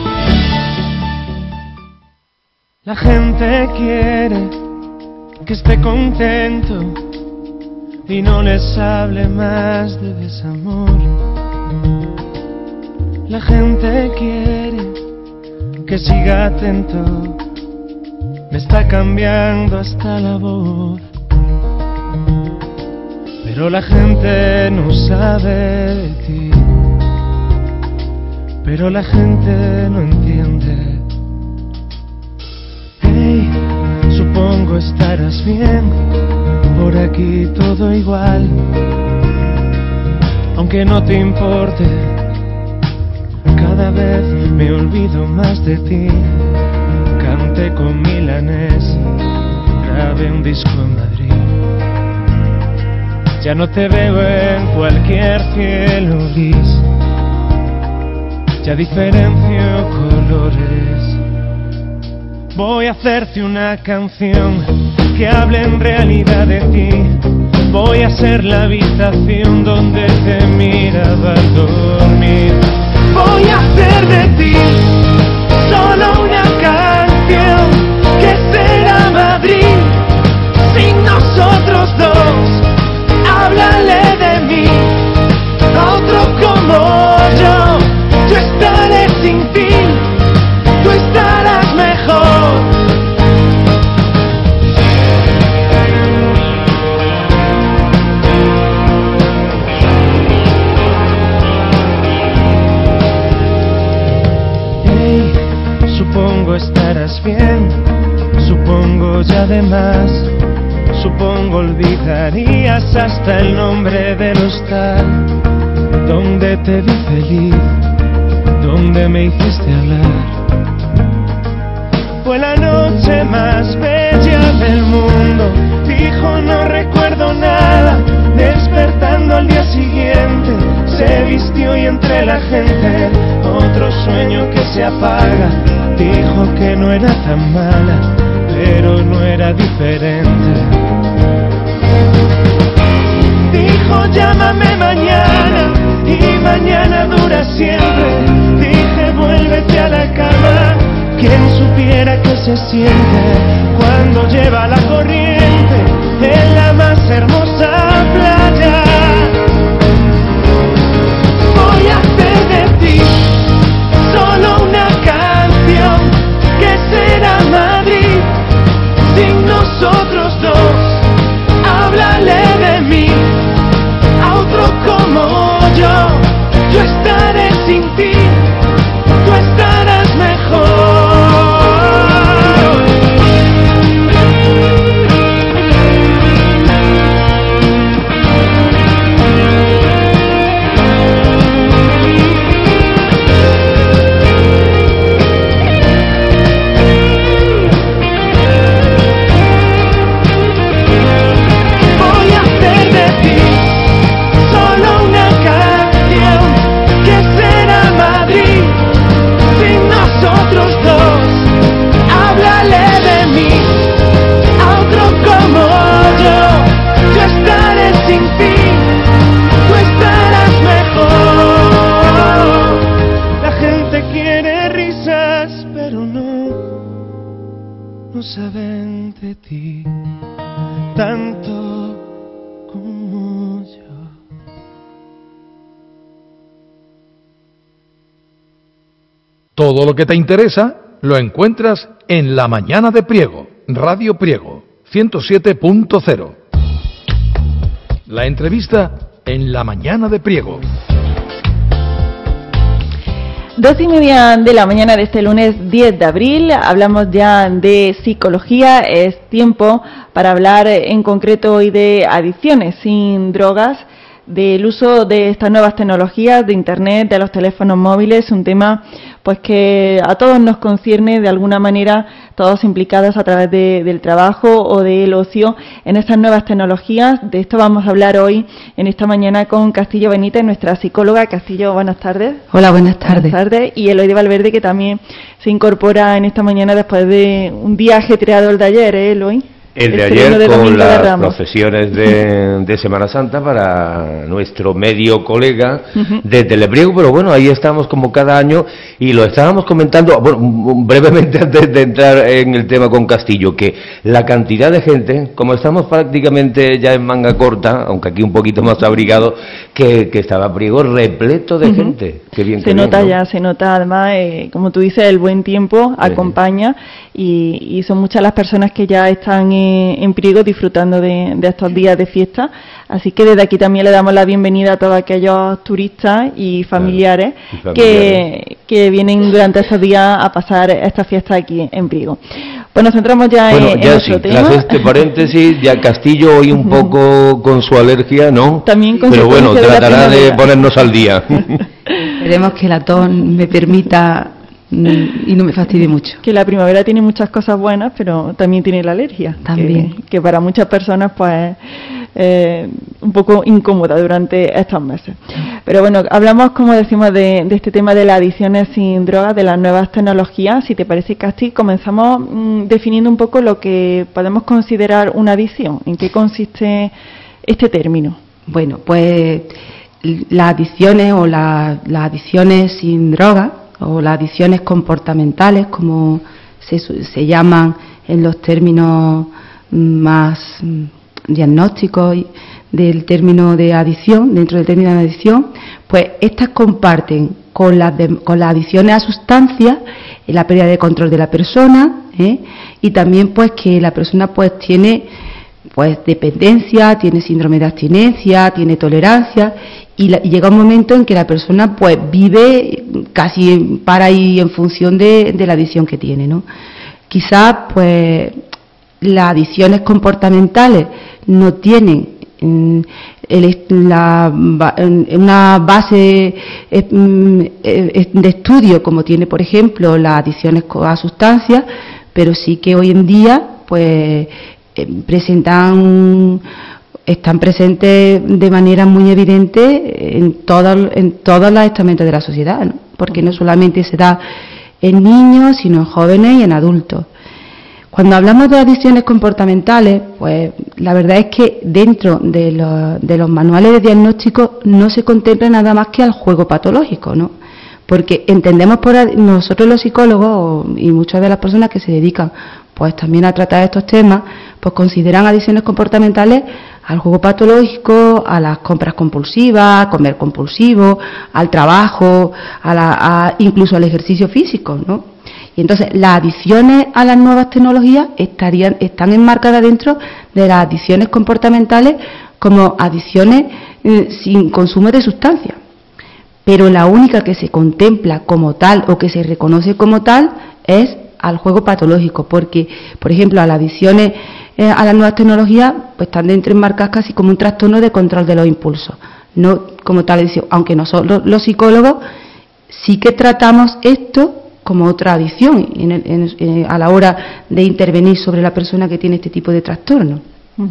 La gente quiere que esté contento y no les hable más de desamor. La gente quiere que siga atento, me está cambiando hasta la voz. Pero la gente no sabe de ti, pero la gente no entiende. Hey, supongo estarás bien, por aquí todo igual. Aunque no te importe, cada vez me olvido más de ti. Canté con Milanés, grabé un disco en Madrid. Ya no te veo en cualquier cielo gris, ya diferencio colores. Voy a hacerte una canción que hable en realidad de ti. Voy a ser la habitación donde te miraba al dormir. Voy a hacer de ti solo una canción que será Madrid sin nosotros dos. Háblale de mí a otro como yo. Yo estaré sin ti, tú estarás mejor. Hey, supongo estarás bien, supongo ya de más. Supongo olvidarías hasta el nombre del hostal donde te vi feliz, donde me hiciste hablar. Fue la noche más bella del mundo, dijo no recuerdo nada. Despertando al día siguiente, se vistió y entre la gente otro sueño que se apaga. Dijo que no era tan mala, pero no era diferente. Dijo llámame mañana y mañana dura siempre. Dije vuélvete a la cama, quien supiera que se siente cuando lleva la corriente en la más hermosa playa. Voy a hacer de ti solo una canción que será Madrid sin nosotros dos. Háblale de mí a otro como yo estaré sin ti, tú estarás mejor. Todo lo que te interesa lo encuentras en La Mañana de Priego, Radio Priego, 107.0. La entrevista en La Mañana de Priego. 2:30 de la mañana de este lunes 10 de abril, hablamos ya de psicología, es tiempo para hablar en concreto hoy de adicciones sin drogas, del uso de estas nuevas tecnologías, de internet, de los teléfonos móviles, un tema pues que a todos nos concierne de alguna manera, todos implicados a través del trabajo o del ocio en estas nuevas tecnologías. De esto vamos a hablar hoy en esta mañana con Castillo Benítez, nuestra psicóloga. Castillo, buenas tardes. Hola, buenas tardes. Buenas tardes. Y Eloy de Valverde, que también se incorpora en esta mañana después de un día ajetreado el de ayer, Eloy. El de ayer con las procesiones de Semana Santa para nuestro medio colega de Telepriego, pero bueno, ahí estamos como cada año y lo estábamos comentando, bueno, brevemente antes de entrar en el tema con Castillo, que la cantidad de gente, como estamos prácticamente ya en manga corta, aunque aquí un poquito más abrigado, que estaba Priego repleto de gente. Qué bien, se nota, ¿no? Ya se nota además, como tú dices, el buen tiempo acompaña y son muchas las personas que ya están en Priego disfrutando de estos días de fiesta, así que desde aquí también le damos la bienvenida a todos aquellos turistas y familiares, que vienen durante estos días a pasar esta fiesta aquí en Priego. Pues nos centramos ya en nuestro tema. Tras este paréntesis, ya Castillo hoy un poco con su alergia, ¿no? También con pero bueno, tratará de ponernos al día. Esperemos que la tos me permita y no me fastidie mucho. Que la primavera tiene muchas cosas buenas, pero también tiene la alergia. También. Que para muchas personas pues un poco incómoda durante estos meses. Pero bueno, hablamos, como decimos, de este tema de las adicciones sin drogas, de las nuevas tecnologías. Si te parece, Casti, comenzamos definiendo un poco lo que podemos considerar una adicción. ¿En qué consiste este término? Bueno, pues las adicciones o las adicciones sin drogas o las adicciones comportamentales, como se llaman en los términos más diagnósticos del término de adicción, dentro del término de adicción, pues estas comparten con las adicciones a sustancias la pérdida de control de la persona, y también pues que la persona pues tiene pues dependencia, tiene síndrome de abstinencia, tiene tolerancia y llega un momento en que la persona pues vive casi para ahí en función de la adicción que tiene, ¿no? Quizás pues las adicciones comportamentales no tienen una base de estudio como tiene, por ejemplo, las adicciones a sustancias, pero sí que hoy en día pues están presentes de manera muy evidente en todos los estamentos de la sociedad, ¿no? Porque no solamente se da en niños, sino en jóvenes y en adultos. Cuando hablamos de adicciones comportamentales, pues la verdad es que dentro de los manuales de diagnóstico no se contempla nada más que al juego patológico, ¿no? Porque entendemos nosotros los psicólogos y muchas de las personas que se dedican pues también a tratar estos temas, pues consideran adicciones comportamentales al juego patológico, a las compras compulsivas, a comer compulsivo, al trabajo, incluso al ejercicio físico, ¿no? Y entonces las adicciones a las nuevas tecnologías están enmarcadas dentro de las adicciones comportamentales como adicciones sin consumo de sustancias. Pero la única que se contempla como tal o que se reconoce como tal es al juego patológico, porque, por ejemplo, a las adicciones a las nuevas tecnologías pues están dentro enmarcadas casi como un trastorno de control de los impulsos, no como tal adicción, aunque nosotros los psicólogos sí que tratamos esto como otra adicción a la hora de intervenir sobre la persona que tiene este tipo de trastorno.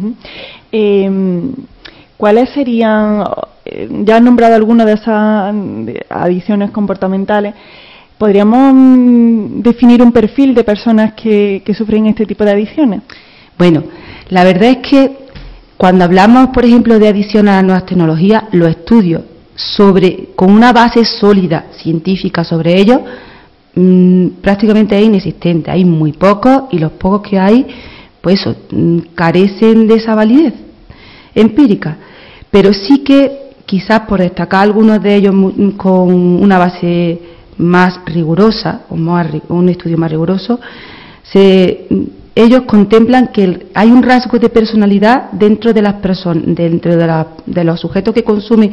¿Cuáles serían, ya han nombrado algunas de esas adicciones comportamentales, podríamos definir un perfil de personas que sufren este tipo de adicciones? Bueno, la verdad es que cuando hablamos, por ejemplo, de adicción a las nuevas tecnologías, los estudios con una base sólida científica sobre ello, prácticamente es inexistente. Hay muy pocos y los pocos que hay, pues eso, carecen de esa validez empírica. Pero sí que, quizás por destacar algunos de ellos con una base más rigurosa, un estudio más riguroso, ellos contemplan que hay un rasgo de personalidad dentro de las personas, dentro de los sujetos que consumen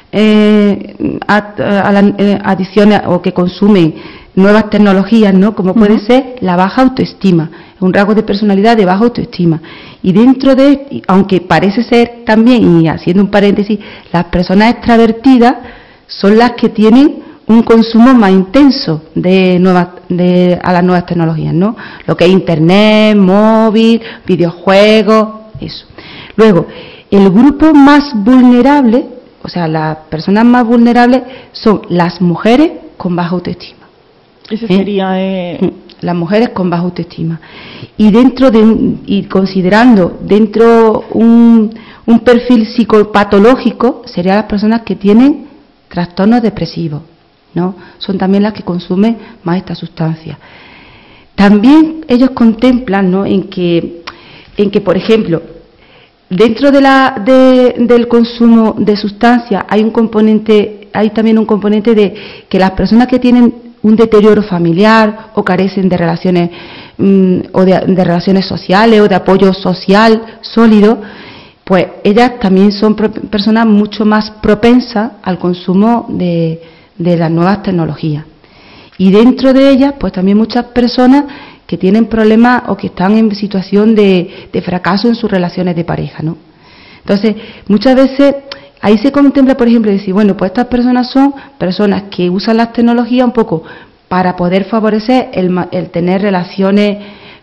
adicciones o que consumen nuevas tecnologías, ¿no? Como puede ser la baja autoestima, un rasgo de personalidad de baja autoestima. Y dentro de, aunque parece ser también, y haciendo un paréntesis, las personas extravertidas son las que tienen un consumo más intenso a las nuevas tecnologías, ¿no? Lo que es internet, móvil, videojuegos, eso. Luego, el grupo más vulnerable, o sea, las personas más vulnerables son las mujeres con baja autoestima. Ese sería las mujeres con baja autoestima. Y y considerando dentro un perfil psicopatológico, serían las personas que tienen trastornos depresivos, ¿no? Son también las que consumen más esta sustancia. También ellos contemplan, ¿no?, en que por ejemplo, dentro del consumo de sustancias hay también un componente de que las personas que tienen un deterioro familiar o carecen de relaciones o de relaciones sociales o de apoyo social sólido, pues ellas también son personas mucho más propensas al consumo de las nuevas tecnologías. Y dentro de ellas, pues también muchas personas que tienen problemas o que están en situación de fracaso en sus relaciones de pareja, ¿no? Entonces, muchas veces ahí se contempla, por ejemplo, decir, bueno, pues estas personas son personas que usan las tecnologías un poco para poder favorecer el tener relaciones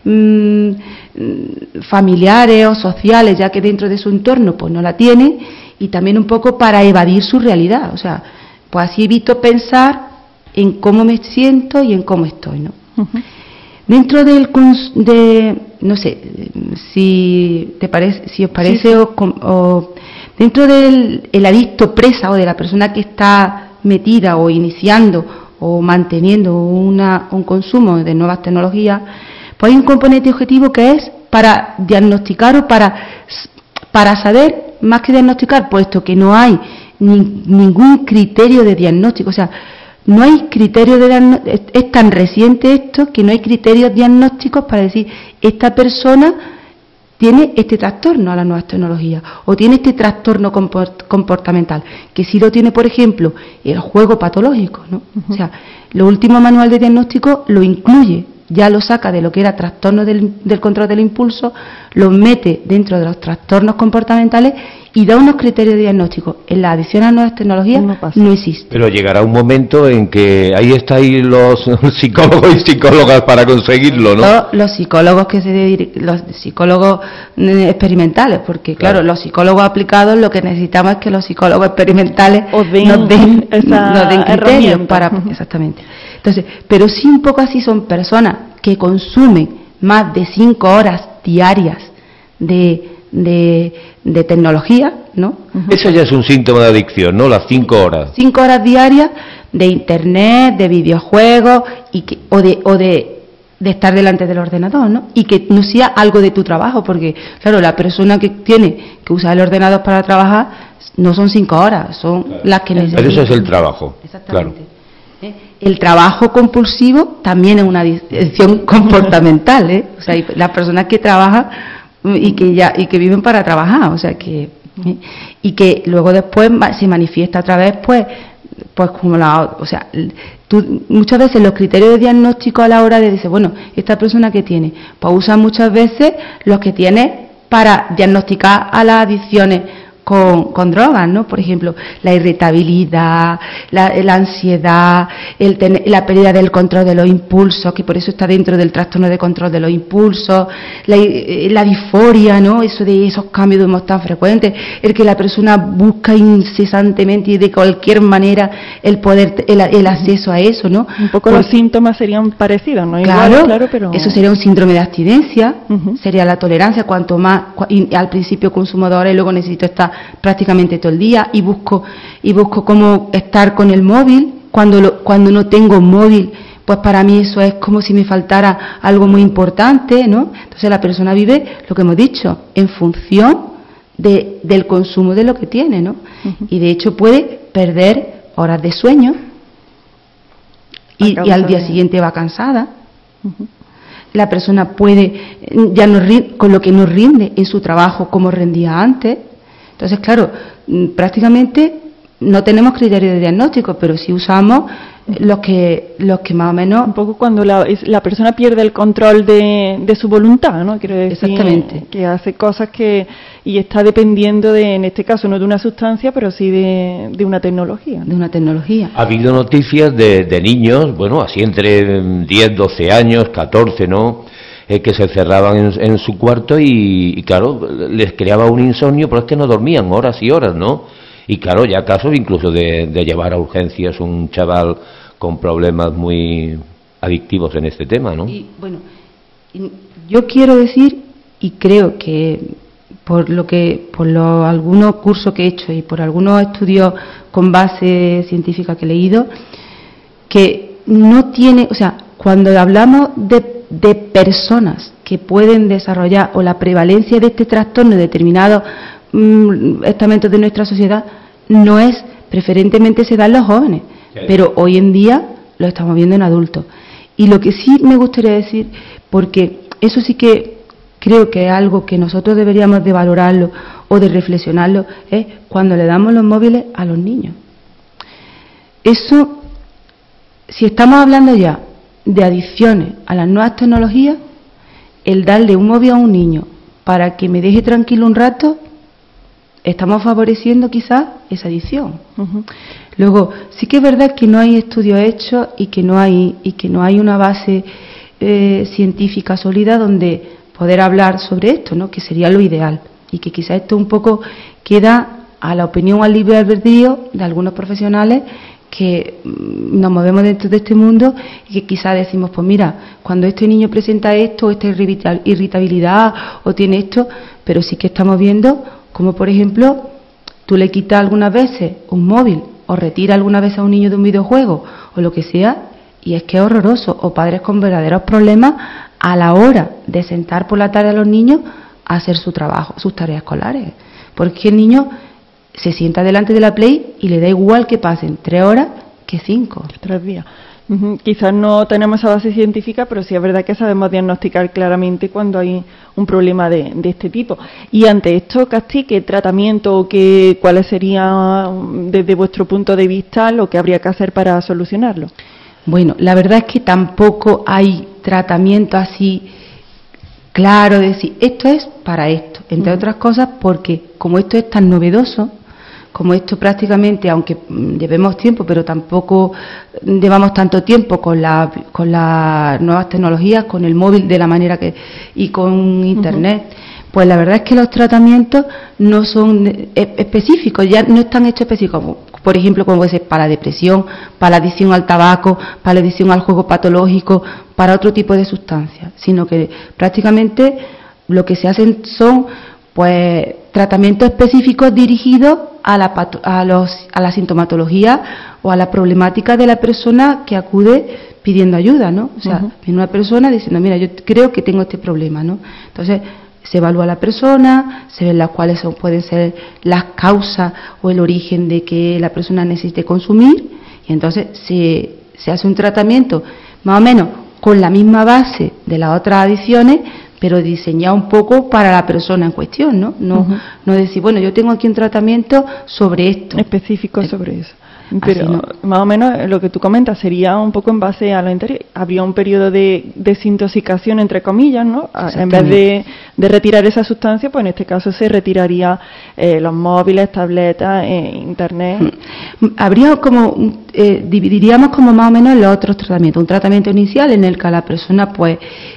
familiares o sociales, ya que dentro de su entorno pues no la tienen, y también un poco para evadir su realidad. O sea, pues así evito pensar en cómo me siento y en cómo estoy, ¿no? Dentro no sé si os parece, sí. o dentro del adicto presa o de la persona que está metida o iniciando o manteniendo un consumo de nuevas tecnologías, pues hay un componente objetivo que es para diagnosticar o para saber, más que diagnosticar, puesto que no hay ningún criterio de diagnóstico, o sea, no hay criterio de diagnóstico, es tan reciente esto que no hay criterios diagnósticos para decir, esta persona tiene este trastorno a las nuevas tecnologías o tiene este trastorno comportamental, que sí lo tiene, por ejemplo, el juego patológico, ¿no? O sea, lo último manual de diagnóstico lo incluye, ya lo saca de lo que era trastorno del control del impulso, lo mete dentro de los trastornos comportamentales y da unos criterios de diagnóstico. En la adicción a nuevas tecnologías no existe. Pero llegará un momento en que ahí estáis los psicólogos y psicólogas para conseguirlo, ¿no? Los psicólogos los psicólogos experimentales, porque claro, los psicólogos aplicados lo que necesitamos es que los psicólogos experimentales nos den criterios para... Exactamente. Entonces, pero sí un poco así son personas que consumen más de 5 horas diarias de tecnología, ¿no? Eso ya es un síntoma de adicción, ¿no? Las 5 horas. 5 horas diarias de internet, de videojuegos o de estar delante del ordenador, ¿no? Y que no sea algo de tu trabajo, porque claro, la persona que tiene que usar el ordenador para trabajar no son 5 horas, son las que necesitan. Pero eso es el trabajo. Exactamente. Claro. El trabajo compulsivo también es una adicción comportamental, ¿eh? O sea, las personas que trabajan y que viven para trabajar, o sea y que luego después se manifiesta otra vez, pues como o sea, muchas veces los criterios de diagnóstico a la hora de decir, bueno, esta persona que tiene, pues usa muchas veces los que tiene para diagnosticar a las adicciones con drogas, ¿no? Por ejemplo, la irritabilidad, la ansiedad, la pérdida del control de los impulsos, que por eso está dentro del trastorno de control de los impulsos, la disforia, ¿no? Eso de esos cambios de humor tan frecuentes, el que la persona busca incesantemente y de cualquier manera el acceso a eso, ¿no? Un poco los síntomas serían parecidos, ¿no? Claro, Igual, pero... eso sería un síndrome de abstinencia, sería la tolerancia, cuanto más, al principio consumo de horas y luego necesito estar prácticamente todo el día y busco cómo estar con el móvil cuando no tengo móvil, pues para mí eso es como si me faltara algo muy importante, ¿no? Entonces la persona vive lo que hemos dicho en función del consumo de lo que tiene, ¿no? Y de hecho puede perder horas de sueño y al día siguiente va cansada. La persona puede, ya no rinde, con lo que no rinde en su trabajo como rendía antes. Entonces, claro, prácticamente no tenemos criterios de diagnóstico, pero sí usamos los que más o menos... Un poco cuando la persona pierde el control de su voluntad, ¿no? Quiero decir, exactamente. Que hace cosas y está dependiendo en este caso, no de una sustancia, pero sí de una tecnología, ¿no? De una tecnología. Ha habido noticias de niños, bueno, así entre 10, 12 años, 14, ¿no?, que se encerraban en su cuarto y claro, les creaba un insomnio, pero es que no dormían horas y horas, ¿no? Y claro, ya casos incluso de llevar a urgencias un chaval con problemas muy adictivos en este tema, ¿no? Y bueno, yo quiero decir, y creo que por algunos cursos que he hecho y por algunos estudios con base científica que he leído, que no tiene, o sea, cuando hablamos de personas que pueden desarrollar o la prevalencia de este trastorno en determinados estamentos de nuestra sociedad, no es, preferentemente se da en los jóvenes, pero hoy en día lo estamos viendo en adultos. Y lo que sí me gustaría decir, porque eso sí que creo que es algo que nosotros deberíamos de valorarlo o de reflexionarlo, es cuando le damos los móviles a los niños. Eso, si estamos hablando ya de adicciones a las nuevas tecnologías, el darle un móvil a un niño para que me deje tranquilo un rato, estamos favoreciendo quizás esa adicción. Luego, sí que es verdad que no hay estudios hechos y que no hay una base científica sólida donde poder hablar sobre esto, ¿no?, que sería lo ideal, y que quizás esto un poco queda a la opinión o al libre albedrío de algunos profesionales que nos movemos dentro de este mundo y que quizás decimos, pues mira, cuando este niño presenta esto, o esta irritabilidad o tiene esto, pero sí que estamos viendo como, por ejemplo, tú le quitas algunas veces un móvil o retiras alguna vez a un niño de un videojuego o lo que sea, y es que es horroroso, o padres con verdaderos problemas a la hora de sentar por la tarde a los niños a hacer su trabajo, sus tareas escolares, porque el niño se sienta delante de la Play y le da igual que pasen 3 horas que 5. 3 días. Quizás no tenemos esa base científica, pero sí es verdad que sabemos diagnosticar claramente cuando hay un problema de este tipo. Y ante esto, Casti, ¿qué tratamiento o cuáles serían, desde vuestro punto de vista, lo que habría que hacer para solucionarlo? Bueno, la verdad es que tampoco hay tratamiento así claro de decir, esto es para esto, entre otras cosas porque como esto es tan novedoso, como esto prácticamente, aunque llevemos tiempo, pero tampoco llevamos tanto tiempo con las nuevas tecnologías, con el móvil de la manera que y con Internet, pues la verdad es que los tratamientos no son específicos, ya no están hechos específicos, por ejemplo, como puede ser para la depresión, para la adicción al tabaco, para la adicción al juego patológico, para otro tipo de sustancias, sino que prácticamente lo que se hacen son pues tratamientos específicos dirigidos a la sintomatología o a la problemática de la persona que acude pidiendo ayuda, ¿no? O sea, viene una persona diciendo, mira, yo creo que tengo este problema, ¿no? Entonces, se evalúa a la persona, se ven cuáles pueden ser las causas o el origen de que la persona necesite consumir, y entonces se hace un tratamiento más o menos con la misma base de las otras adicciones, pero diseñado un poco para la persona en cuestión, ¿no? No decir, bueno, yo tengo aquí un tratamiento sobre esto. Específico sobre eso. Pero no, más o menos lo que tú comentas sería un poco en base a lo anterior. Habría un periodo de desintoxicación, entre comillas, ¿no? En vez de retirar esa sustancia, pues en este caso se retiraría los móviles, tabletas, internet. Habría como, dividiríamos como más o menos los otros tratamientos. Un tratamiento inicial en el que a la persona pues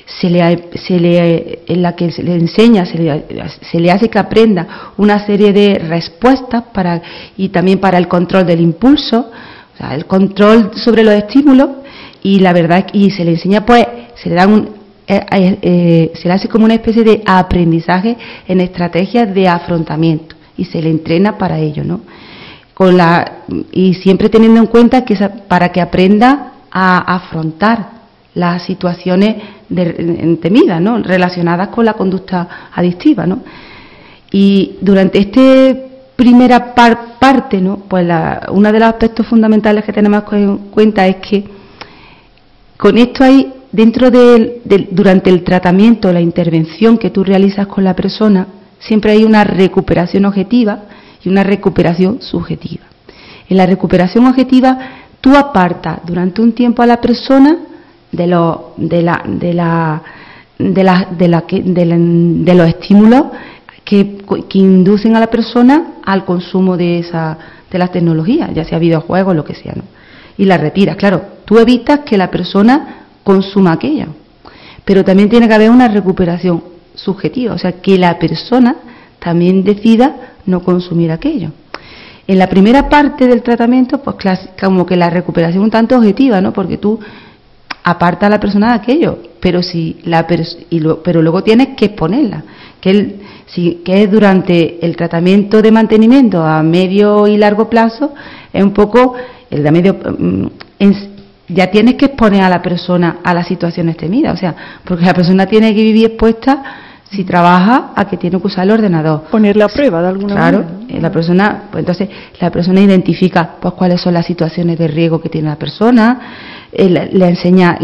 en la que se le enseña, se le hace que aprenda una serie de respuestas y también para el control del impulso, o sea, el control sobre los estímulos, y la verdad y se le enseña pues se le hace como una especie de aprendizaje en estrategias de afrontamiento y se le entrena para ello, ¿no? Y siempre teniendo en cuenta que para que aprenda a afrontar las situaciones temidas, ¿no?, relacionadas con la conducta adictiva, ¿no? Y durante este primera parte, ¿no?, pues uno de los aspectos fundamentales que tenemos en cuenta es que con esto hay, dentro durante el tratamiento, la intervención que tú realizas con la persona, siempre hay una recuperación objetiva y una recuperación subjetiva. En la recuperación objetiva, tú apartas durante un tiempo a la persona de los estímulos que inducen a la persona al consumo de las tecnologías, ya sea videojuegos o lo que sea, ¿no? Y la retiras. Claro, tú evitas que la persona consuma aquello, pero también tiene que haber una recuperación subjetiva, o sea, que la persona también decida no consumir aquello. En la primera parte del tratamiento, pues como que la recuperación un tanto objetiva, ¿no? Porque tú apartas a la persona de aquello, pero pero luego tienes que exponerla, que es durante el tratamiento de mantenimiento a medio y largo plazo, es un poco el de medio, ya tienes que exponer a la persona a las situaciones temidas, o sea, porque la persona tiene que vivir expuesta, si trabaja, a que tiene que usar el ordenador. Ponerle a prueba de alguna manera. Claro, la persona, pues entonces la persona identifica pues cuáles son las situaciones de riesgo que tiene la persona, le enseña,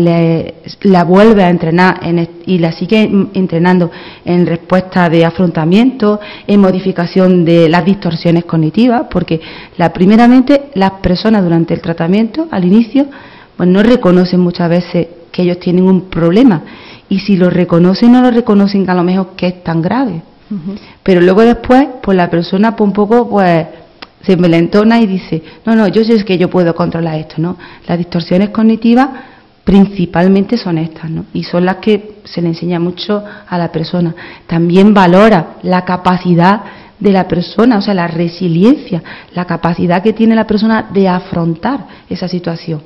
la vuelve a entrenar y la sigue entrenando en respuesta de afrontamiento, en modificación de las distorsiones cognitivas, porque primeramente las personas durante el tratamiento, al inicio, pues no reconocen muchas veces que ellos tienen un problema. Y si lo reconocen, no lo reconocen a lo mejor que es tan grave. Pero luego después, pues la persona pues un poco pues se envalentona y dice, no, yo sé que yo puedo controlar esto, ¿no? Las distorsiones cognitivas principalmente son estas, ¿no? Y son las que se le enseña mucho a la persona. También valora la capacidad de la persona, o sea, la resiliencia, la capacidad que tiene la persona de afrontar esa situación.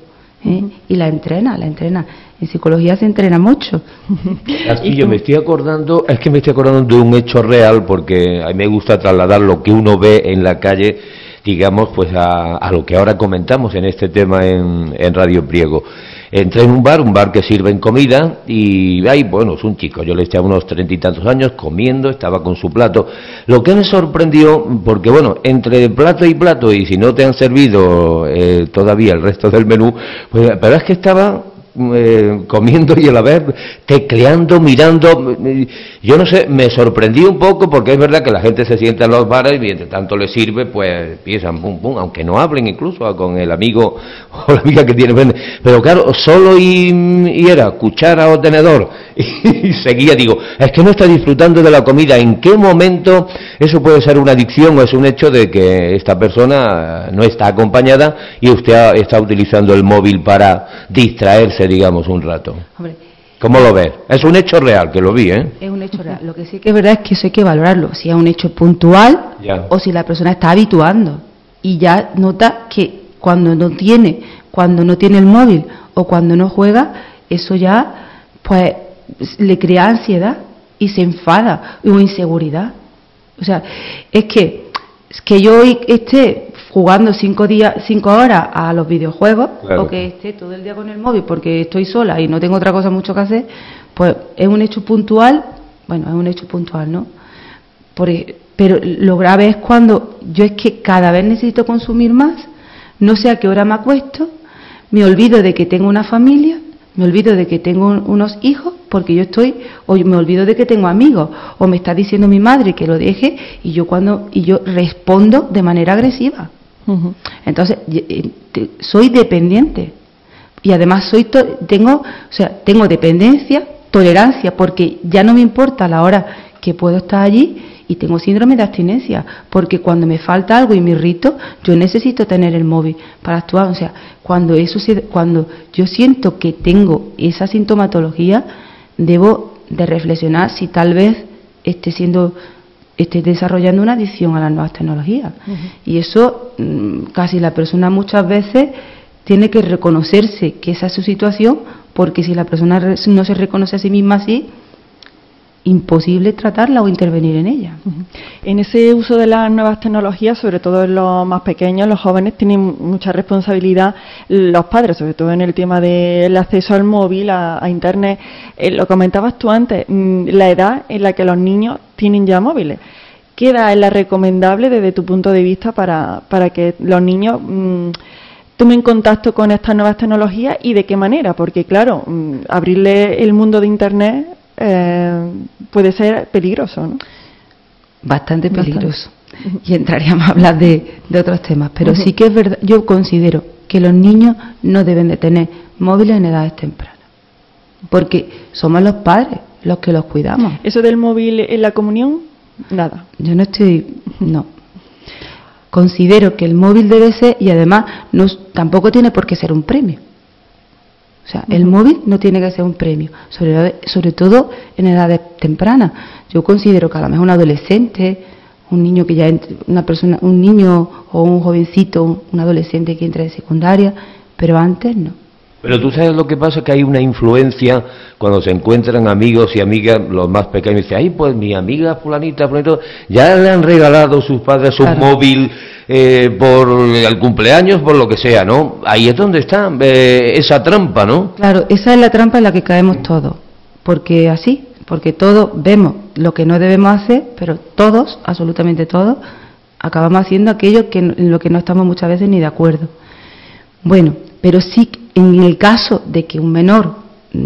Y la entrena. En psicología se entrena mucho. Castillo, me estoy acordando de un hecho real, porque a mí me gusta trasladar lo que uno ve en la calle, digamos, pues a lo que ahora comentamos en este tema en Radio Priego. Entré en un bar que sirven comida, y bueno, es un chico, yo le echaba unos 30 y tantos años, comiendo, estaba con su plato. Lo que me sorprendió, porque bueno, entre plato y plato, y si no te han servido todavía el resto del menú, pues la verdad es que estaba comiendo y a la vez tecleando, mirando. Yo no sé, me sorprendí un poco, porque es verdad que la gente se sienta en los bares y mientras tanto le sirve, pues piensan pum pum, aunque no hablen incluso con el amigo o la amiga que tiene, pero claro, solo y era cuchara o tenedor y seguía. Digo, es que no está disfrutando de la comida. ¿En qué momento eso puede ser una adicción o es un hecho de que esta persona no está acompañada y usted está utilizando el móvil para distraerse, digamos, un rato? Hombre, ¿cómo lo ves? Es un hecho real, que lo vi, ¿eh? Es un hecho real. Lo que sí que es verdad es que eso hay que valorarlo. Si es un hecho puntual o si la persona está habituando y ya nota que cuando no tiene el móvil o cuando no juega, eso ya pues le crea ansiedad y se enfada o inseguridad. O sea, es que yo esté jugando 5 horas a los videojuegos, claro, o que esté todo el día con el móvil porque estoy sola y no tengo otra cosa mucho que hacer, pues es un hecho puntual. Bueno, es un hecho puntual, ¿no? Pero lo grave es cuando yo es que cada vez necesito consumir más, no sé a qué hora me acuesto, me olvido de que tengo una familia, me olvido de que tengo unos hijos, porque o me olvido de que tengo amigos, o me está diciendo mi madre que lo deje, y yo respondo de manera agresiva. Entonces, soy dependiente. Y además tengo dependencia, tolerancia, porque ya no me importa la hora que puedo estar allí, y tengo síndrome de abstinencia, porque cuando me falta algo y me irrito, yo necesito tener el móvil para actuar. O sea, cuando yo siento que tengo esa sintomatología, debo de reflexionar si tal vez esté desarrollando una adicción a las nuevas tecnologías. Y eso casi la persona muchas veces tiene que reconocerse que esa es su situación, porque si la persona no se reconoce a sí misma así, imposible tratarla o intervenir en ella. En ese uso de las nuevas tecnologías, sobre todo en los más pequeños, los jóvenes, tienen mucha responsabilidad los padres, sobre todo en el tema del acceso al móvil, a Internet. Lo comentabas tú antes, la edad en la que los niños tienen ya móviles. ¿Qué edad es la recomendable desde tu punto de vista para que los niños tomen contacto con estas nuevas tecnologías y de qué manera, porque claro, abrirle el mundo de Internet puede ser peligroso, ¿no? Bastante peligroso. Y entraríamos a hablar de otros temas, pero sí que es verdad, yo considero que los niños no deben de tener móviles en edades tempranas, porque somos los padres los que los cuidamos. ¿Eso del móvil en la comunión? Nada. Yo no. Considero que el móvil debe ser, y además tampoco tiene por qué ser un premio. O sea, el móvil no tiene que ser un premio, sobre todo en edades tempranas. Yo considero que a lo mejor un adolescente, un niño que ya un niño o un jovencito, un adolescente que entra de secundaria, pero antes no. Pero tú sabes lo que pasa, que hay una influencia cuando se encuentran amigos y amigas, los más pequeños, dicen, ay, pues mi amiga fulanita, ya le han regalado sus padres un móvil por el cumpleaños, por lo que sea, ¿no? Ahí es donde está esa trampa, ¿no? Claro, esa es la trampa en la que caemos todos, porque todos vemos lo que no debemos hacer, pero todos, absolutamente todos, acabamos haciendo aquello en lo que no estamos muchas veces ni de acuerdo. Bueno, pero sí, en el caso de que un menor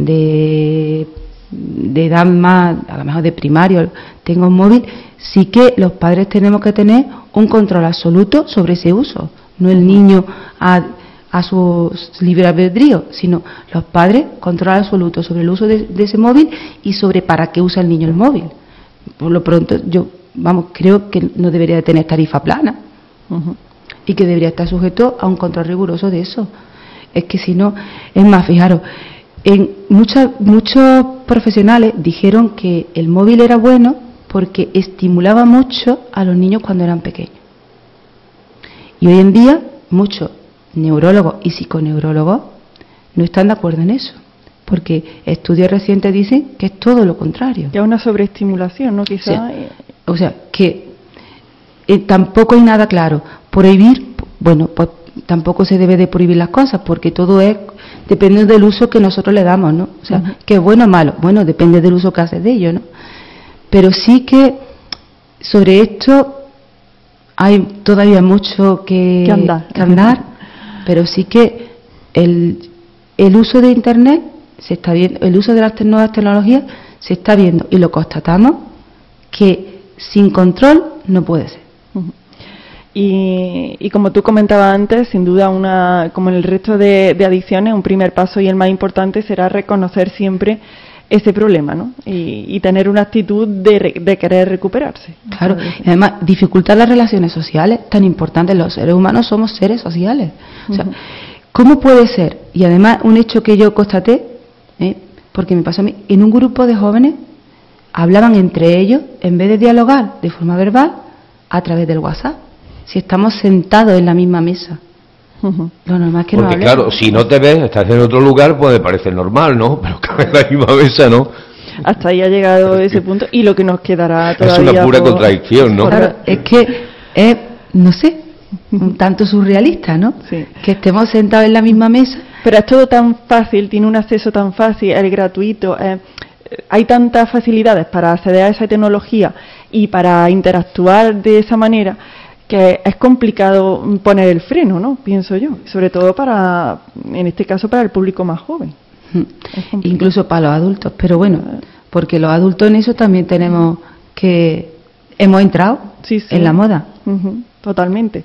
de edad más, a lo mejor de primario, tenga un móvil, sí que los padres tenemos que tener un control absoluto sobre ese uso, no el niño a su libre albedrío, sino los padres control absoluto sobre el uso de ese móvil y sobre para qué usa el niño el móvil. Por lo pronto, creo que no debería de tener tarifa plana y que debería estar sujeto a un control riguroso de eso. Es que si no, es más, fijaros, muchos profesionales dijeron que el móvil era bueno porque estimulaba mucho a los niños cuando eran pequeños. Y hoy en día muchos neurólogos y psiconeurólogos no están de acuerdo en eso, porque estudios recientes dicen que es todo lo contrario. Que es una sobreestimulación, ¿no? Quizá. O sea, que tampoco hay nada claro. Prohibir, bueno, pues tampoco se debe de prohibir las cosas, porque todo depende del uso que nosotros le damos, ¿no? O sea, que es bueno o malo, bueno, depende del uso que haces de ello, ¿no? Pero sí que sobre esto hay todavía mucho que andar, pero sí que el uso de Internet se está viendo, el uso de las nuevas tecnologías se está viendo, y lo constatamos que sin control no puede ser. Y como tú comentabas antes, sin duda, como en el resto de adicciones, un primer paso y el más importante será reconocer siempre ese problema, ¿no? Y tener una actitud de querer recuperarse. Claro, y además dificultar las relaciones sociales, tan importantes. Los seres humanos somos seres sociales. O sea, ¿cómo puede ser? Y además un hecho que yo constaté, porque me pasó a mí, en un grupo de jóvenes hablaban entre ellos, en vez de dialogar de forma verbal, a través del WhatsApp. Si estamos sentados en la misma mesa. Lo normal es que no hablemos. Porque claro, si no te ves, estás en otro lugar, pues me parece normal, ¿no? Pero que en la misma mesa, ¿no? Hasta ahí ha llegado ese punto, y lo que nos quedará todavía... Es una pura contradicción, ¿no? Claro, es que es, no sé, un tanto surrealista, ¿no? Sí. Que estemos sentados en la misma mesa. Pero es todo tan fácil, tiene un acceso tan fácil, es gratuito, hay tantas facilidades para acceder a esa tecnología y para interactuar de esa manera, que es complicado poner el freno, ¿no? Pienso yo, sobre todo en este caso, para el público más joven. Incluso para los adultos, pero bueno, porque los adultos en eso también tenemos que... Hemos entrado en la moda. Totalmente.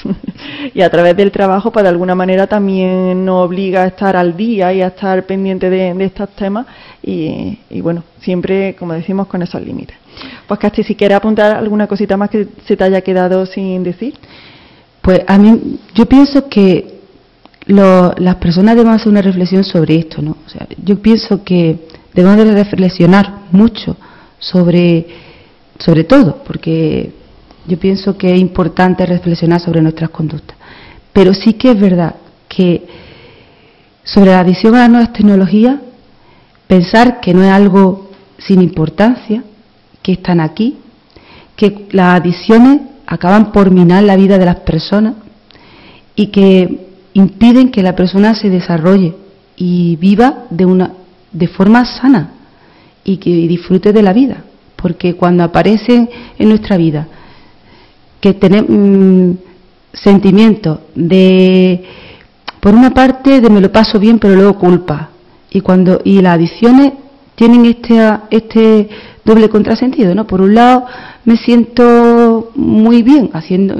Y a través del trabajo, pues de alguna manera también nos obliga a estar al día y a estar pendiente de estos temas y bueno, siempre, como decimos, con esos límites. Pues Casti, si quieres apuntar alguna cosita más que se te haya quedado sin decir. Pues a mí, yo pienso que las personas deben hacer una reflexión sobre esto, ¿no? O sea, yo pienso que debemos de reflexionar mucho sobre todo, porque yo pienso que es importante reflexionar sobre nuestras conductas. Pero sí que es verdad que sobre la adicción a las nuevas tecnologías, pensar que no es algo sin importancia, que están aquí, que las adicciones acaban por minar la vida de las personas y que impiden que la persona se desarrolle y viva de forma sana y que disfrute de la vida. Porque cuando aparecen en nuestra vida que tenemos sentimientos de por una parte me lo paso bien, pero luego culpa. Y las adicciones tienen este doble contrasentido, ¿no? Por un lado me siento muy bien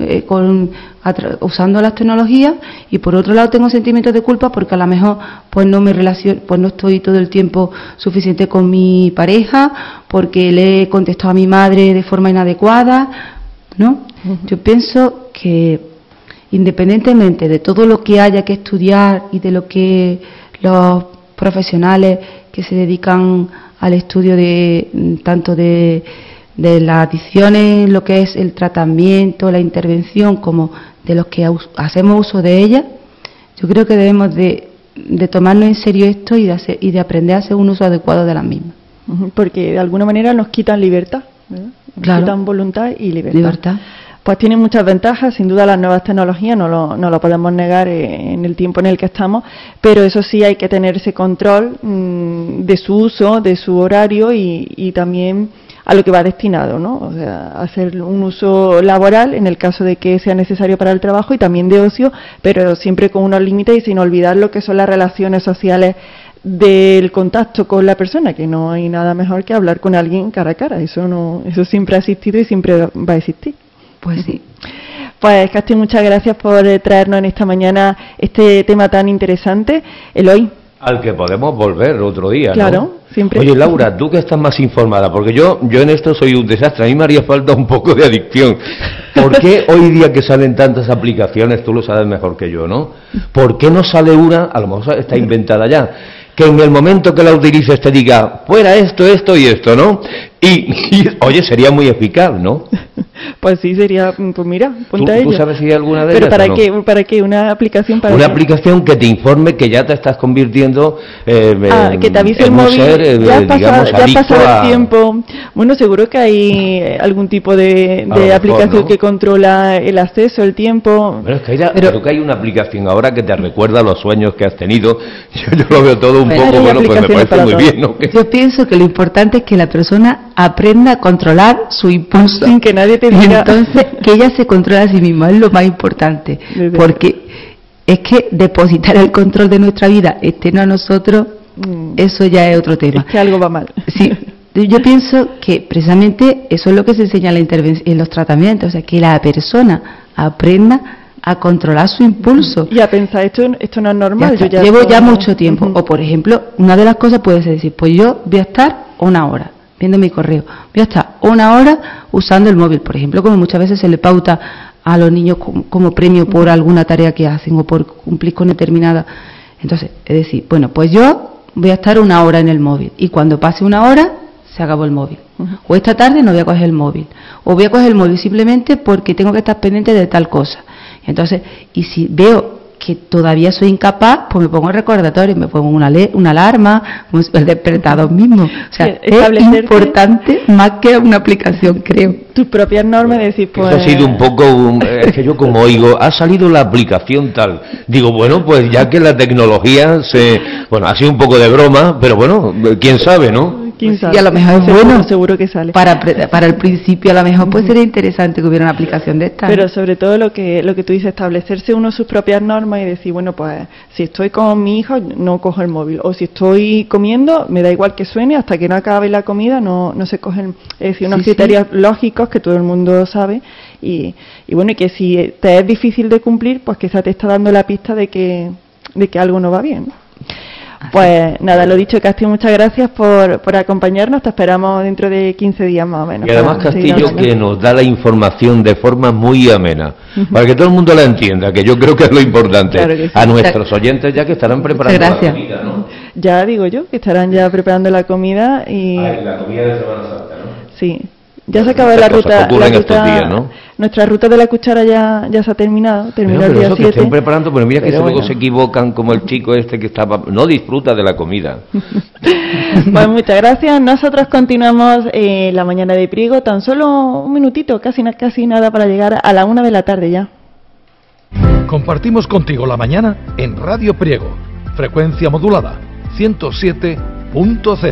usando las tecnologías, y por otro lado tengo sentimientos de culpa porque a lo mejor pues no estoy todo el tiempo suficiente con mi pareja, porque le he contestado a mi madre de forma inadecuada, ¿no? Yo pienso que independientemente de todo lo que haya que estudiar y de lo que los profesionales que se dedican al estudio tanto de las adicciones, lo que es el tratamiento, la intervención, como de los que hacemos uso de ellas, yo creo que debemos de tomarnos en serio esto y de aprender a hacer un uso adecuado de las mismas. Porque de alguna manera nos quitan libertad, ¿verdad? Claro. Quitan voluntad y libertad. Pues tienen muchas ventajas, sin duda las nuevas tecnologías, no lo podemos negar en el tiempo en el que estamos, pero eso sí hay que tener ese control de su uso, de su horario y también a lo que va destinado, ¿no? O sea, hacer un uso laboral en el caso de que sea necesario para el trabajo, y también de ocio, pero siempre con unos límites y sin olvidar lo que son las relaciones sociales del contacto con la persona, que no hay nada mejor que hablar con alguien cara a cara. Eso siempre ha existido y siempre va a existir. Pues sí. Pues Casti, muchas gracias por traernos en esta mañana este tema tan interesante. Eloy. Al que podemos volver otro día, claro, ¿no? Siempre. Oye, Laura, tú que estás más informada, porque yo en esto soy un desastre, a mí me haría falta un poco de adicción. ¿Por qué hoy día que salen tantas aplicaciones, tú lo sabes mejor que yo, ¿no? ¿Por qué no sale una, a lo mejor está inventada ya, que en el momento que la utilices te diga, fuera esto y esto, ¿no? Y oye, sería muy eficaz, ¿no? Pues sí, sería, pues mira, ponte a ello. ¿Tú sabes si hay alguna de ellas? ¿Pero para qué? ¿Para qué? ¿Una aplicación para Una qué? aplicación que te informe que ya te estás convirtiendo que te avise el móvil, ya ha pasado el tiempo. Bueno, seguro que hay algún tipo de aplicación, ¿no?, que controla el acceso, el tiempo. Pero es que creo que hay una aplicación ahora que te recuerda los sueños que has tenido. Yo lo veo todo un poco, pues me parece muy bien, ¿no? Yo pienso que lo importante es que la persona aprenda a controlar su impulso. Sin que nadie te diga. Entonces, que ella se controle a sí misma, es lo más importante. Porque es que depositar el control de nuestra vida externo a nosotros, eso ya es otro tema. Es que algo va mal. Sí. Yo pienso que precisamente eso es lo que se enseña en los tratamientos, o sea, que la persona aprenda a controlar su impulso. Y a pensar, esto no es normal. Llevo ya mucho tiempo. O, por ejemplo, una de las cosas puede ser decir, pues yo voy a estar 1 hora viendo mi correo, voy a estar 1 hora usando el móvil, por ejemplo, como muchas veces se le pauta a los niños como premio por alguna tarea que hacen o por cumplir con determinada. Entonces, es decir, bueno, pues yo voy a estar 1 hora en el móvil, y cuando pase 1 hora se acabó el móvil. O esta tarde no voy a coger el móvil, o voy a coger el móvil simplemente porque tengo que estar pendiente de tal cosa. Entonces, y si veo que todavía soy incapaz, pues me pongo el recordatorio, me pongo una alarma, el despertador mismo. O sea, es importante más que una aplicación, creo. Tus propias normas, decir, pues... Eso ha sido un poco, es que yo como oigo, ha salido la aplicación tal. Digo, bueno, pues ya que la tecnología bueno, ha sido un poco de broma, pero bueno, quién sabe, ¿no? ¿Quién sabe? Y a lo mejor es bueno, seguro que sale. Para el principio a lo mejor pues sería interesante que hubiera una aplicación de esta. Pero sobre todo lo que tú dices, establecerse uno sus propias normas y decir, bueno, pues si estoy con mi hijo no cojo el móvil, o si estoy comiendo me da igual que suene, hasta que no acabe la comida no se cogen, es decir, unos criterios lógicos que todo el mundo sabe, y bueno, y que si te es difícil de cumplir, pues quizá te está dando la pista de que algo no va bien, ¿no? Pues nada, lo dicho, Castillo, muchas gracias por acompañarnos. Te esperamos dentro de 15 días más o menos. Y además Castillo que nos da la información de forma muy amena, para que todo el mundo la entienda, que yo creo que es lo importante. Claro que sí. A nuestros oyentes ya que estarán preparando la comida, ¿no? Ya digo yo, que estarán ya preparando la comida y... la comida de Semana Santa, ¿no? Sí. Ya se acaba la ruta, días, ¿no? Nuestra ruta de la cuchara ya se ha terminado, terminó el día 7. Que estén preparando, pero mira que luego se equivocan, como el chico este que estaba, no disfruta de la comida. Pues muchas gracias. Nosotros continuamos la mañana de Priego, tan solo un minutito, casi nada para llegar a la 1 de la tarde ya. Compartimos contigo la mañana en Radio Priego, frecuencia modulada 107.0.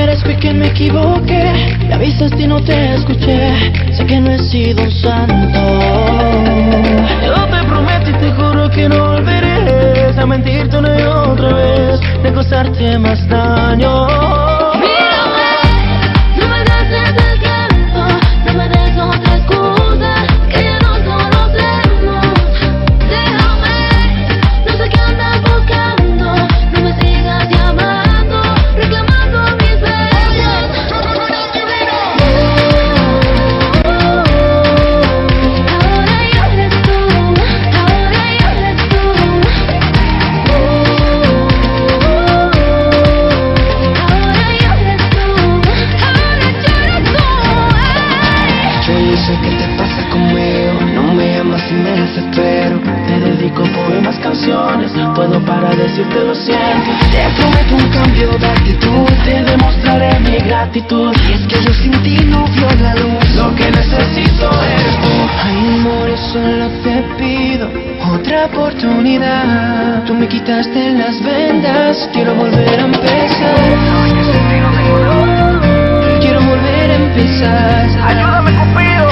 merezco y que me equivoqué. Me avisaste y no te escuché. Sé que no he sido un santo. Yo te prometo y te juro que no volveré a mentirte una y otra vez, de causarte más daño. Poemas, canciones, todo para decirte lo siento. Te prometo un cambio de actitud, te demostraré mi gratitud. Y es que yo sin ti no veo la luz, lo que necesito eres tú. Ay, amor, yo solo te pido otra oportunidad. Tú me quitaste las vendas, quiero volver a empezar. Quiero volver a empezar. Ayúdame, Cupido.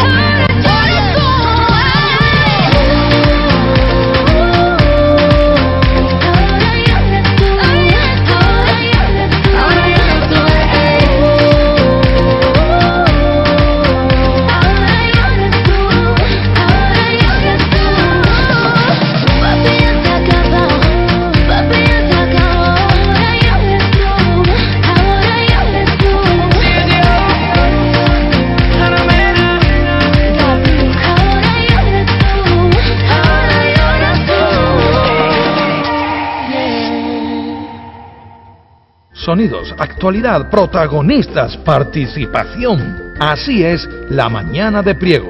Sonidos, actualidad, protagonistas, participación. Así es La Mañana de Priego.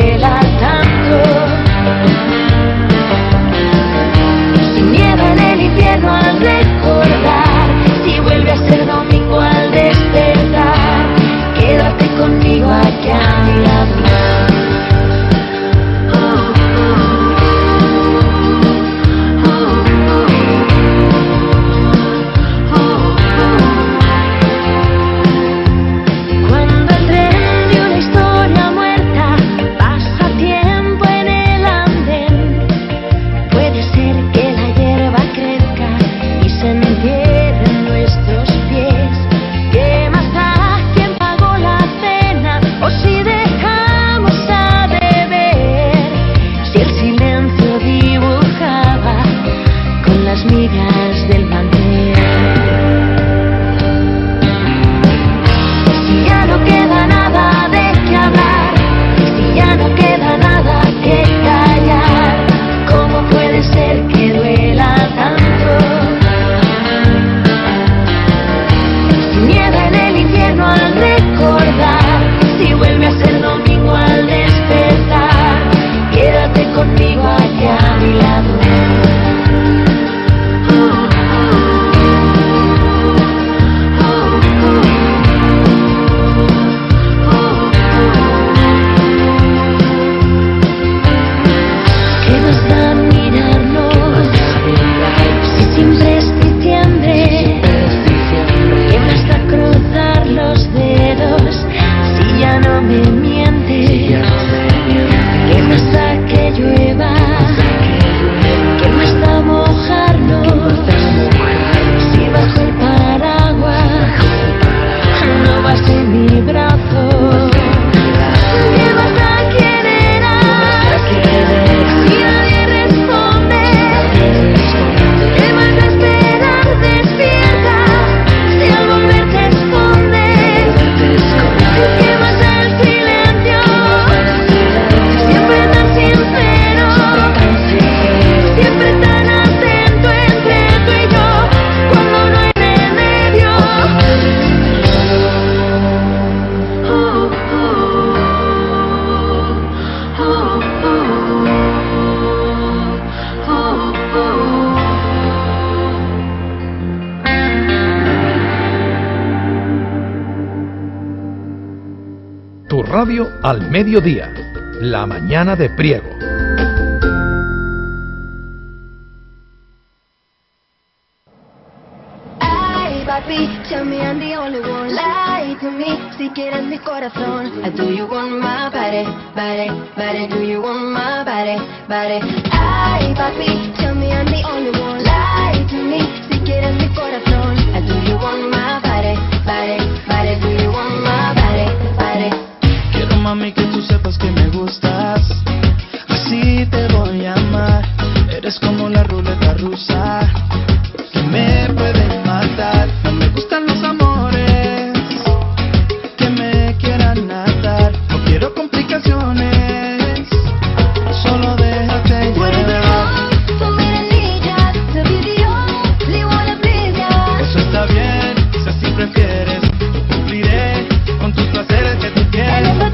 Sin miedo en el radio al mediodía, La Mañana de Priego. Papi, tell me I'm the only one. Lie to me, si quieres mi corazón. Do you want my body, body, body? Do you want my body, body? Ay, papi, tell me I'm the only one. Lie to me, si quieres mi corazón. Do you want my body, body, body? Do you want my body, body? Quiero, mami, que tú sepas que me gustas. Así te voy a amar. Eres como la ruleta rusa que me pueden matar. No me gustan los amores que me quieran atar. No quiero complicaciones, solo déjate llevar. Eso está bien, si así prefieres, yo cumpliré con tus placeres que tú quieres. Eso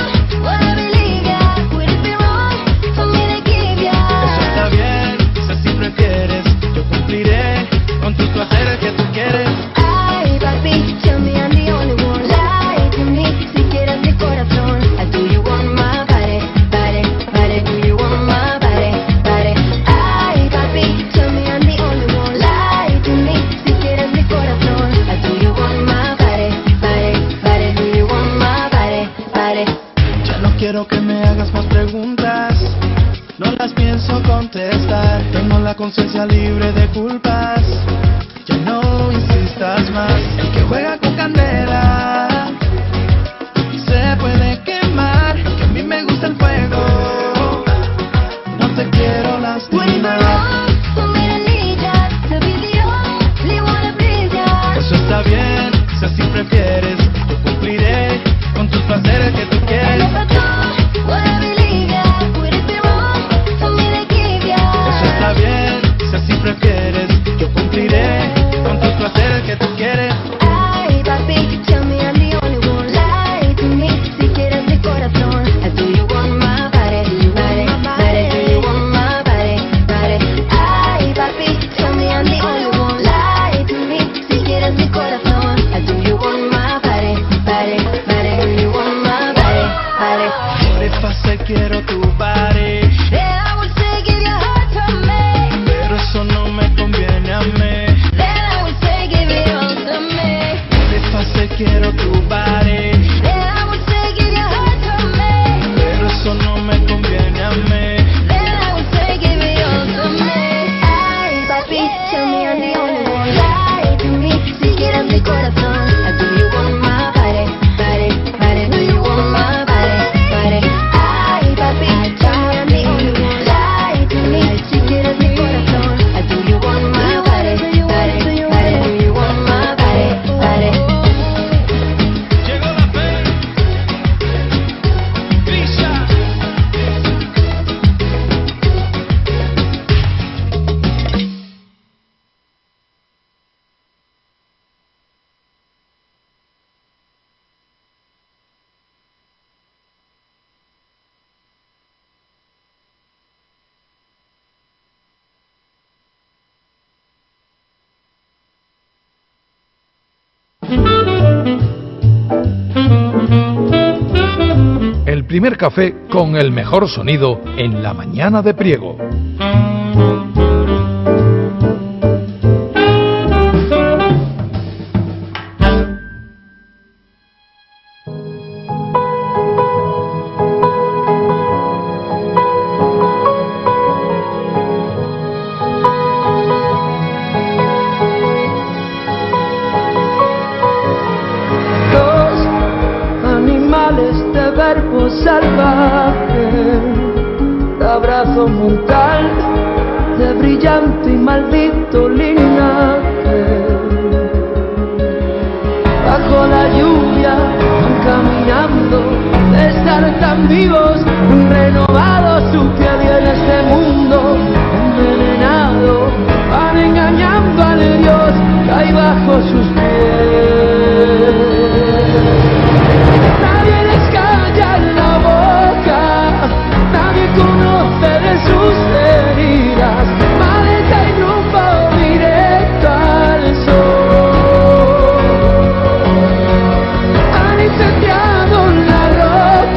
está bien, si así prefieres, yo cumpliré con tus placeres que tú quieres. Ay, papi, tell me I'm the only one. Lie to me, si quieres mi corazón. Do you want my body, body, body? Do you want my body, body? Ay, papi, tell me I'm the only one. Lie to me, si quieres mi corazón. Do you want my body, body, body? Do you want my body, body? Ya no quiero que me hagas más preguntas, no las pienso contestar. Tengo la conciencia libre de culpas. Ya no insistas más. El que juega con candela se puede quemar. Que a mí me gusta el fuego, no te quiero lastimar. Eso está bien, si así prefieres, yo cumpliré con tus placeres que tú quieres. Eso está bien, si así prefieres, yo cumpliré con tus placeres que tú quieres. Ay, papi, tell me I'm the only one. Lie to me, si quieres mi corazón. Do you want my body, body, body? Do you want my body, body? Ay, papi, tell me I'm the only one. Lie to me, si quieres mi corazón. Do you want my body, body, body? Do you want my body, body? Por eso sé quiero tu body. Then I would say give your heart to me. Pero eso no me conviene a mí. Then I would say give it all to me. Por eso sé quiero tu body. Then I would say give your heart to me. Pero eso no me conviene a mí. Then I would say give it all to me. Ay, papi, tell me I'm the only one. Lie to me, si quieres mi corazón. Do you want my body, body, body? Do you want my body, body? Ay, papi, tell me I'm the only one. Lie to me, si quieres mi corazón. Do you want my body, body, body? Do you want my body, body? Llegó la fe, Grisha. El primer café con el mejor sonido en La Mañana de Priego. Dos animales de verbo salvaje, de abrazo mortal, de brillante y maldito linaje. Bajo la lluvia van caminando, de estar tan vivos, renovados, su piel y en este mundo envenenado, van engañando al Dios que hay bajo sus pies. Nadie les calla la boca, nadie conoce de sus heridas, maleta y rumbo directo al sol. Han incendiado la roca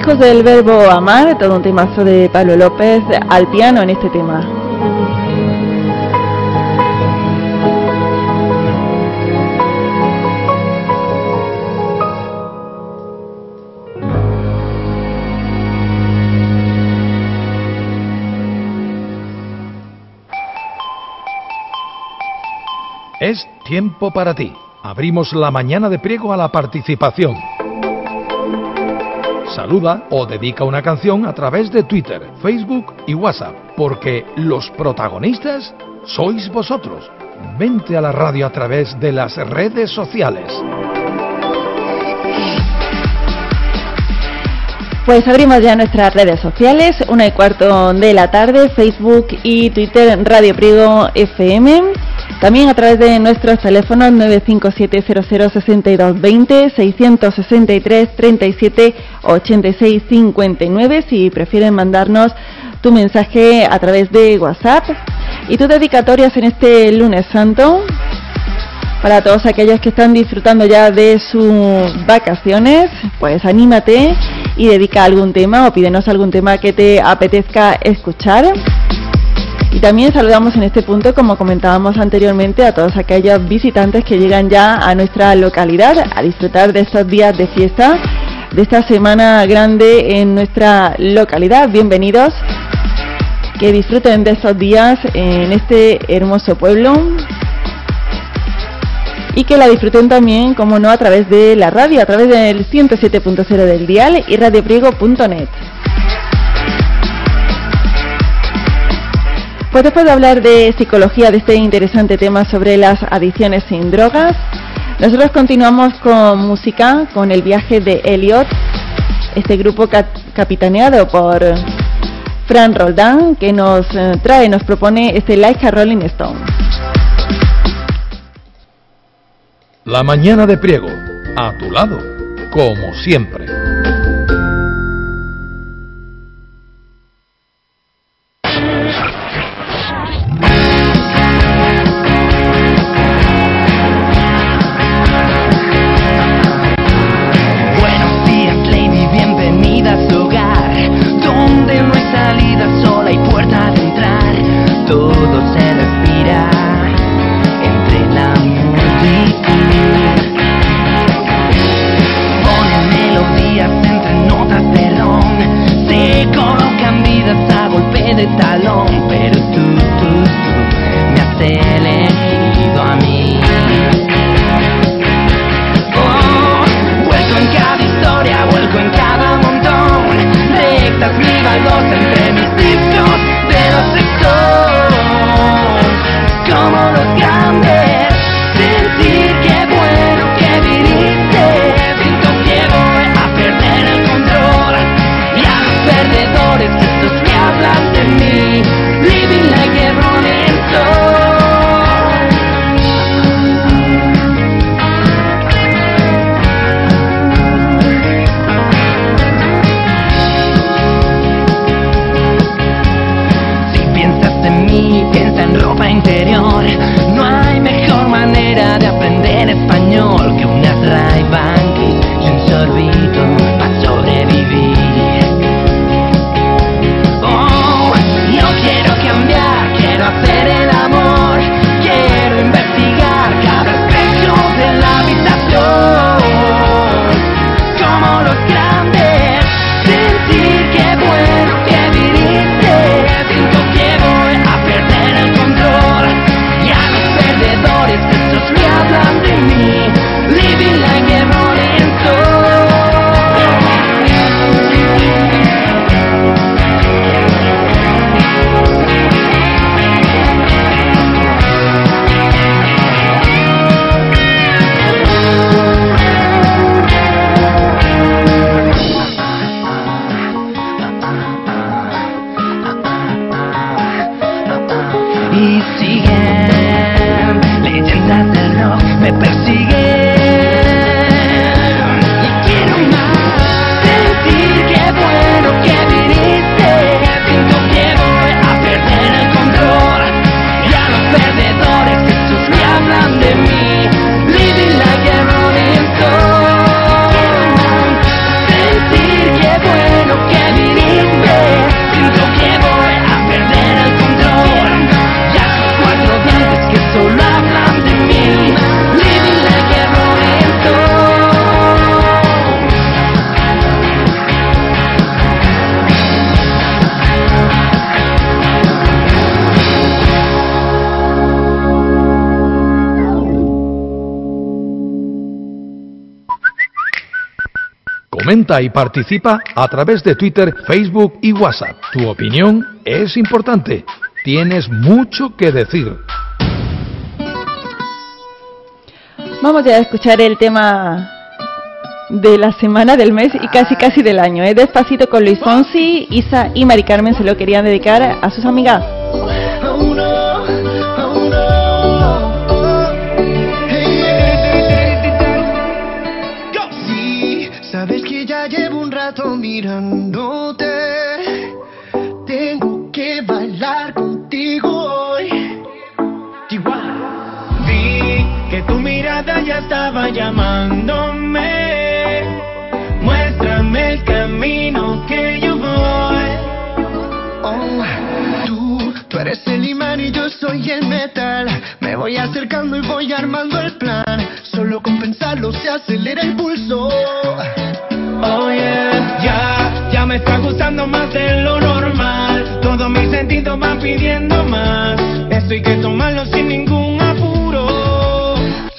Hijos del verbo amar, todo un temazo de Pablo López al piano en este tema. Es tiempo para ti. Abrimos la mañana de Priego a la participación. Saluda o dedica una canción a través de Twitter, Facebook y WhatsApp, porque los protagonistas sois vosotros. Vente a la radio a través de las redes sociales. Pues abrimos ya nuestras redes sociales, 1:15 de la tarde, Facebook y Twitter Radio Priego FM. También a través de nuestros teléfonos 957006220, 663 37 86 59, si prefieren mandarnos tu mensaje a través de WhatsApp. Y tus dedicatorias en este lunes santo, para todos aquellos que están disfrutando ya de sus vacaciones, pues anímate y dedica algún tema o pídenos algún tema que te apetezca escuchar. Y también saludamos en este punto, como comentábamos anteriormente, a todos aquellos visitantes que llegan ya a nuestra localidad a disfrutar de estos días de fiesta, de esta semana grande en nuestra localidad. Bienvenidos, que disfruten de estos días en este hermoso pueblo y que la disfruten también, como no, a través de la radio, a través del 107.0 del dial y radiopriego.net. Pues después de hablar de psicología, de este interesante tema sobre las adicciones sin drogas, nosotros continuamos con música, con el viaje de Elliot, este grupo capitaneado por Fran Roldán, que nos propone este Like a Rolling Stone. La mañana de Priego, a tu lado, como siempre. Comenta y participa a través de Twitter, Facebook y WhatsApp. Tu opinión es importante. Tienes mucho que decir. Vamos ya a escuchar el tema de la semana, del mes y casi del año. Despacito con Luis Fonsi, Isa y Mari Carmen se lo querían dedicar a sus amigas. Sí, sabes que ya llevo un rato mirándote. Tengo que bailar contigo hoy. Vi que tu mirada ya estaba llamándome. Muéstrame el camino que yo voy. Oh, tú eres el imán y yo soy el metal. Me voy acercando y voy armando el plan. Solo con pensarlo se acelera el pulso. Oh yeah, ya me está gustando más de lo normal. Todos mis sentidos van pidiendo más. Esto hay que tomarlo sin ningún apuro.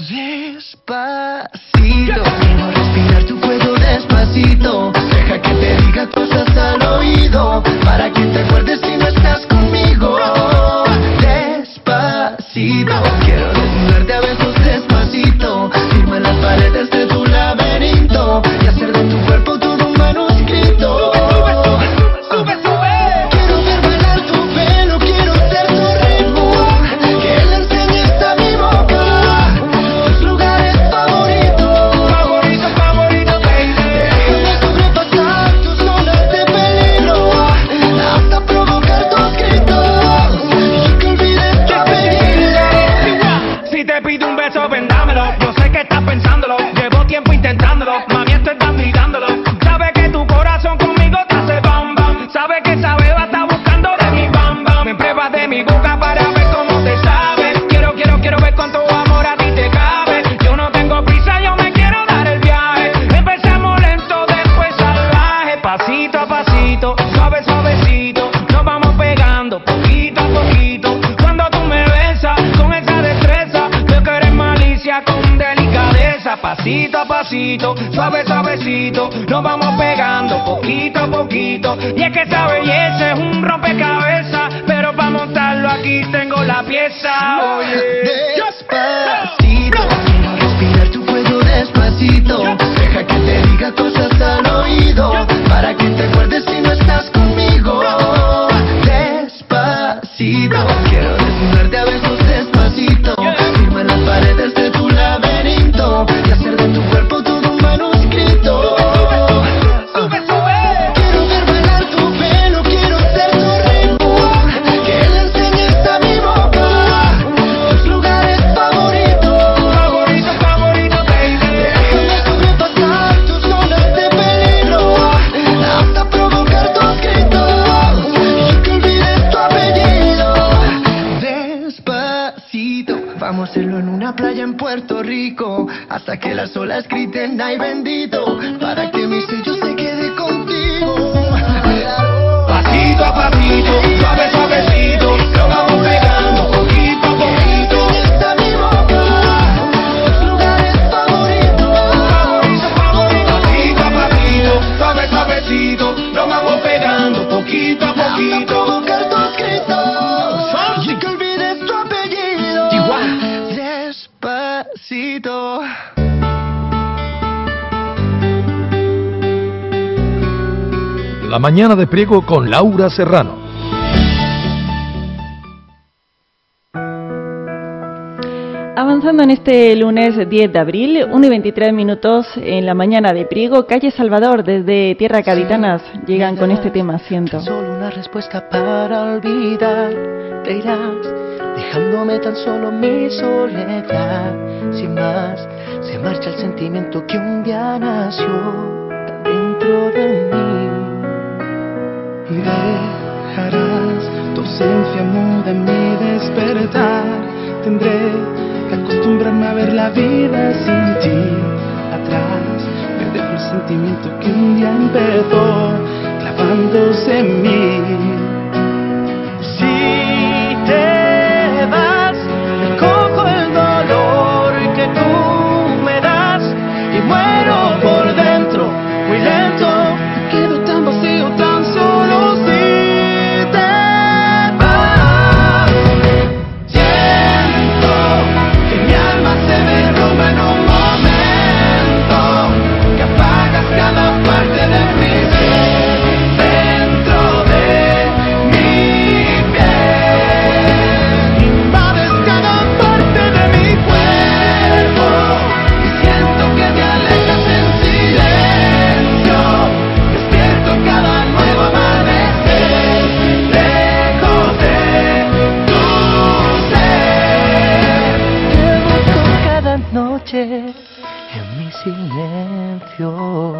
Despacito, quiero respirar tu fuego despacito. Deja que te diga cosas al oído, para que te acuerdes si no estás conmigo. Despacito, quiero desnudarte a besos despacito. Firma en las paredes de tu laberinto y hacer de tu cuerpo todo un manuscrito. Sube, sube. Quiero ver bailar tu pelo, quiero ser tu ritmo. Que le enseñes a mi boca tus lugares favoritos. Favorito, baby. Déjame sobrepasar tus zonas de peligro hasta provocar tus gritos y que olvides tu apellido. Si te pido un beso, ven dámelo. Yo sé que estás pensándolo. Llevo tiempo intentándolo. Mami, estoy dándolo. Sabes que tu corazón conmigo te hace bam bam. Sabes que esa beba está buscando de mi bam bam. Me pruebas de mi boca para ver cómo te sabe. Quiero ver cuánto amor a ti te cabe. Yo no tengo prisa, yo me quiero dar el viaje. Empezamos lento, después salvaje. Pasito a pasito, suavecito. Nos vamos pegando poquito a poquito. Cuando tú me besas con esa destreza, veo que eres malicia con delicadeza. Pasito a pasito, suavecito. Nos vamos pegando poquito a poquito. Y es que esa belleza es un rompecabezas, pero para montarlo aquí tengo la pieza. Oye, Despacito, quiero respirar tu fuego despacito. Deja que te diga cosas al oído, para que te acuerdes si no estás conmigo. Despacito, quiero desnudarte a besos despacito. Firma en las paredes de tu laberinto y hacer de tu cuerpo todo un manuscrito. Quiero ver bailar tu pelo, quiero ser tu ritmo. Que le enseñes a mi boca tus lugares favoritos. Favorito, baby. Déjame sobrepasar tus zonas de peligro hasta provocar tus gritos y que olvides tu apellido. Despacito, vamos a hacerlo en una playa en Puerto Rico, hasta que las olas griten ay bendito, para que mi sello se quede contigo. Pasito a pasito, suavecito. Lo vamos pegando poquito a poquito. Está mi boca tus lugares favoritos. Favorito, pasito a pasito, suavecito. Lo vamos pegando poquito a Hasta poquito. provocar tus gritos y que olvides tu apellido. Despacito. La mañana de Priego con Laura Serrano. Avanzando en este lunes 10 de abril, 1:23 en la mañana de Priego, calle Salvador, desde Tierra Caditanas, llegan con este tema, Siento. Solo una respuesta para olvidar. Te irás dejándome tan solo mi soledad. Sin más, se marcha el sentimiento que un día nació tan dentro de mí. Y dejarás tu ausencia muda en mi despertar. Tendré que acostumbrarme a ver la vida sin ti. Atrás me dejo el sentimiento que un día empezó clavándose en mí. Si te vas, cojo el dolor que tú me das y muero por dentro, muy lento. noche en mi silencio.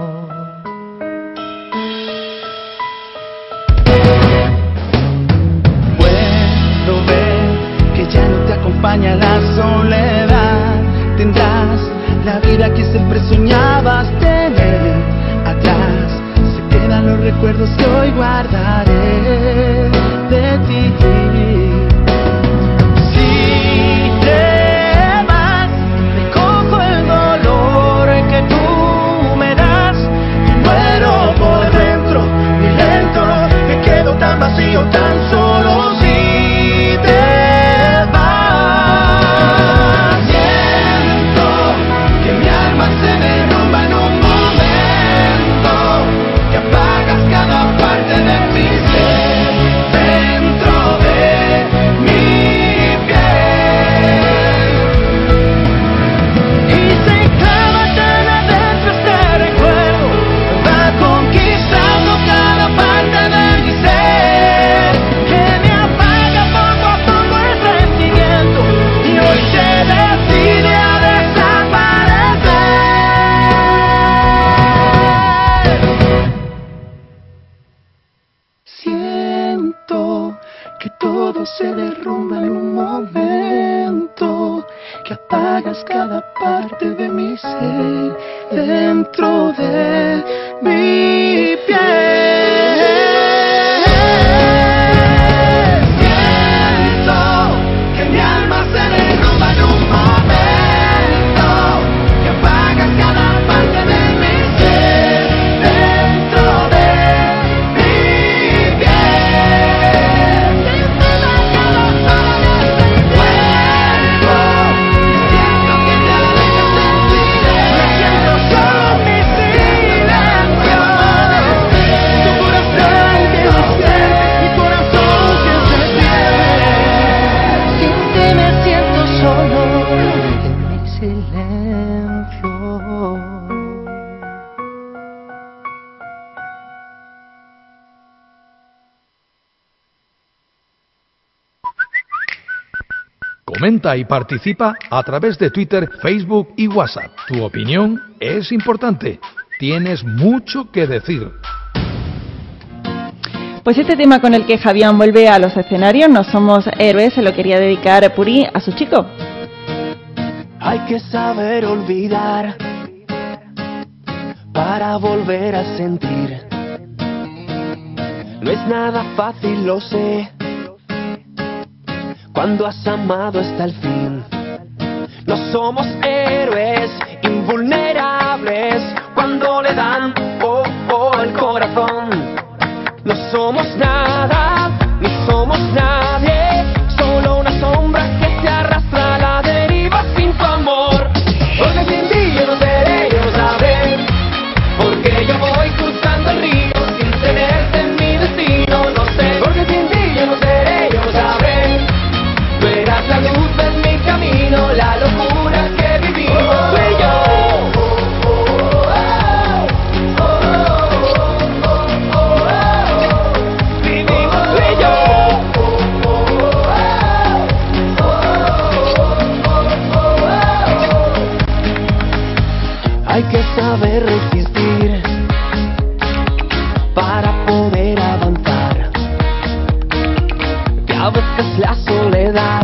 Puedo ver que ya no te acompaña la soledad. Tendrás la vida que siempre soñabas tener. Atrás se quedan los recuerdos que hoy guardaré de ti. Si te vas, recojo el dolor que tú me das. Muero por dentro, muy lento, me quedo tan vacío, tan solo. Si te vas, siento que mi alma se derrumba en un momento, que apagas cada parte de mi ser dentro de mi piel. Y se clava tan adentro este recuerdo, va conquistando cada parte de mi ser, que me apaga poco a poco el sentimiento y hoy se decide a desaparecer. Siento que todo se derrumba en un momento, que apagas cada parte de mi ser dentro de mi piel. Siento que mi alma se derrumba en un momento, que apagas cada parte de mi ser dentro de mi piel. Vuelvo, siento que te alejas del silencio. Me siento solo en mi silencio. Tu corazón que me siente, mi corazón que se pierde. Sin ti me siento solo en mi silencio. Comenta y participa a través de Twitter, Facebook y WhatsApp. Tu opinión es importante. Tienes mucho que decir. Pues este tema con el que Javián vuelve a los escenarios, No somos héroes, se lo quería dedicar Puri a su chico. Hay que saber olvidar para volver a sentir. No es nada fácil, lo sé. Cuando has amado hasta el fin. No somos héroes invulnerables cuando le dan el corazón. No somos nada, ni somos nadie, solo una sombra que se arrastra a la deriva sin tu amor. Porque sin ti yo no seré, yo no sabré, porque yo voy cruzando el río sin tenerte en mi destino, no sé. Porque sin ti yo no seré, yo no sabré, verás la luz en mi camino, la locura que vivimos tú y yo. Hay que saber resistir para poder avanzar. Que a veces la soledad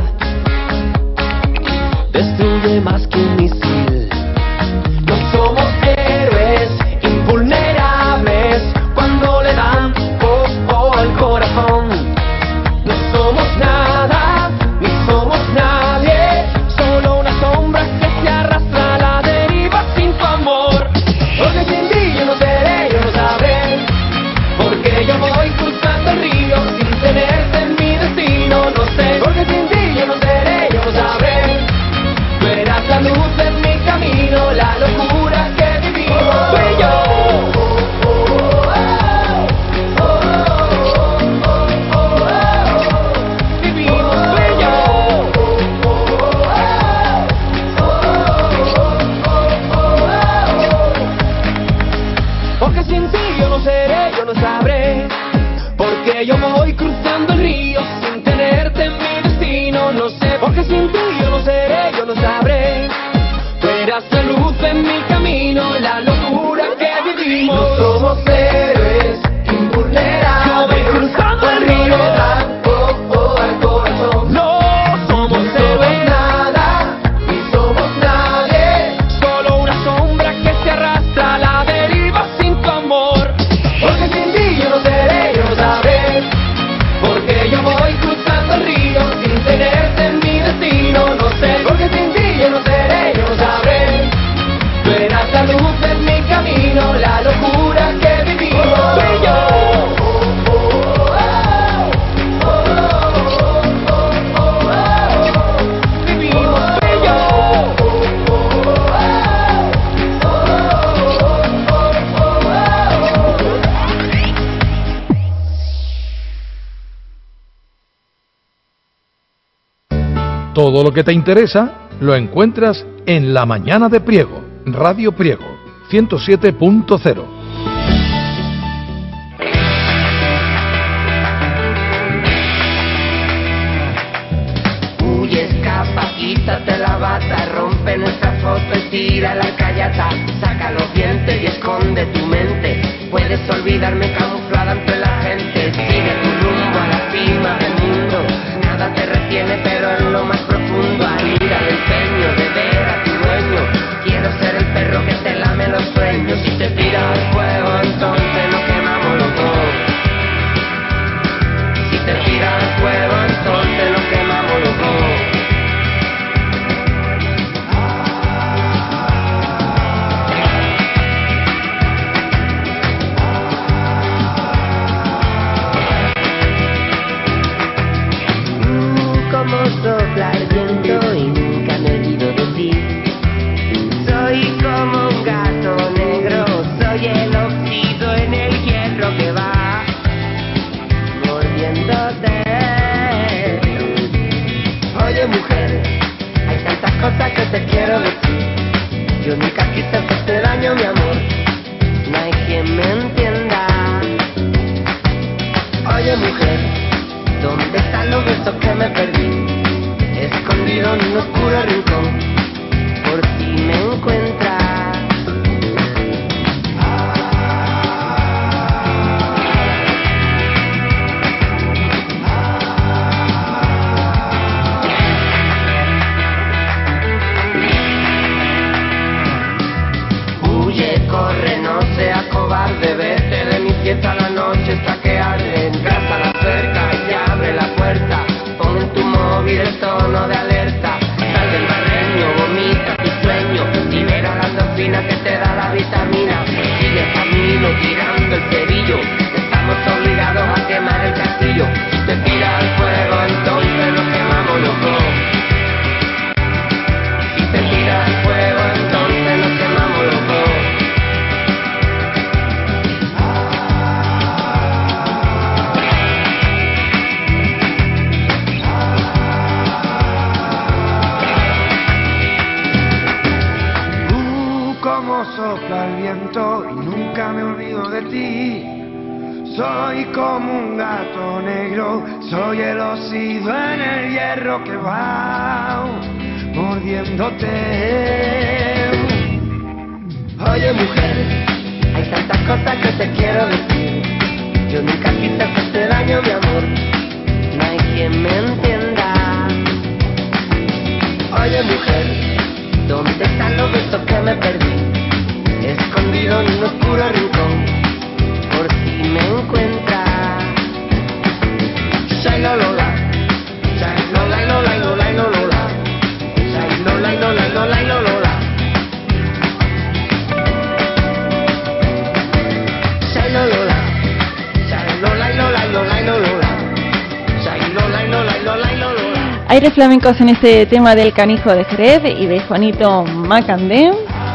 destruye más que un misil. No somos héroes invulnerables cuando le dan al corazón. No somos nada, ni somos nadie, solo una sombra que se arrastra a la deriva sin tu amor. Porque sin ti yo no seré, yo no sabré, porque yo voy cruzando el río sin tenerte en mi destino, no sé. Porque sin ti yo no seré, yo no sabré, verás la luz en mi camino, la locura que vivimos tú y yo. Porque sin ti yo no seré, yo no sabré, porque yo voy cruzando el río sin tenerte en mi destino, no sé. Porque sin ti yo no seré, yo no sabré, verás hace luz en mi camino, la locura que vivimos. No somos héroes invulnerables. Yo voy cruzando el río. Al corazón. No somos héroes. Nada, ni somos nadie. Solo una sombra que se arrastra a la deriva sin tu amor. Porque sin ti yo no seré, yo no sabré. Porque yo voy cruzando el río sin tenerte en mi destino, no sé. Porque sin ti yo no seré, yo no sabré. Tú eras la luz en mi camino, la locura que vivimos. Tú y yo. Todo lo que te interesa lo encuentras en La Mañana de Priego, Radio Priego, 107.0. Huye, escapa, quítate la bata, rompe nuestra foto, estira la callata, saca los dientes y esconde tu mente. Puedes olvidarme camuflada entre la gente, sigue tu rumbo a la cima del mundo. Nada te retiene, pero en lo más profundo anida el empeño de ver a tu dueño. Quiero ser el perro que te lame los sueños. Si te tiras al fuego, entonces nos quemamos los dos. Si te tiras al fuego, entonces nos quemamos los dos. Como sopla el viento y nunca me olvido de ti. Soy como un gato negro, soy el óxido en el hierro que va mordiéndote. Oye mujer, hay tantas cosas que te quiero decir. Yo nunca quise hacerte daño, mi amor, no hay quien me entienda. Oye mujer, ¿dónde están los besos que me perdí? Escondido en un oscuro rincón, por si me encuentras. Huye, corre, no seas cobarde, vete de mi fiesta a la noche hasta que arde. Entras a la cerca y abre la puerta, pon en tu móvil el tono de alerta. Sal del barreño, vomita tu sueño, libera la endorfina que te da la vitamina. Sigue el camino tirando el cerillo, estamos obligados a quemar el castillo. Si te tiras al fuego, entonces nos quemamos los dos. Si te tiras al fuego, entonces nos quemamos los dos. Como sopla el viento y nunca me olvido de ti. Soy como un gato negro, soy el óxido en el hierro que va mordiéndote. Oye mujer, hay tantas cosas que te quiero decir. Yo nunca quise hacerte daño, mi amor, no hay quien me entienda. Oye mujer, ¿dónde están los besos que me perdí? Escondido en un oscuro rincón, por si me encuentras. Shai Lola, Shai Lola, Lola, Lola, Lola, Shai Lola, Lola, Lola, Lola, Shai Lola, Shai Lola, Lola, Lola, Lola, Shai Lola, Lola, Lola, Lola. Aires flamencos en este tema del Canijo de Jerez y de Juanito Macandé,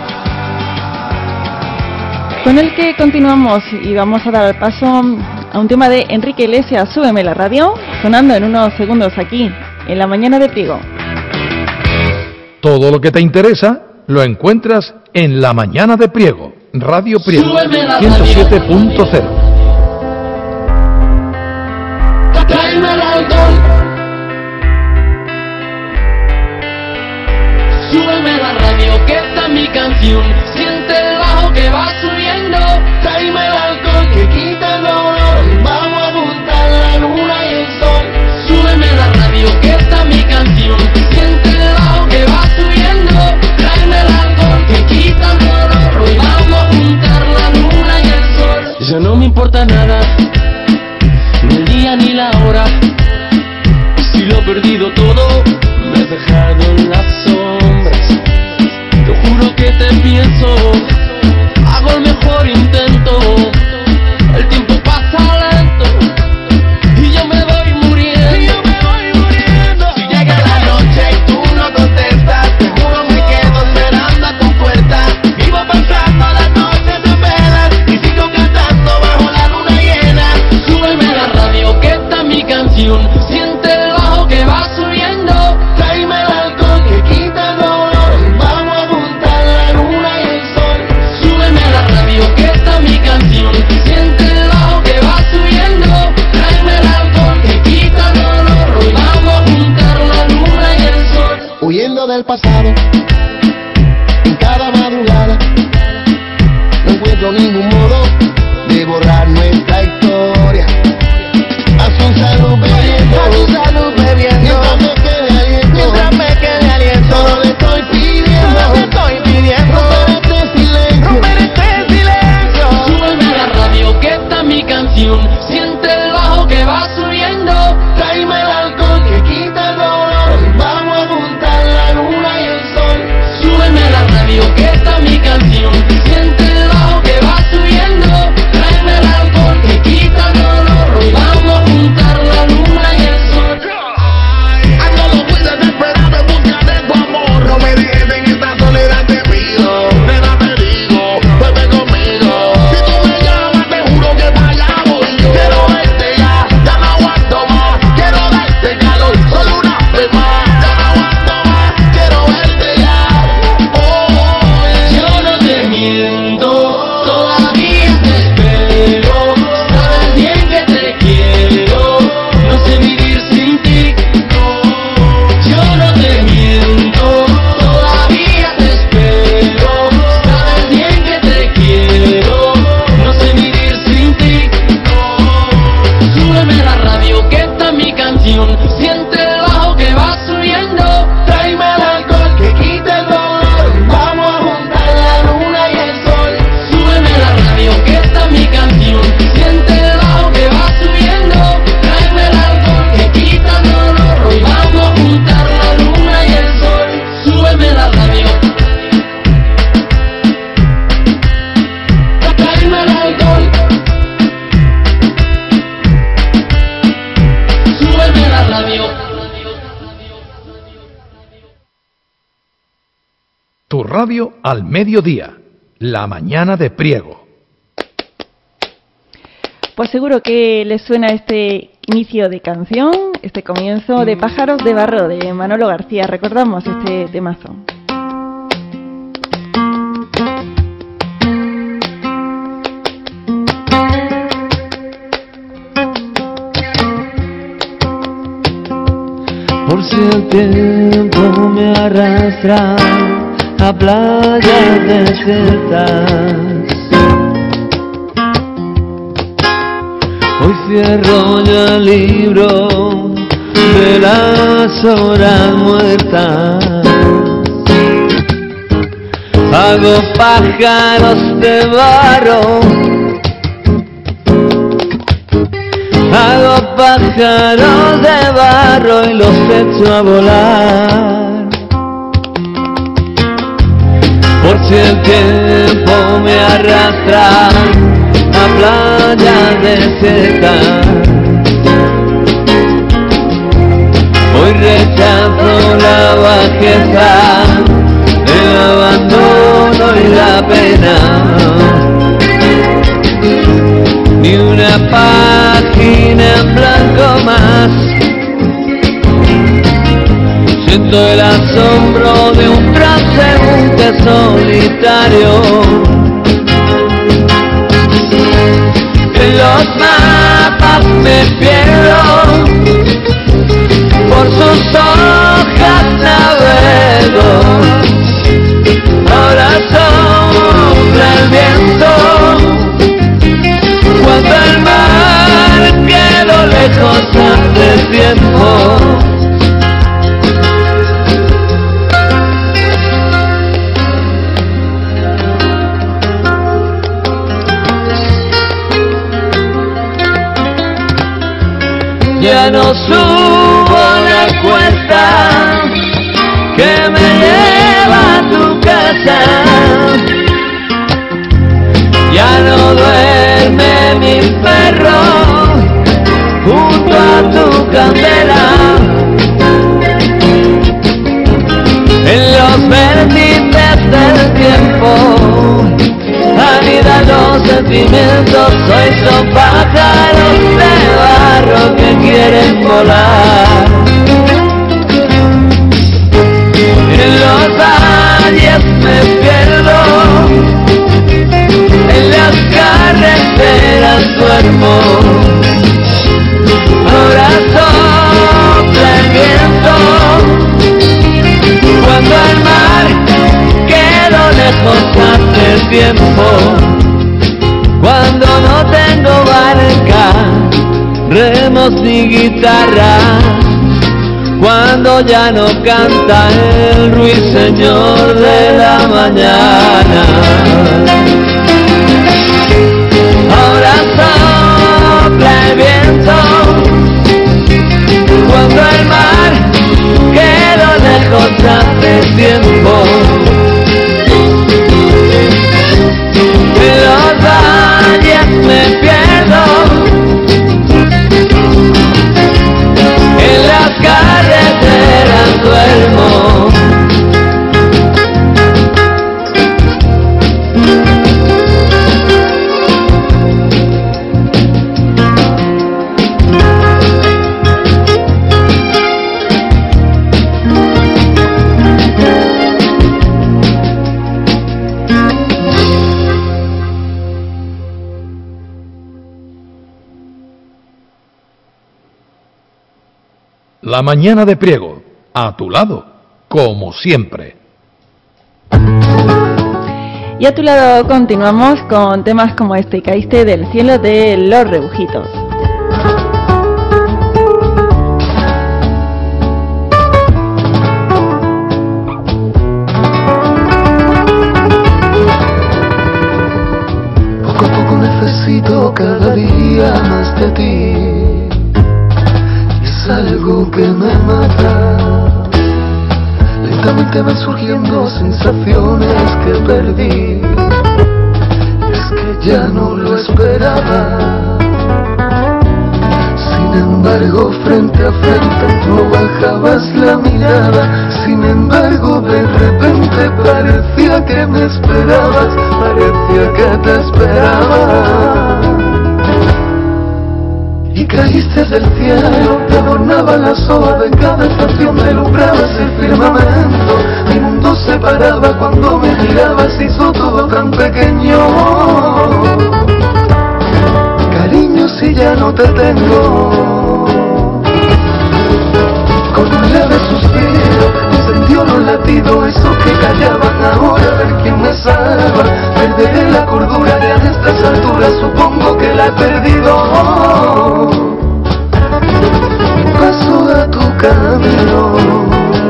con el que continuamos y vamos a dar paso a un tema de Enrique Iglesias, Súbeme la radio, sonando en unos segundos aquí, en La Mañana de Priego. Todo lo que te interesa lo encuentras en La Mañana de Priego, Radio Priego, 107.0. Tráeme el alcohol, súbeme la radio que esta canción. Siente el bajo que va subiendo. Tráeme el alcohol que quita el dolor. Vamos a juntar la luna y el sol. Súbeme la radio que está mi canción. Siente el bajo que va subiendo. Tráeme el alcohol que quita el dolor. Hoy vamos a juntar la luna y el sol. Ya no me importa nada, ni el día ni la hora. Si lo he perdido todo, me has dejado en las sombras. Te juro que te pienso, hago el mejor intento. El tiempo pasa lento y yo me voy muriendo. Si llega la noche y tú no contestas, te juro me quedo esperando a tu puerta. Vivo pasando las noches de velas y sigo cantando bajo la luna llena. Súbeme la radio que está mi canción. Siente el bajo que va subiendo. Tráeme el alcohol que quita el dolor. Vamos a juntar la luna y el sol. Súbeme la radio que está mi canción. Siente el bajo que va subiendo. Tráeme el alcohol que quita el dolor. Hoy vamos a juntar la luna y el sol. Huyendo del pasado, en cada madrugada, no encuentro ningún modo de borrar nuestra historia. A su salud bebiendo, mientras me quede aliento, solo le estoy pidiendo, romper este silencio. Súbeme la radio que está mi canción. Siente el bajo que va subiendo. Tráeme el alcohol que quita el dolor. Vamos a juntar la luna y el sol. Súbeme la radio que está mi canción. Siente el bajo que va subiendo. Tráeme el alcohol que quita el dolor. Hoy vamos a juntar la luna y el sol. Ando loco y desesperado en busca de tu amor. No me dejes en esta soledad, te pido. Nena, te digo, vuelve conmigo. Si tú me llamas, te juro que para allá voy yo. Quiero verte ya no aguanto más. Quiero darte calor, solo una vez más. Ya no aguanto más, quiero verte ya. Yo no te miento, todavía te espero. Sabes bien que te quiero, no sé vivir sin ti. Yo no te miento, todavía te espero. Sabes bien que te quiero, no sé vivir sin ti. Súbeme la radio que está mi canción. Siente el bajo que va subiendo. Tráeme el alcohol que quita el dolor. Vamos a juntar la luna y el sol. Súbeme la radio que está mi canción. Siente el bajo que va subiendo. Tráeme el alcohol que quita el dolor. Hoy vamos a juntar la luna y el sol. Súbeme la radio. Tráeme el alcohol. Súbeme la radio. Tu radio al mediodía, la mañana de Priego. Pues seguro que les suena este inicio de canción, este comienzo de Pájaros de Barro de Manolo García. Recordamos este temazo. Por si el tiempo me arrastra a playas desiertas, hoy cierro ya el libro de las horas muertas. Hago pájaros de barro, hago pájaros de barro y los echo a volar. Por si el tiempo me arrastra a playas desiertas, hoy rechazo la bajeza, el abandono y la pena. Ni una página en blanco más. Siento el asombro de un transeúnte solitario. En los mapas me pierdo, por sus hojas navego. Ahora Ya no subo la cuesta que me lleva a tu casa. Ya no duerme mi perro junto a tu candela. En los vértices del tiempo anidan los sentimientos. Sois los pájaros de barro que quieren volar. En los valles me pierdo, en las carreteras duermo. Ahora sopla el viento cuando el mar quedó lejos hace tiempo. Cuando no tengo barca, remos ni guitarra. Cuando ya no canta el ruiseñor de la mañana. Ahora sopla el viento cuando el mar quedó lejos hace tiempo. En los valles me pierdo, en las carreteras duermo. La mañana de Priego, a tu lado, como siempre. Y a tu lado continuamos con temas como este, Caíste del cielo de Los Rebujitos. Poco a poco necesito cada día más de ti. Algo que me mata. Lentamente van surgiendo sensaciones que perdí. Es que ya no lo esperaba. Sin embargo, frente a frente no bajabas la mirada. Sin embargo, de repente parecía que me esperabas. Parecía que te esperaba. Y caíste del cielo, te adornaba la soga de cada estación, deslumbrabas el firmamento. Mi mundo se paraba cuando me mirabas, hizo todo tan pequeño. Cariño, si ya no te tengo. Con un leve suspiro, encendió los latidos, esos que callaban ahora, a ver quién me salva. Perderé la cordura ya en estas alturas, supongo que la he perdido. Paso a tu camino.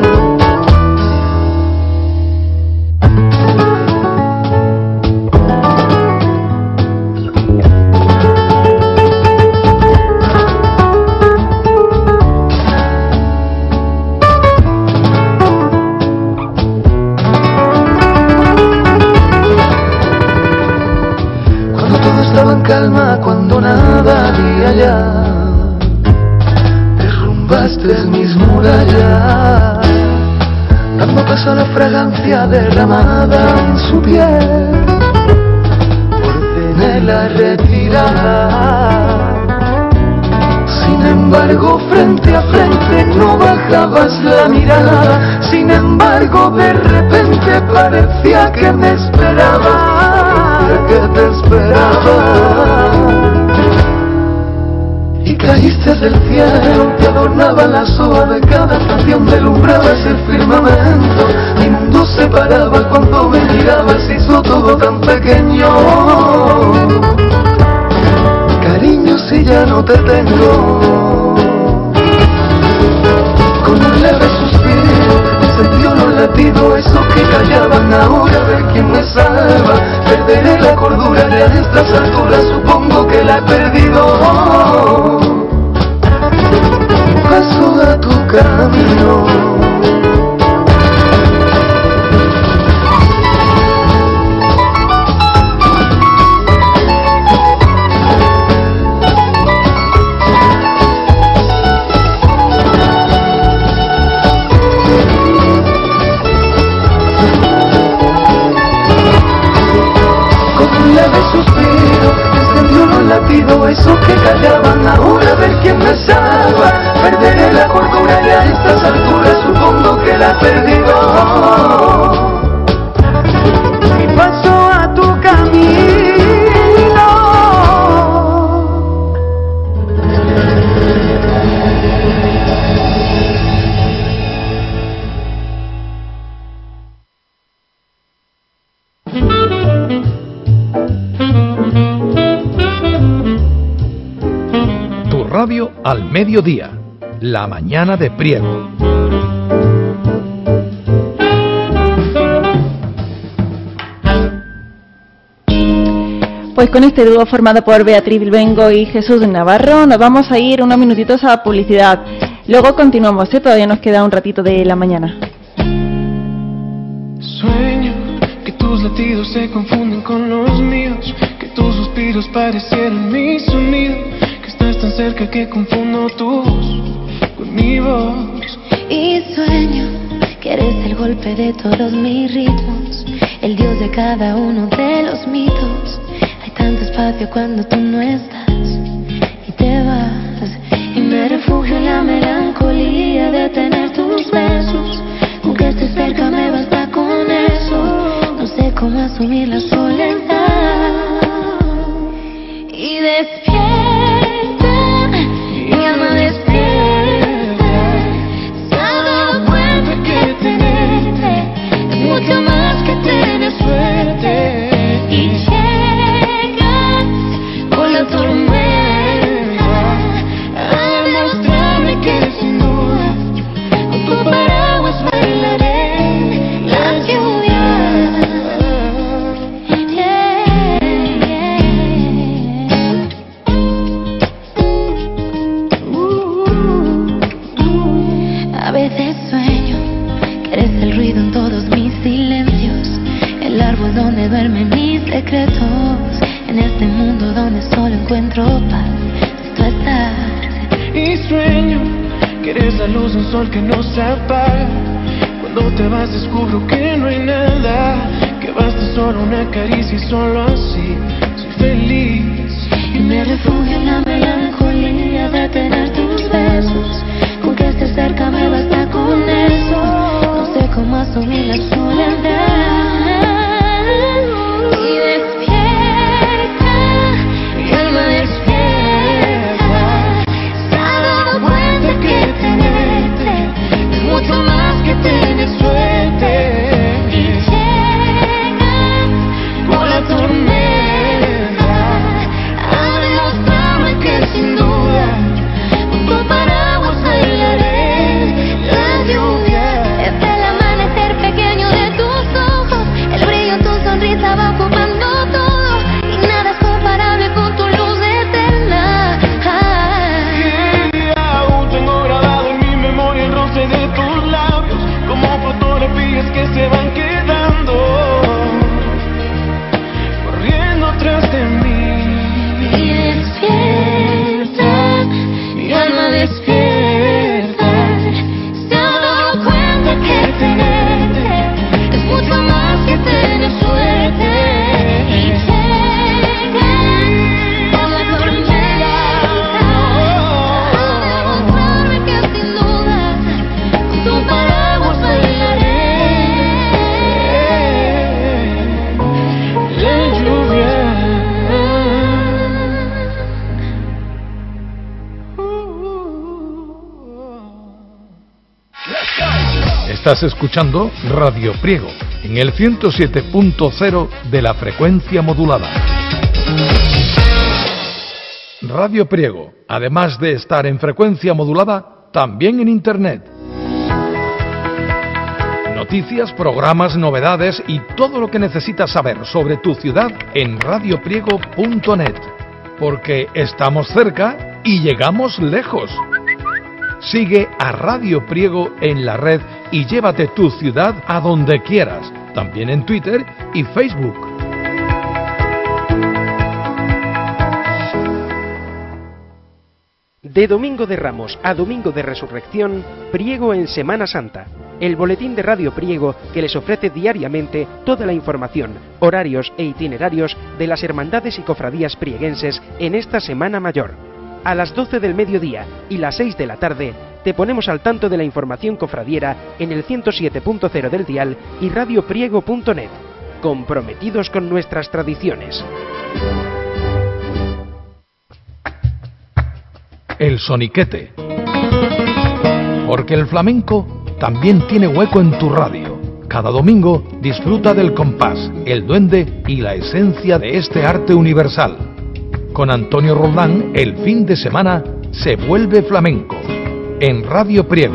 Cuando todo estaba en calma, cuando nada había ya, derrumbaste mis murallas, dando paso a la fragancia derramada en su piel. Ordené la retirada. Sin embargo, frente a frente no bajabas la mirada. Sin embargo, de repente parecía que me esperaba, que te esperaba. Y caíste del cielo, te adornaba la soga de cada estación, deslumbrabas el firmamento. Mi mundo se paraba cuando me mirabas, hizo todo tan pequeño. Cariño, si ya no te tengo. Con un leve suspiro, encendió los latidos, esos que callaban ahora, a ver quién me salva. Perderé la cordura ya en estas alturas, supongo que la he perdido. camino. Eso que callaban, ahora ver quién me salva. Perderé la cordura y a estas alturas supongo que la he perdido. Y paso a tu camino. Radio al mediodía, la mañana de Priego. Pues con este dúo formado por Beatriz Bilbengo y Jesús Navarro nos vamos a ir unos minutitos a publicidad. Luego continuamos, todavía nos queda un ratito de la mañana. Sueño que tus latidos se confunden con los míos, que tus suspiros parecieran mi sonido. Estás tan cerca que confundo tu voz con mi voz. Y sueño que eres el golpe de todos mis ritmos, el dios de cada uno de los mitos. Hay tanto espacio cuando tú no estás y te vas. Y me refugio en la melancolía de tener tus besos. Con que estés cerca me basta con eso. No sé cómo asumir la soledad. Y despierta. Mi alma despierta, se ha dado cuenta que tenerte es mucho más que tener suerte. Y llegas con la tormenta a demostrarme que sin duda con tu paraguas bailaré la lluvia. A veces sueño que eres el ruido en todos mis silencios, el árbol donde duermen mis secretos, en este mundo donde solo encuentro paz, tú estás. Y sueño que eres la luz de un sol que no se apaga. Cuando te vas descubro que no hay nada, que basta solo una caricia y solo así soy feliz. Y me refugio en la melancolía de tener tus besos. Con que estés cerca me basta con eso. No sé cómo asumir la soledad. Y despierta, mi alma despierta, se ha dado cuenta que tenerte es mucho más que tener suerte. Y llegas con la tormenta a demostrarme que sin duda con tu paraguas bailaré la lluvia. Desde el amanecer pequeño de tus ojos, el brillo en tu sonrisa va ocupando todo, y nada es comparable con tu luz eterna. Y aún tengo grabado en mi memoria el roce de tus labios, como fotografías que se van quedando, corriendo tras de mí. Y despierta, mi alma despierta, se ha dado cuenta que tenerte es mucho más que tener suerte. Y llegas con la tormenta a demostrarme que sin duda con tu paraguas bailaré La lluvia. Estás escuchando Radio Priego en el 107.0 de la frecuencia modulada. Radio Priego, además de estar en frecuencia modulada, también en Internet. Noticias, programas, novedades y todo lo que necesitas saber sobre tu ciudad en radiopriego.net. Porque estamos cerca y llegamos lejos. Sigue a Radio Priego en la red y llévate tu ciudad a donde quieras, también en Twitter y Facebook. De Domingo de Ramos a Domingo de Resurrección, Priego en Semana Santa. El boletín de Radio Priego que les ofrece diariamente toda la información, horarios e itinerarios de las hermandades y cofradías prieguenses en esta Semana Mayor. A las 12 del mediodía y las 6 de la tarde te ponemos al tanto de la información cofradiera en el 107.0 del dial y radiopriego.net. Comprometidos con nuestras tradiciones. El soniquete. Porque el flamenco también tiene hueco en tu radio. Cada domingo disfruta del compás, el duende y la esencia de este arte universal. Con Antonio Roldán, el fin de semana se vuelve flamenco. En Radio Priego.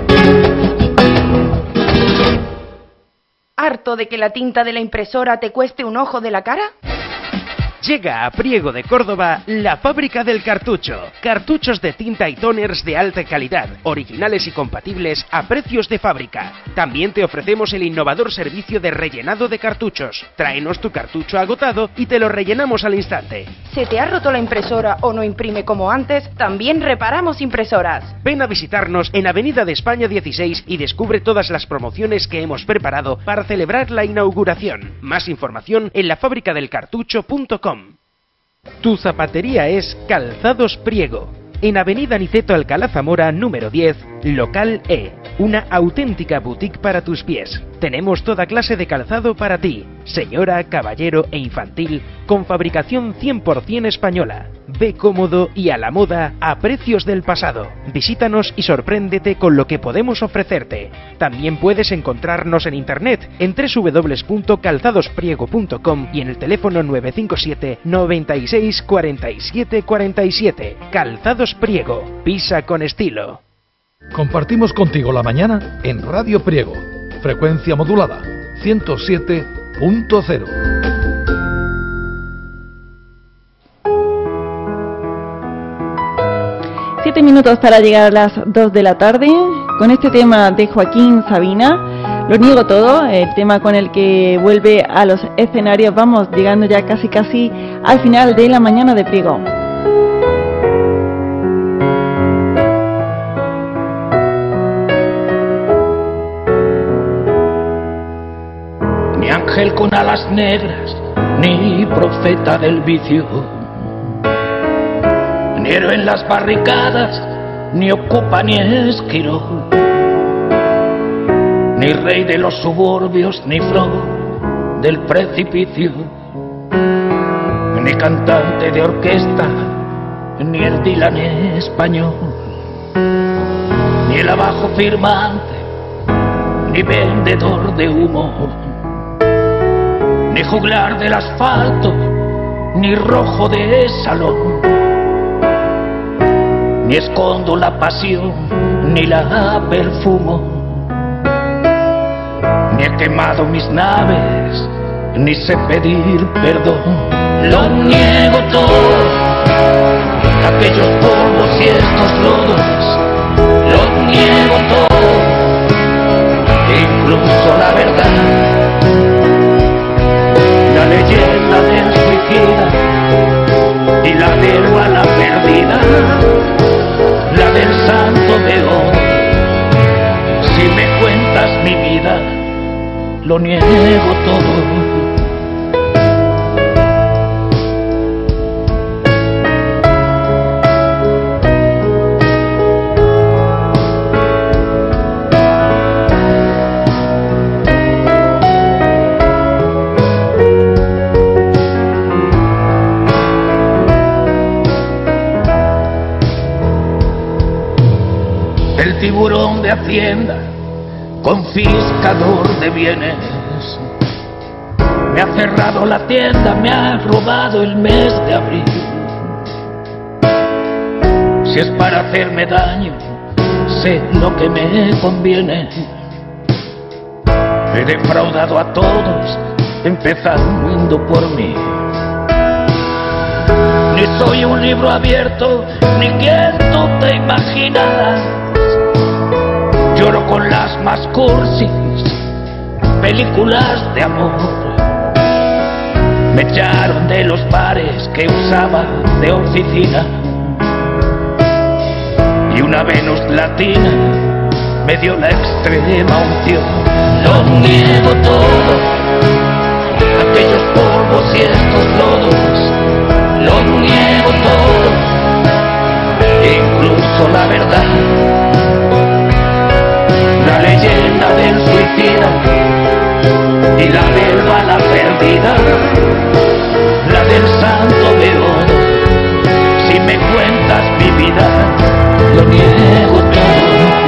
¿Harto de que la tinta de la impresora te cueste un ojo de la cara? Llega a Priego de Córdoba la fábrica del cartucho. Cartuchos de tinta y toners de alta calidad, originales y compatibles a precios de fábrica. También te ofrecemos el innovador servicio de rellenado de cartuchos. Tráenos tu cartucho agotado y te lo rellenamos al instante. ¿Se te ha roto la impresora o no imprime como antes? También reparamos impresoras. Ven a visitarnos en Avenida de España 16 y descubre todas las promociones que hemos preparado para celebrar la inauguración. Más información en lafabricadelcartucho.com. Tu zapatería es Calzados Priego, en Avenida Niceto Alcalá Zamora número 10, local E, una auténtica boutique para tus pies. Tenemos toda clase de calzado para ti, señora, caballero e infantil, con fabricación 100% española. Ve cómodo y a la moda a precios del pasado. Visítanos y sorpréndete con lo que podemos ofrecerte. También puedes encontrarnos en internet en www.calzadospriego.com y en el teléfono 957 96 47 47. Calzados Priego, pisa con estilo. Compartimos contigo la mañana en Radio Priego, frecuencia modulada 107.0. Siete minutos para llegar a las 2 de la tarde con este tema de Joaquín Sabina. Lo niego todo, el tema con el que vuelve a los escenarios. Vamos llegando ya casi al final de la mañana de Priego. Ni ángel con alas negras, ni profeta del vicio, ni héroe en las barricadas, ni ocupa ni esquirol, ni rey de los suburbios, ni flor del precipicio, ni cantante de orquesta, ni el Dylan español, ni el abajo firmante, ni vendedor de humo, ni juglar del asfalto, ni rojo de salón, ni escondo la pasión, ni la perfumo, ni he quemado mis naves, ni sé pedir perdón. Lo niego todo, aquellos polvos y estos lodos, lo niego todo, incluso la verdad, la leyenda del suicida y la del bala perdida, la del santo de hoy. Si me cuentas mi vida, lo niego todo. Tiburón de Hacienda, confiscador de bienes, me ha cerrado la tienda, me ha robado el mes de abril. Si es para hacerme daño, sé lo que me conviene. He defraudado a todos, empezando por mí. Ni soy un libro abierto, ni quien tú te imaginas. Lloro con las más cursis películas de amor. Me echaron de los bares que usaba de oficina, y una Venus latina me dio la extrema unción. Lo niego todo, aquellos polvos y estos lodos. Lo niego todo, incluso la verdad. La leyenda del suicida y la del bala perdida, la del santo beodo. Si me cuentas mi vida, lo niego todo.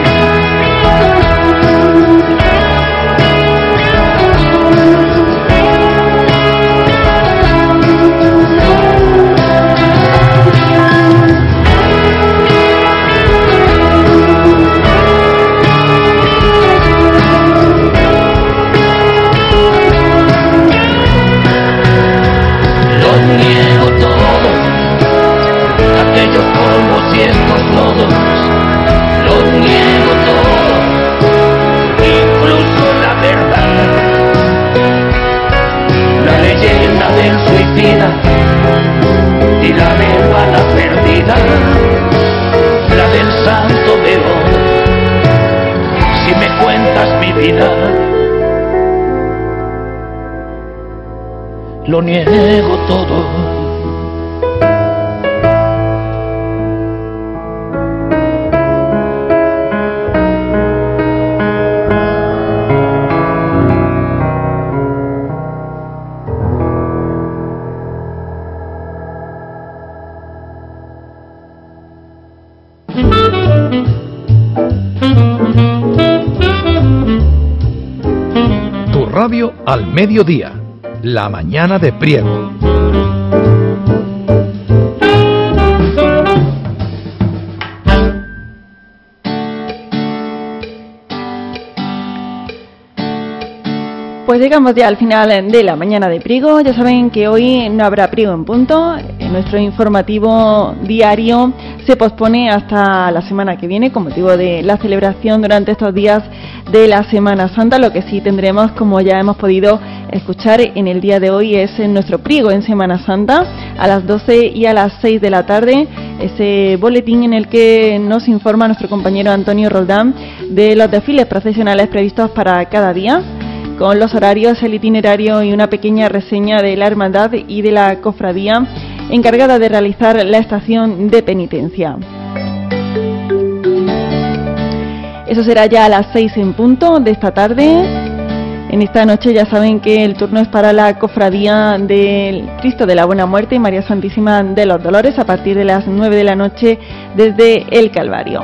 Niego todo, aquellos polvos y estos lodos. Lo niego todo, incluso la verdad. La leyenda del suicida y la del bala perdida, la del santo beodo. Si me cuentas mi vida, lo niego todo. Tu radio al mediodía. La mañana de Priego. Pues llegamos ya al final de la mañana de Priego. Ya saben que hoy no habrá Priego en punto. Nuestro informativo diario se pospone hasta la semana que viene con motivo de la celebración durante estos días de la Semana Santa. Lo que sí tendremos, como ya hemos podido escuchar en el día de hoy, es en nuestro Priego en Semana Santa a las 12 y a las 6 de la tarde, ese boletín en el que nos informa nuestro compañero Antonio Roldán de los desfiles procesionales previstos para cada día, con los horarios, el itinerario y una pequeña reseña de la hermandad y de la cofradía encargada de realizar la estación de penitencia. Eso será ya a las 6 en punto de esta tarde. En esta noche ya saben que el turno es para la cofradía del Cristo de la Buena Muerte y María Santísima de los Dolores a partir de las 9 de la noche desde el Calvario.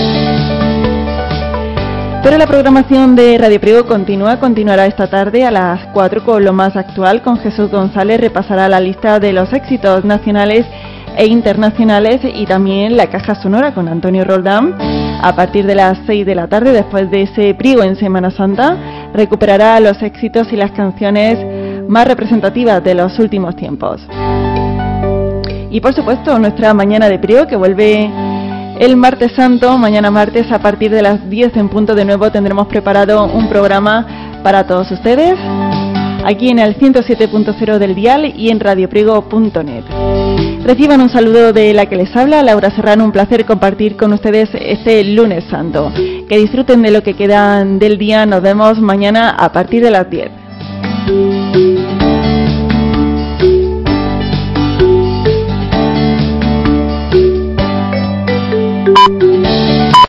Pero la programación de Radio Priego continuará esta tarde a las 4 con lo más actual. Con Jesús González repasará la lista de los éxitos nacionales e internacionales y también la caja sonora con Antonio Roldán. A partir de las 6 de la tarde, después de ese Priego en Semana Santa, recuperará los éxitos y las canciones más representativas de los últimos tiempos. Y por supuesto nuestra mañana de Priego, que vuelve el martes santo. Mañana martes a partir de las 10 en punto de nuevo tendremos preparado un programa para todos ustedes aquí en el 107.0 del dial y en radiopriego.net. Reciban un saludo de la que les habla, Laura Serrano. Un placer compartir con ustedes este lunes santo. Que disfruten de lo que queda del día. Nos vemos mañana a partir de las 10.